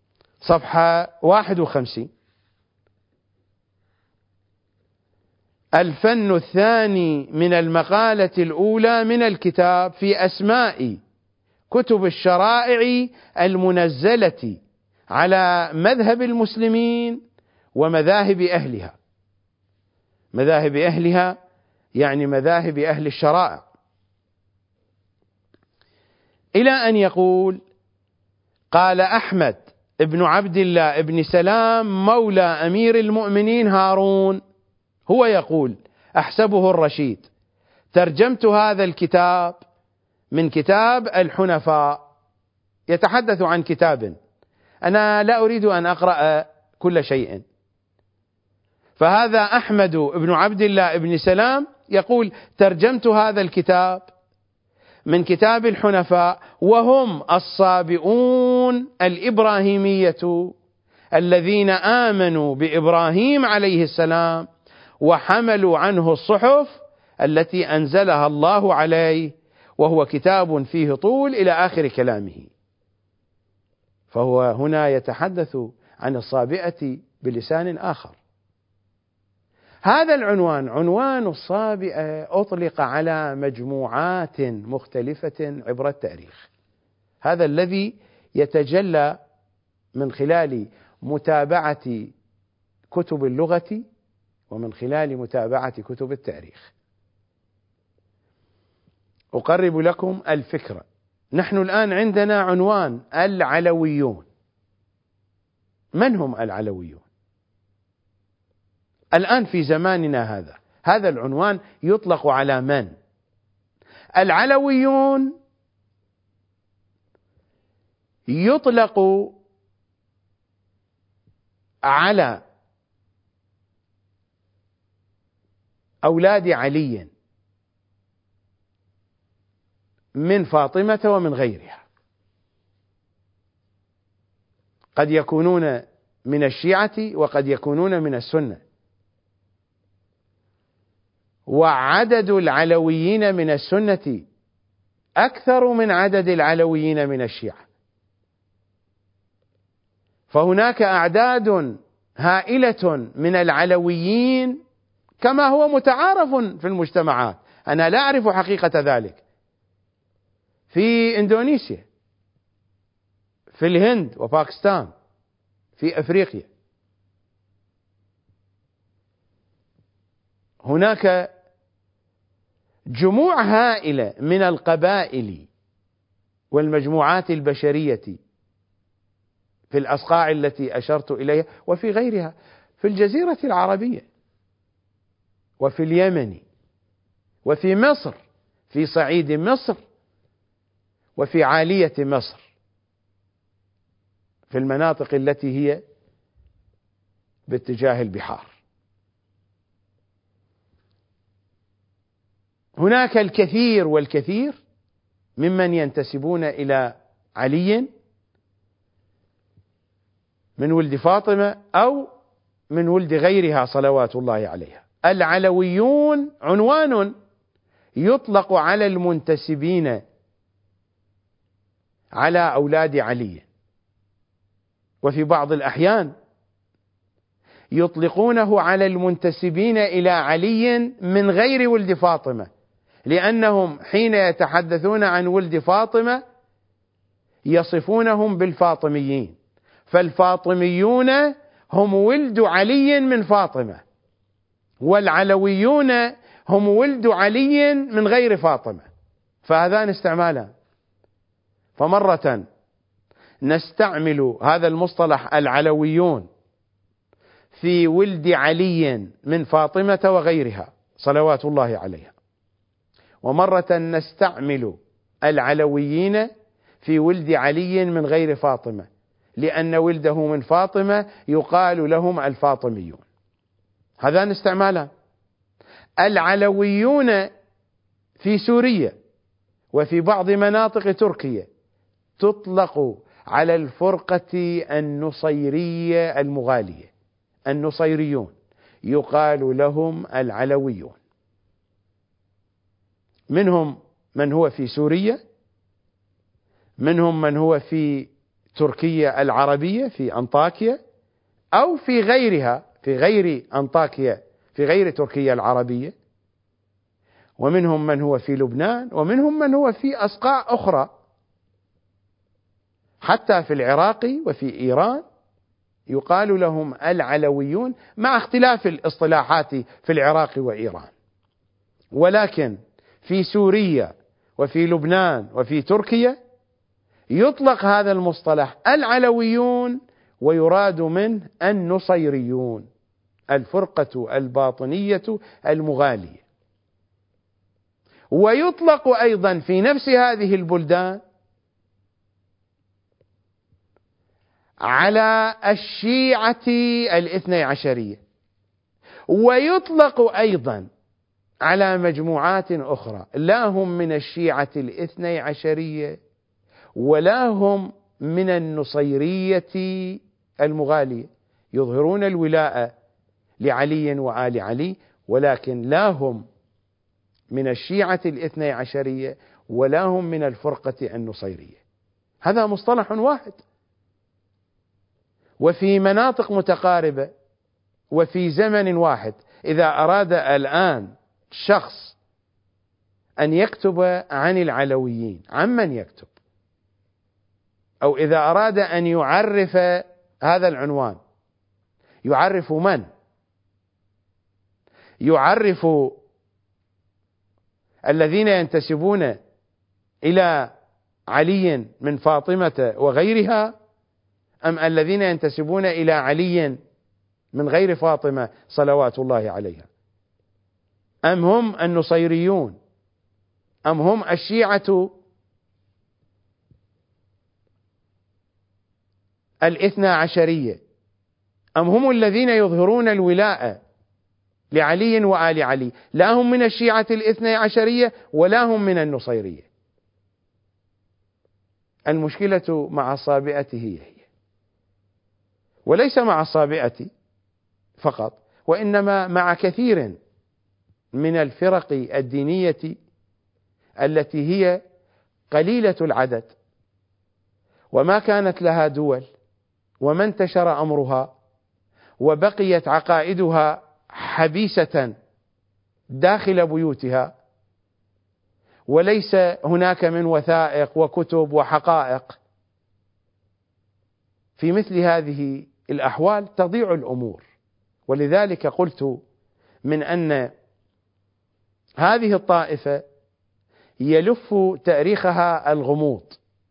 صفحة واحد وخمسين: الفن الثاني من المقالة الأولى من الكتاب في أسماء كتب الشرائع المنزلة على مذهب المسلمين ومذاهب أهلها. مذاهب أهلها يعني مذاهب أهل الشرائع، إلى أن يقول: قال أحمد ابن عبد الله ابن سلام مولى أمير المؤمنين هارون، هو يقول أحسبه الرشيد: ترجمت هذا الكتاب من كتاب الحنفاء. يتحدث عن كتاب، أنا لا أريد أن أقرأ كل شيء. فهذا أحمد ابن عبد الله ابن سلام يقول: ترجمت هذا الكتاب من كتاب الحنفاء، وهم الصابئون الإبراهيمية الذين آمنوا بإبراهيم عليه السلام وحملوا عنه الصحف التي أنزلها الله عليه، وهو كتاب فيه طول إلى آخر كلامه. فهو هنا يتحدث عن الصابئة بلسان آخر. هذا العنوان، عنوان الصابئة، أطلق على مجموعات مختلفة عبر التاريخ. هذا الذي يتجلى من خلال متابعة كتب اللغة ومن خلال متابعة كتب التاريخ. أقرب لكم الفكرة. نحن الآن عندنا عنوان العلويون. من هم العلويون؟ الآن في زماننا هذا، هذا العنوان يطلق على من؟ العلويون يطلق على أولاد علي من فاطمة ومن غيرها، قد يكونون من الشيعة وقد يكونون من السنة، وعدد العلويين من السنة أكثر من عدد العلويين من الشيعة. فهناك أعداد هائلة من العلويين كما هو متعارف في المجتمعات. أنا لا أعرف حقيقة ذلك. في إندونيسيا، في الهند وباكستان، في أفريقيا، هناك جموع هائلة من القبائل والمجموعات البشرية في الأصقاع التي أشرت إليها وفي غيرها، في الجزيرة العربية وفي اليمن وفي مصر، في صعيد مصر وفي عالية مصر، في المناطق التي هي باتجاه البحار. هناك الكثير والكثير ممن ينتسبون إلى علي من ولد فاطمة أو من ولد غيرها صلوات الله عليها. العلويون عنوان يطلق على المنتسبين على أولاد علي، وفي بعض الأحيان يطلقونه على المنتسبين إلى علي من غير ولد فاطمة، لأنهم حين يتحدثون عن ولد فاطمة يصفونهم بالفاطميين، فالفاطميون هم ولد علي من فاطمة، والعلويون هم ولد علي من غير فاطمة، فهذان استعمالان. فمرة نستعمل هذا المصطلح العلويون في ولد علي من فاطمة وغيرها صلوات الله عليها، ومرة نستعمل العلويين في ولد علي من غير فاطمة، لأن ولده من فاطمة يقال لهم الفاطميون. هذان استعمالان. العلويون في سوريا وفي بعض مناطق تركيا تطلق على الفرقة النصيرية المغالية، النصيريون يقال لهم العلويون. منهم من هو في سوريا، منهم من هو في تركيا العربية في أنطاكيا، أو في غيرها في غير أنطاكيا في غير تركيا العربية، ومنهم من هو في لبنان، ومنهم من هو في أصقاع أخرى، حتى في العراق وفي إيران يقال لهم العلويون، مع اختلاف الاصطلاحات في العراق وإيران. ولكن في سوريا وفي لبنان وفي تركيا يطلق هذا المصطلح العلويون، ويراد منه النصيريون، الفرقة الباطنية المغالية. ويطلق أيضا في نفس هذه البلدان على الشيعة الاثني عشرية، ويطلق أيضا على مجموعات أخرى لا هم من الشيعة الاثني عشرية ولا هم من النصيرية المغالية، يظهرون الولاء لعلي وآل علي، ولكن لا هم من الشيعة الاثني عشرية ولا هم من الفرقة النصيرية. هذا مصطلح واحد، وفي مناطق متقاربة وفي زمن واحد. إذا أراد الآن شخص أن يكتب عن العلويين، عن من يكتب؟ أو إذا أراد أن يعرف هذا العنوان، يعرف من؟ يعرف الذين ينتسبون إلى علي من فاطمة وغيرها، أم الذين ينتسبون إلى علي من غير فاطمة صلوات الله عليها؟ أم هم النصيريون؟ أم هم الشيعة الاثنى عشرية؟ أم هم الذين يظهرون الولاء لعلي وآل علي؟ لا هم من الشيعة الاثنى عشرية ولا هم من النصيرية. المشكلة مع الصابئة هي هي، وليس مع الصابئة فقط، وإنما مع كثير من الفرق الدينية التي هي قليلة العدد وما كانت لها دول، وما انتشر أمرها، وبقيت عقائدها حبيسة داخل بيوتها، وليس هناك من وثائق وكتب وحقائق. في مثل هذه الأحوال تضيع الأمور. ولذلك قلت من أن هذه الطائفة يلف تاريخها الغموض،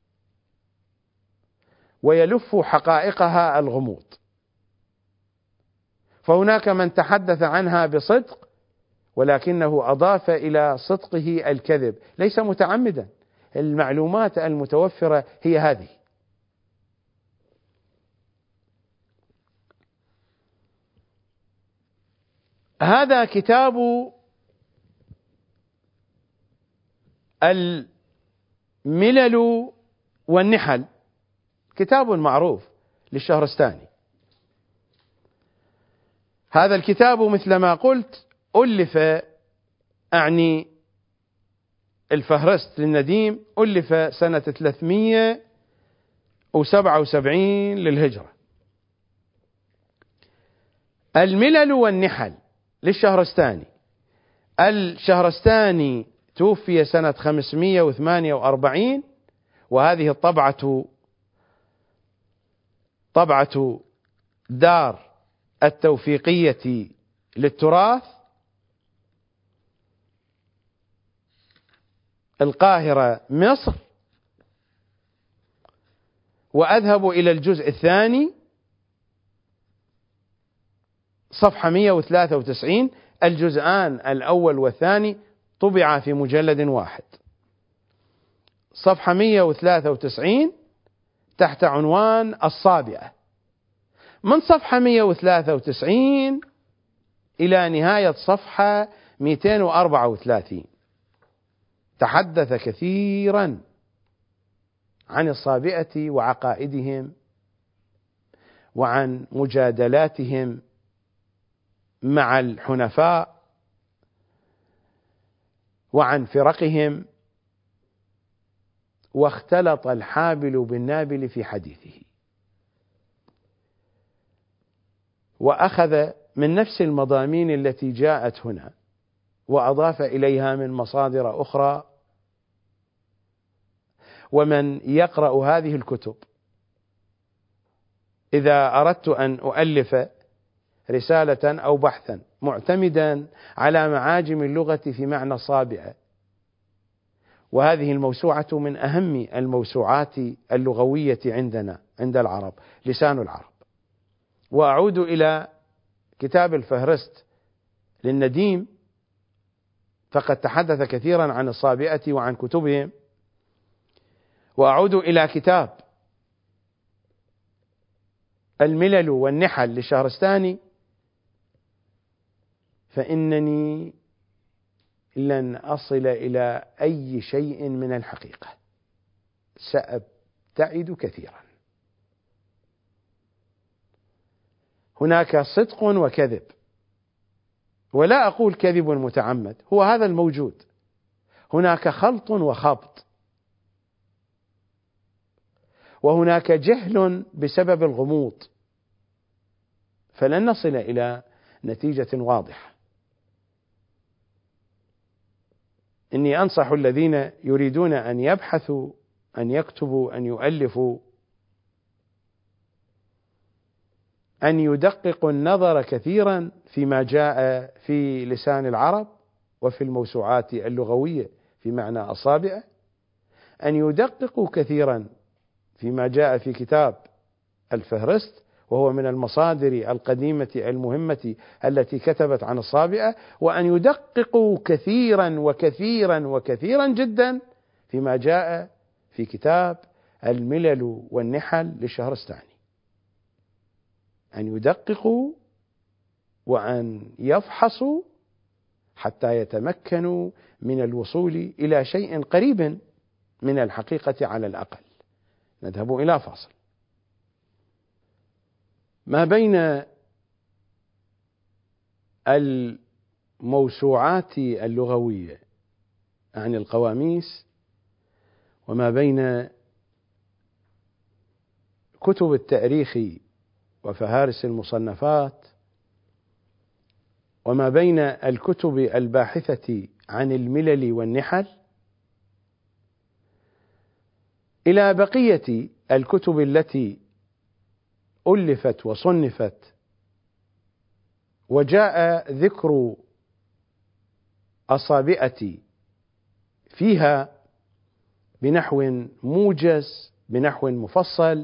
ويلف حقائقها الغموض، فهناك من تحدث عنها بصدق ولكنه أضاف إلى صدقه الكذب، ليس متعمدا. المعلومات المتوفرة هي هذه. هذا كتاب الملل والنحل، كتاب معروف للشهرستاني. هذا الكتاب مثلما قلت ألف، أعني الفهرست للنديم، ألف سنة ثلاثمئة وسبعة وسبعين للهجرة. الملل والنحل للشهرستاني، الشهرستاني توفي سنة خمسمئة وثمانية وأربعين، وهذه الطبعة طبعة دار التوفيقية للتراث، القاهرة مصر. وأذهب إلى الجزء الثاني صفحة مئة وثلاثة وتسعين، الجزءان الأول والثاني طبع في مجلد واحد. صفحة مئة وثلاثة وتسعين تحت عنوان الصابئة. من صفحة مئة وثلاثة وتسعين إلى نهاية صفحة مئتين وأربعة وثلاثين تحدث كثيرا عن الصابئة وعقائدهم وعن مجادلاتهم مع الحنفاء وعن فرقهم، واختلط الحابل بالنابل في حديثه، وأخذ من نفس المضامين التي جاءت هنا، وأضاف إليها من مصادر أخرى. ومن يقرأ هذه الكتب، إذا أردت أن أؤلف رسالة أو بحثا معتمدا على معاجم اللغة في معنى الصابئة، وهذه الموسوعة من أهم الموسوعات اللغوية عندنا عند العرب، لسان العرب، وأعود إلى كتاب الفهرست للنديم، فقد تحدث كثيرا عن الصابئة وعن كتبهم، وأعود إلى كتاب الملل والنحل للشهرستاني، فإنني لن أصل إلى أي شيء من الحقيقة، سأبتعد كثيرا. هناك صدق وكذب، ولا أقول كذب متعمد، هو هذا الموجود. هناك خلط وخبط، وهناك جهل بسبب الغموض، فلن نصل إلى نتيجة واضحة. إني أنصح الذين يريدون أن يبحثوا، أن يكتبوا، أن يؤلفوا، أن يدققوا النظر كثيرا فيما جاء في لسان العرب وفي الموسوعات اللغوية في معنى أصابع، أن يدققوا كثيرا فيما جاء في كتاب الفهرست، وهو من المصادر القديمة المهمة التي كتبت عن الصابئة، وأن يدققوا كثيرا وكثيرا وكثيرا جدا فيما جاء في كتاب الملل والنحل للشهرستاني، أن يدققوا وأن يفحصوا حتى يتمكنوا من الوصول إلى شيء قريب من الحقيقة على الأقل. نذهب إلى فاصل. ما بين الموسوعات اللغوية عن القواميس، وما بين كتب التاريخ وفهارس المصنفات، وما بين الكتب الباحثة عن الملل والنحل، إلى بقية الكتب التي ألفت وصنفت وجاء ذكر الصابئة فيها بنحو موجز، بنحو مفصل،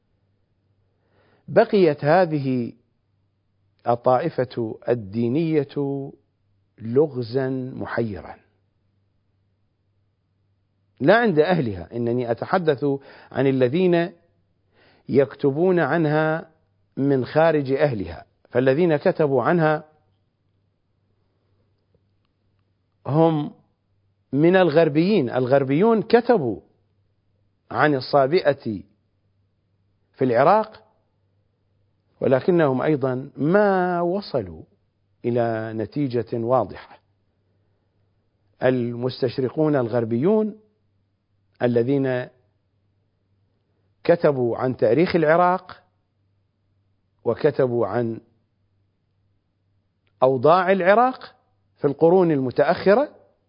بقيت هذه الطائفة الدينية لغزا محيرا لا عند أهلها. إنني أتحدث عن الذين يكتبون عنها من خارج أهلها، فالذين كتبوا عنها هم من الغربيين. الغربيون كتبوا عن الصابئة في العراق، ولكنهم أيضا ما وصلوا إلى نتيجة واضحة. المستشرقون الغربيون الذين كتبوا عن تاريخ العراق وكتبوا عن أوضاع العراق في القرون المتأخرة،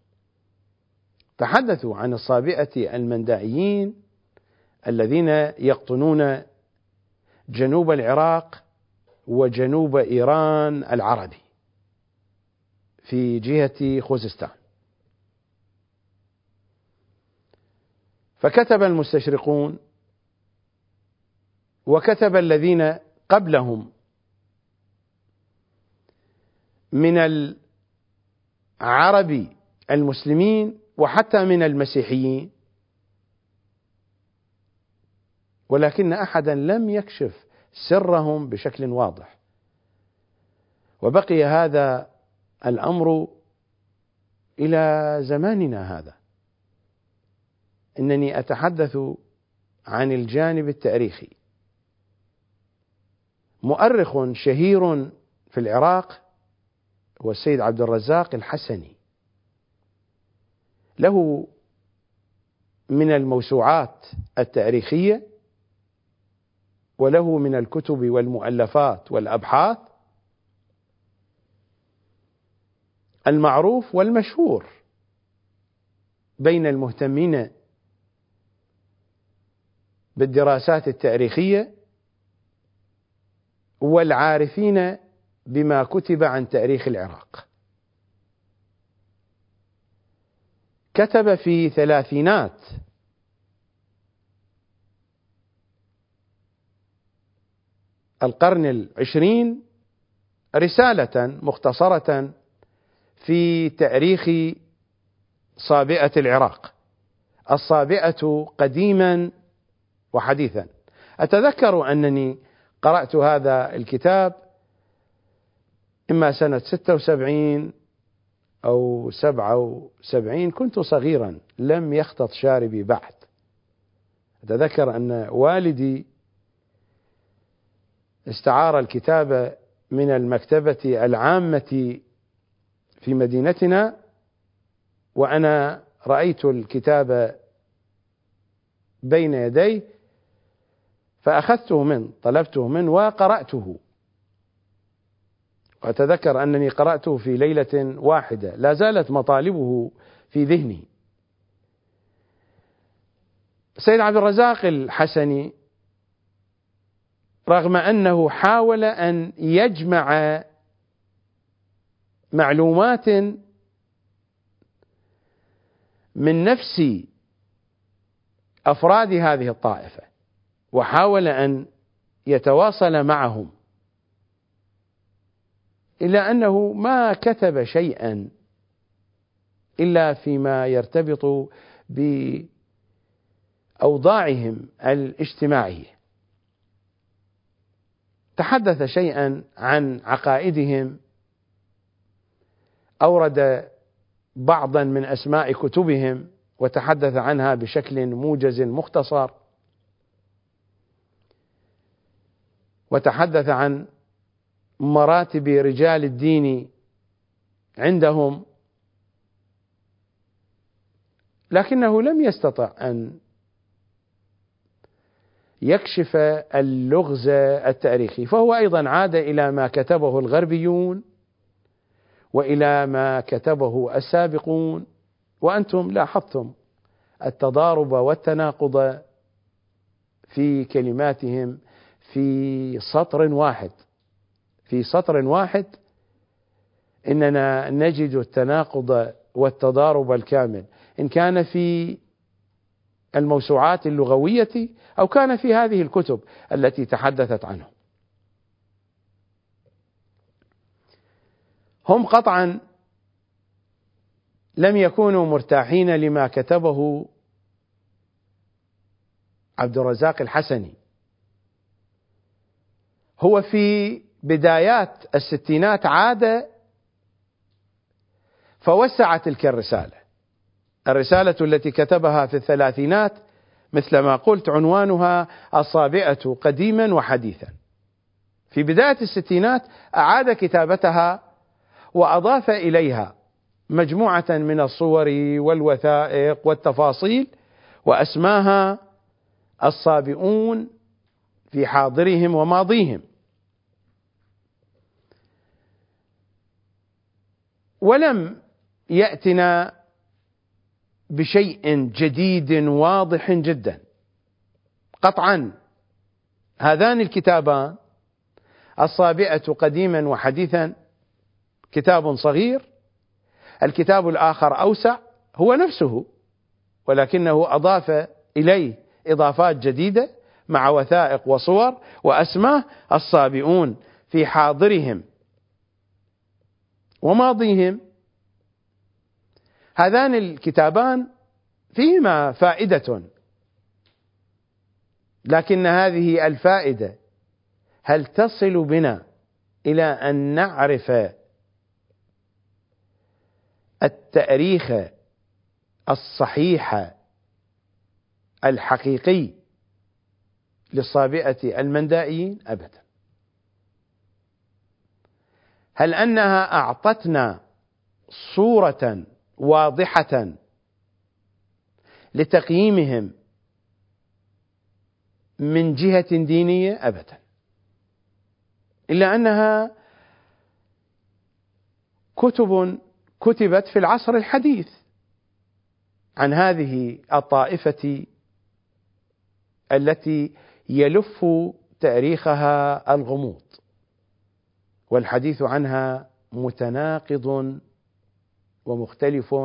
تحدثوا عن الصابئة المندائيين الذين يقطنون جنوب العراق وجنوب إيران العربي في جهة خوزستان. فكتب المستشرقون وكتب الذين قبلهم من العرب المسلمين وحتى من المسيحيين، ولكن أحدا لم يكشف سرهم بشكل واضح، وبقي هذا الأمر إلى زماننا هذا. إنني أتحدث عن الجانب التاريخي. مؤرخ شهير في العراق هو السيد عبد الرزاق الحسني، له من الموسوعات التاريخية وله من الكتب والمؤلفات والأبحاث المعروف والمشهور بين المهتمين بالدراسات التاريخية والعارفين بما كتب عن تاريخ العراق. كتب في ثلاثينات القرن العشرين رسالة مختصرة في تاريخ صابئة العراق، الصابئة قديما وحديثا. أتذكر أنني قرأت هذا الكتاب إما سنة ستة وسبعين أو سبعة وسبعين، كنت صغيرا لم يخطط شاربي بعد. أتذكر أن والدي استعار الكتاب من المكتبة العامة في مدينتنا، وأنا رأيت الكتاب بين يدي فأخذته منه، طلبته منه وقرأته. وأتذكر أنني قرأته في ليلة واحدة، لا زالت مطالبه في ذهني. سيد عبد الرزاق الحسني رغم أنه حاول أن يجمع معلومات من نفس أفراد هذه الطائفة وحاول أن يتواصل معهم، إلا أنه ما كتب شيئا إلا فيما يرتبط بأوضاعهم الاجتماعية. تحدث شيئا عن عقائدهم، أورد بعضا من أسماء كتبهم وتحدث عنها بشكل موجز مختصر، وتحدث عن مراتب رجال الدين عندهم، لكنه لم يستطع أن يكشف اللغز التاريخي، فهو أيضا عاد إلى ما كتبه الغربيون وإلى ما كتبه السابقون. وأنتم لاحظتم التضارب والتناقض في كلماتهم في سطر واحد، في سطر واحد إننا نجد التناقض والتضارب الكامل، إن كان في الموسوعات اللغوية أو كان في هذه الكتب التي تحدثت عنه. هم قطعا لم يكونوا مرتاحين لما كتبه عبد الرزاق الحسني. هو في بدايات الستينات عاد فوسع تلك الرسالة، الرسالة التي كتبها في الثلاثينات مثل ما قلت عنوانها الصابئة قديما وحديثا. في بداية الستينات أعاد كتابتها وأضاف إليها مجموعة من الصور والوثائق والتفاصيل، وأسماها الصابئون في حاضرهم وماضيهم. ولم يأتنا بشيء جديد واضح جدا. قطعا هذان الكتابان الصابئة قديما وحديثا كتاب صغير، الكتاب الآخر أوسع هو نفسه ولكنه أضاف إليه إضافات جديدة مع وثائق وصور وأسماء الصابئون في حاضرهم وماضيهم. هذان الكتابان فيهما فائدة، لكن هذه الفائدة هل تصل بنا إلى أن نعرف التاريخ الصحيح الحقيقي للصابئة المندائيين؟ أبدا. هل أنها أعطتنا صورة واضحة لتقييمهم من جهة دينية؟ أبدا، إلا أنها كتب كتبت في العصر الحديث عن هذه الطائفة التي يلف تاريخها الغموض، والحديث عنها متناقض ومختلف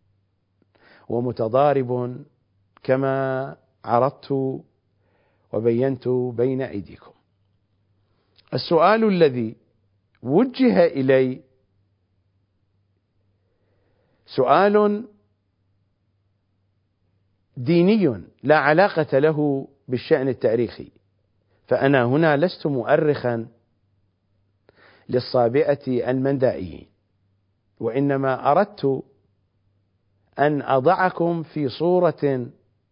ومتضارب كما عرضت وبينت بين أيديكم. السؤال الذي وجه إلي سؤال ديني لا علاقة له بالشأن التاريخي، فأنا هنا لست مؤرخا للصابئة المندائيين، وإنما أردت أن أضعكم في صورة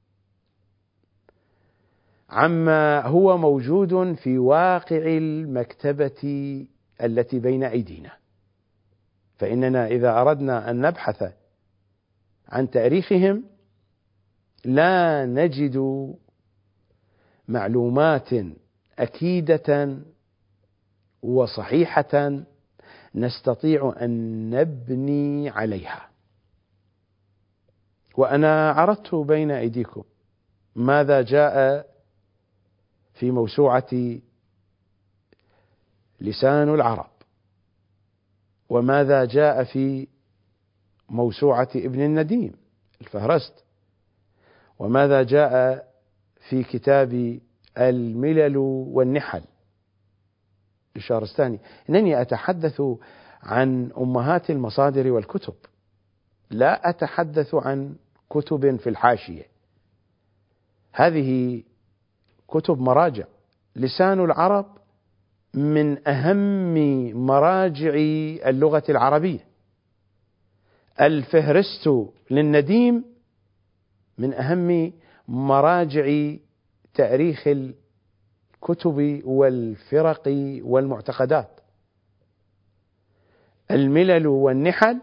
عما هو موجود في واقع المكتبة التي بين أيدينا. فإننا إذا أردنا أن نبحث عن تاريخهم لا نجد معلومات أكيدة وصحيحة نستطيع أن نبني عليها. وأنا عرضت بين أيديكم ماذا جاء في موسوعة لسان العرب، وماذا جاء في موسوعة ابن النديم الفهرست، وماذا جاء في كتاب الملل والنحل للشهرستاني. إنني أتحدث عن أمهات المصادر والكتب، لا أتحدث عن كتب في الحاشية. هذه كتب مراجع. لسان العرب من أهم مراجع اللغة العربية. الفهرست للنديم من أهم مراجع تاريخ الكتب والفرق والمعتقدات. الملل والنحل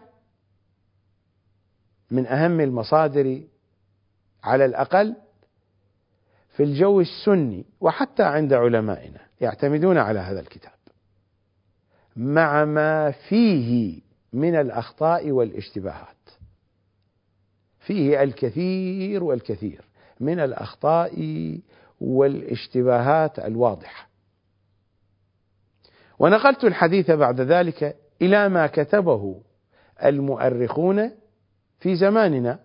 من أهم المصادر على الأقل في الجو السني، وحتى عند علمائنا يعتمدون على هذا الكتاب، مع ما فيه من الأخطاء والاشتباهات. فيه الكثير والكثير من الأخطاء والاشتباهات الواضحة. ونقلت الحديث بعد ذلك إلى ما كتبه المؤرخون في زماننا،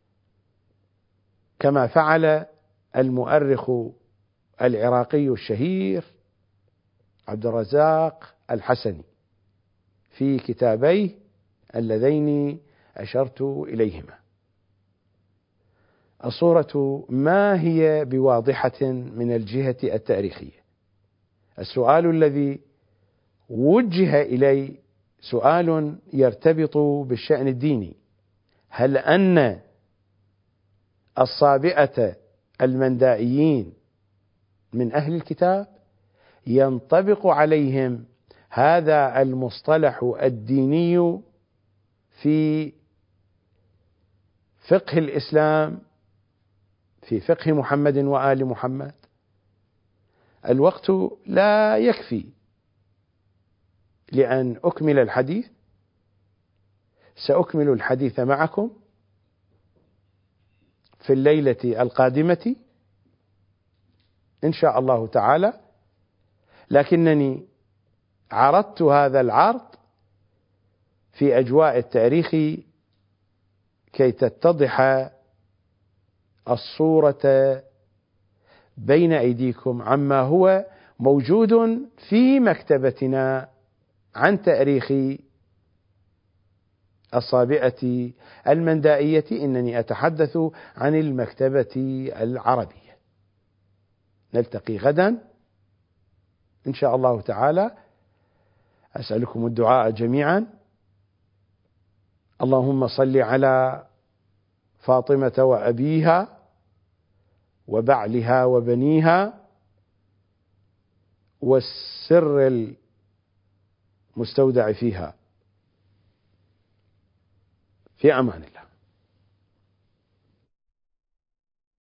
كما فعل المؤرخ العراقي الشهير عبد الرزاق الحسني في كتابيه اللذين أشرت إليهما. الصورة ما هي بواضحة من الجهة التاريخية. السؤال الذي وجه إلي سؤال يرتبط بالشأن الديني: هل أن الصابئة المندائيين من أهل الكتاب ينطبق عليهم هذا المصطلح الديني في فقه الإسلام، في فقه محمد وآل محمد؟ الوقت لا يكفي لأن أكمل الحديث. سأكمل الحديث معكم في الليلة القادمة إن شاء الله تعالى، لكنني عرضت هذا العرض في أجواء التاريخ كي تتضح الصورة بين أيديكم عما هو موجود في مكتبتنا عن تاريخ الصابئة المندائية. إنني أتحدث عن المكتبة العربية. نلتقي غدا إن شاء الله تعالى. أسألكم الدعاء جميعا. اللهم صل على فاطمة وأبيها وبعلها وبنيها والسر المستودع فيها. في أمان الله.